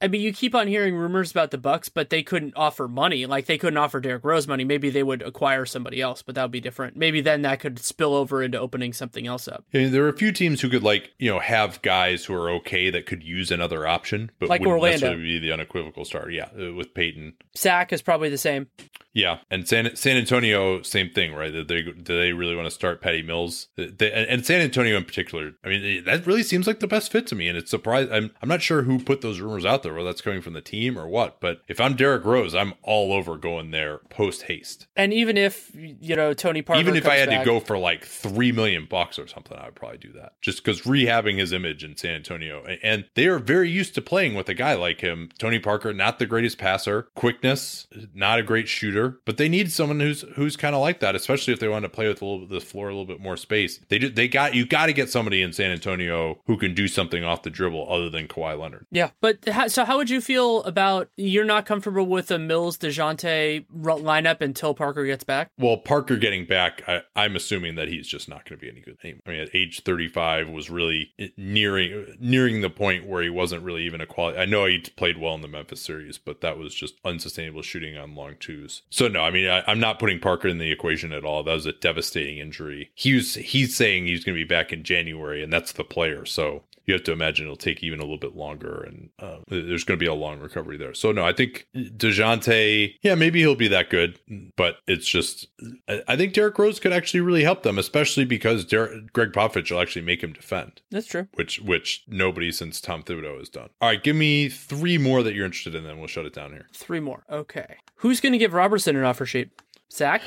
[SPEAKER 2] I mean, you keep on hearing rumors about the Bucks, but they couldn't offer money. Like, they couldn't offer Derrick Rose money. Maybe they would acquire somebody else, but that would be different. Maybe then that could spill over into opening something else up.
[SPEAKER 1] Yeah, there are a few teams who could, like, you know, have guys who are okay that could use another option, but
[SPEAKER 2] like
[SPEAKER 1] wouldn't
[SPEAKER 2] Orlando.
[SPEAKER 1] necessarily be the unequivocal starter. Yeah, uh, with Peyton.
[SPEAKER 2] Sack is probably the same.
[SPEAKER 1] Yeah, and San San Antonio, same thing, right? Do they, do they really want to start Patty Mills? They, and San Antonio in particular, I mean, that really seems like the best fit to me, and it's surprised. I'm I'm not sure who put those rumors out there, whether that's coming from the team or what. But if I'm Derrick Rose, I'm all over going there post haste.
[SPEAKER 2] And even if you know Tony Parker,
[SPEAKER 1] even if I had
[SPEAKER 2] back,
[SPEAKER 1] to go for like three million bucks or something, I would probably do that. Just because rehabbing his image in San Antonio, and they are very used to playing with a guy like him. Tony Parker, not the greatest passer, quickness, not a great shooter, but they need someone who's who's kind of like that, especially if they want to play with a little, the floor a little bit more space. They do, they got you got to get somebody in San Antonio who can do something off the dribble other than Kawhi Leonard.
[SPEAKER 2] Yeah, but how, so how would you feel about you're not comfortable with a Mills DeJounte lineup until Parker gets back?
[SPEAKER 1] Well, Parker getting back, I, I'm assuming that he's just not going to be any good anymore. I mean, at age thirty-five was really nearing nearing the point where he wasn't really even a quality. I know he played well in the Memphis series, but that was just unsustainable shooting on long twos. So no, I mean, I, I'm not putting Parker in the equation at all. That was a devastating injury. He was, he's saying he's going to be back in January, and that's the player. So you have to imagine it'll take even a little bit longer, and uh, there's going to be a long recovery there. So no, I think DeJounte, yeah, maybe he'll be that good, but it's just, I think Derrick Rose could actually really help them, especially because Der- Greg Popovich will actually make him defend.
[SPEAKER 2] That's true.
[SPEAKER 1] Which which nobody since Tom Thibodeau has done. All right, give me three more that you're interested in, then we'll shut it down here.
[SPEAKER 2] Three more. Okay. Who's going to give Robertson an offer sheet? Zach?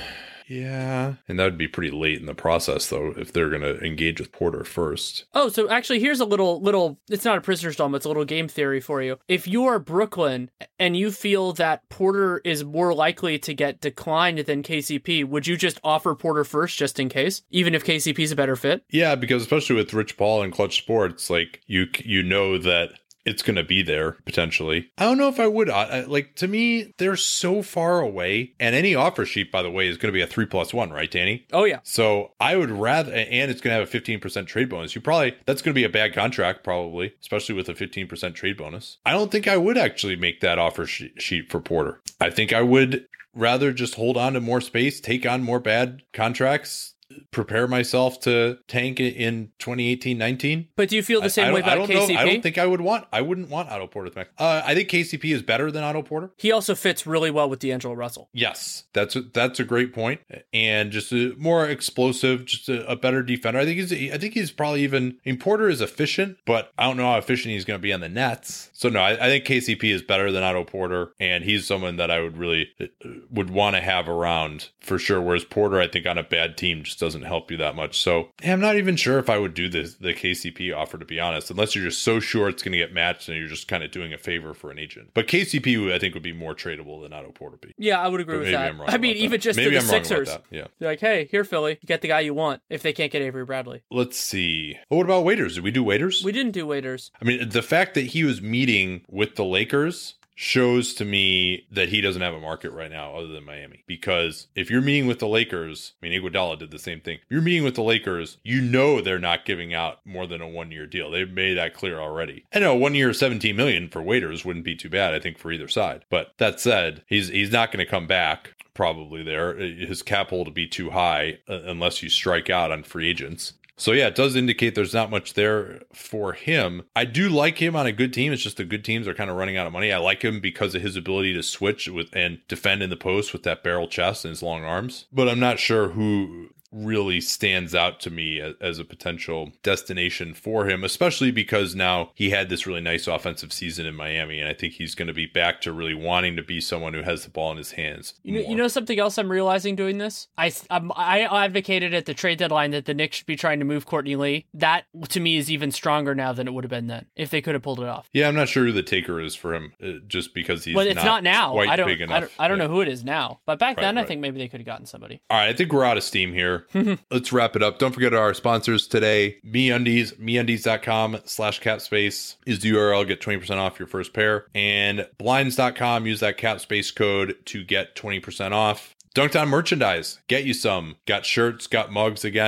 [SPEAKER 1] Yeah. And that would be pretty late in the process, though, if they're going to engage with Porter first.
[SPEAKER 2] Oh, so actually, here's a little, little, it's not a prisoner's dilemma, it's a little game theory for you. If you are Brooklyn and you feel that Porter is more likely to get declined than K C P, would you just offer Porter first just in case, even if K C P is a better fit?
[SPEAKER 1] Yeah, because especially with Rich Paul and Clutch Sports, like, you you know that it's going to be there potentially. I don't know if I would. I, I, like, to me, they're so far away. And any offer sheet, by the way, is going to be a three plus one, right, Danny?
[SPEAKER 2] Oh, yeah.
[SPEAKER 1] So I would rather, and it's going to have a fifteen percent trade bonus. You probably, that's going to be a bad contract, probably, especially with a fifteen percent trade bonus. I don't think I would actually make that offer sh- sheet for Porter. I think I would rather just hold on to more space, take on more bad contracts, prepare myself to tank in twenty eighteen nineteen.
[SPEAKER 2] But do you feel the same way about
[SPEAKER 1] I don't
[SPEAKER 2] K C P?
[SPEAKER 1] Know, I don't think I would want, I wouldn't want Otto Porter. Uh, I think K C P is better than Otto Porter.
[SPEAKER 2] He also fits really well with D'Angelo Russell.
[SPEAKER 1] Yes, that's a, that's a great point. And just a more explosive, just a, a better defender. I think he's, I think he's probably even, I mean, Porter is efficient, but I don't know how efficient he's going to be on the Nets. So no, I, I think K C P is better than Otto Porter, and he's someone that I would really, would want to have around for sure. Whereas Porter, I think on a bad team just doesn't help you that much. So yeah, I'm not even sure if I would do this, the K C P offer, to be honest, unless you're just so sure it's going to get matched and you're just kind of doing a favor for an agent. But K C P, I think, would be more tradable than Otto Porter be.
[SPEAKER 2] Yeah, I would agree
[SPEAKER 1] but
[SPEAKER 2] with that. I mean, even
[SPEAKER 1] that.
[SPEAKER 2] just
[SPEAKER 1] maybe
[SPEAKER 2] to the
[SPEAKER 1] I'm
[SPEAKER 2] Sixers.
[SPEAKER 1] wrong about that. Yeah.
[SPEAKER 2] They're like, hey, here, Philly, you get the guy you want if they can't get Avery Bradley.
[SPEAKER 1] Let's see. Well, what about waiters? Did we do waiters?
[SPEAKER 2] We didn't do waiters.
[SPEAKER 1] I mean, the fact that he was meeting with the Lakers shows to me that he doesn't have a market right now other than Miami. Because if you're meeting with the Lakers, I mean, Iguodala did the same thing. If you're meeting with the Lakers, you know they're not giving out more than a one-year deal. They've made that clear already. I know one year, seventeen million dollars for waiters wouldn't be too bad, I think, for either side. But that said, he's he's not going to come back probably there. His cap hold to be too high uh, unless you strike out on free agents. So yeah, it does indicate there's not much there for him. I do like him on a good team. It's just the good teams are kind of running out of money. I like him because of his ability to switch with and defend in the post with that barrel chest and his long arms. But I'm not sure who really stands out to me as, as a potential destination for him, especially because now he had this really nice offensive season in Miami, and I think he's going to be back to really wanting to be someone who has the ball in his hands.
[SPEAKER 2] You know, you know something else I'm realizing doing this? I, um, I advocated at the trade deadline that the Knicks should be trying to move Courtney Lee. That, to me, is even stronger now than it would have been then, if they could have pulled it off.
[SPEAKER 1] Yeah, I'm not sure who the taker is for him, uh, just because he's
[SPEAKER 2] well, it's
[SPEAKER 1] not,
[SPEAKER 2] not now.
[SPEAKER 1] quite
[SPEAKER 2] I don't,
[SPEAKER 1] big enough.
[SPEAKER 2] I don't, I don't
[SPEAKER 1] yeah.
[SPEAKER 2] know who it is now. But back
[SPEAKER 1] right,
[SPEAKER 2] then,
[SPEAKER 1] right.
[SPEAKER 2] I think maybe they could have gotten somebody.
[SPEAKER 1] All right, I think we're out of steam here. Let's wrap it up. Don't forget our sponsors today. MeUndies, MeUndies.com slash capspace is the U R L. Get twenty percent off your first pair. And Blinds dot com, use that capspace code to get twenty percent off. Dunked On merchandise. Get you some. Got shirts, got mugs again.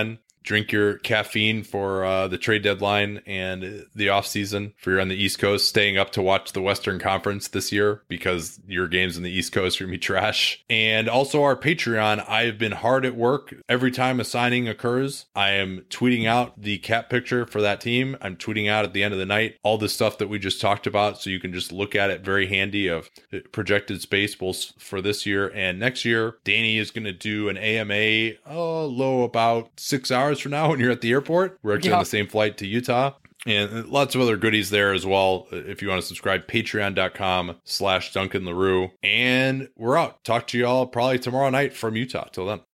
[SPEAKER 1] drink your caffeine for uh, the trade deadline and the offseason. If you're on the East Coast, staying up to watch the Western Conference this year because your games in the East Coast are going to be trash. And also our Patreon. I have been hard at work. Every time a signing occurs, I am tweeting out the cap picture for that team. I'm tweeting out at the end of the night all the stuff that we just talked about, so you can just look at it very handy of projected space both for this year and next year. Danny is going to do an A M A oh, low about six hours from now when you're at the airport. We're actually yeah. on the same flight to Utah. And lots of other goodies there as well. If you want to subscribe, patreon.com slash Duncan LaRue. And we're out. Talk to y'all probably tomorrow night from Utah. Till then.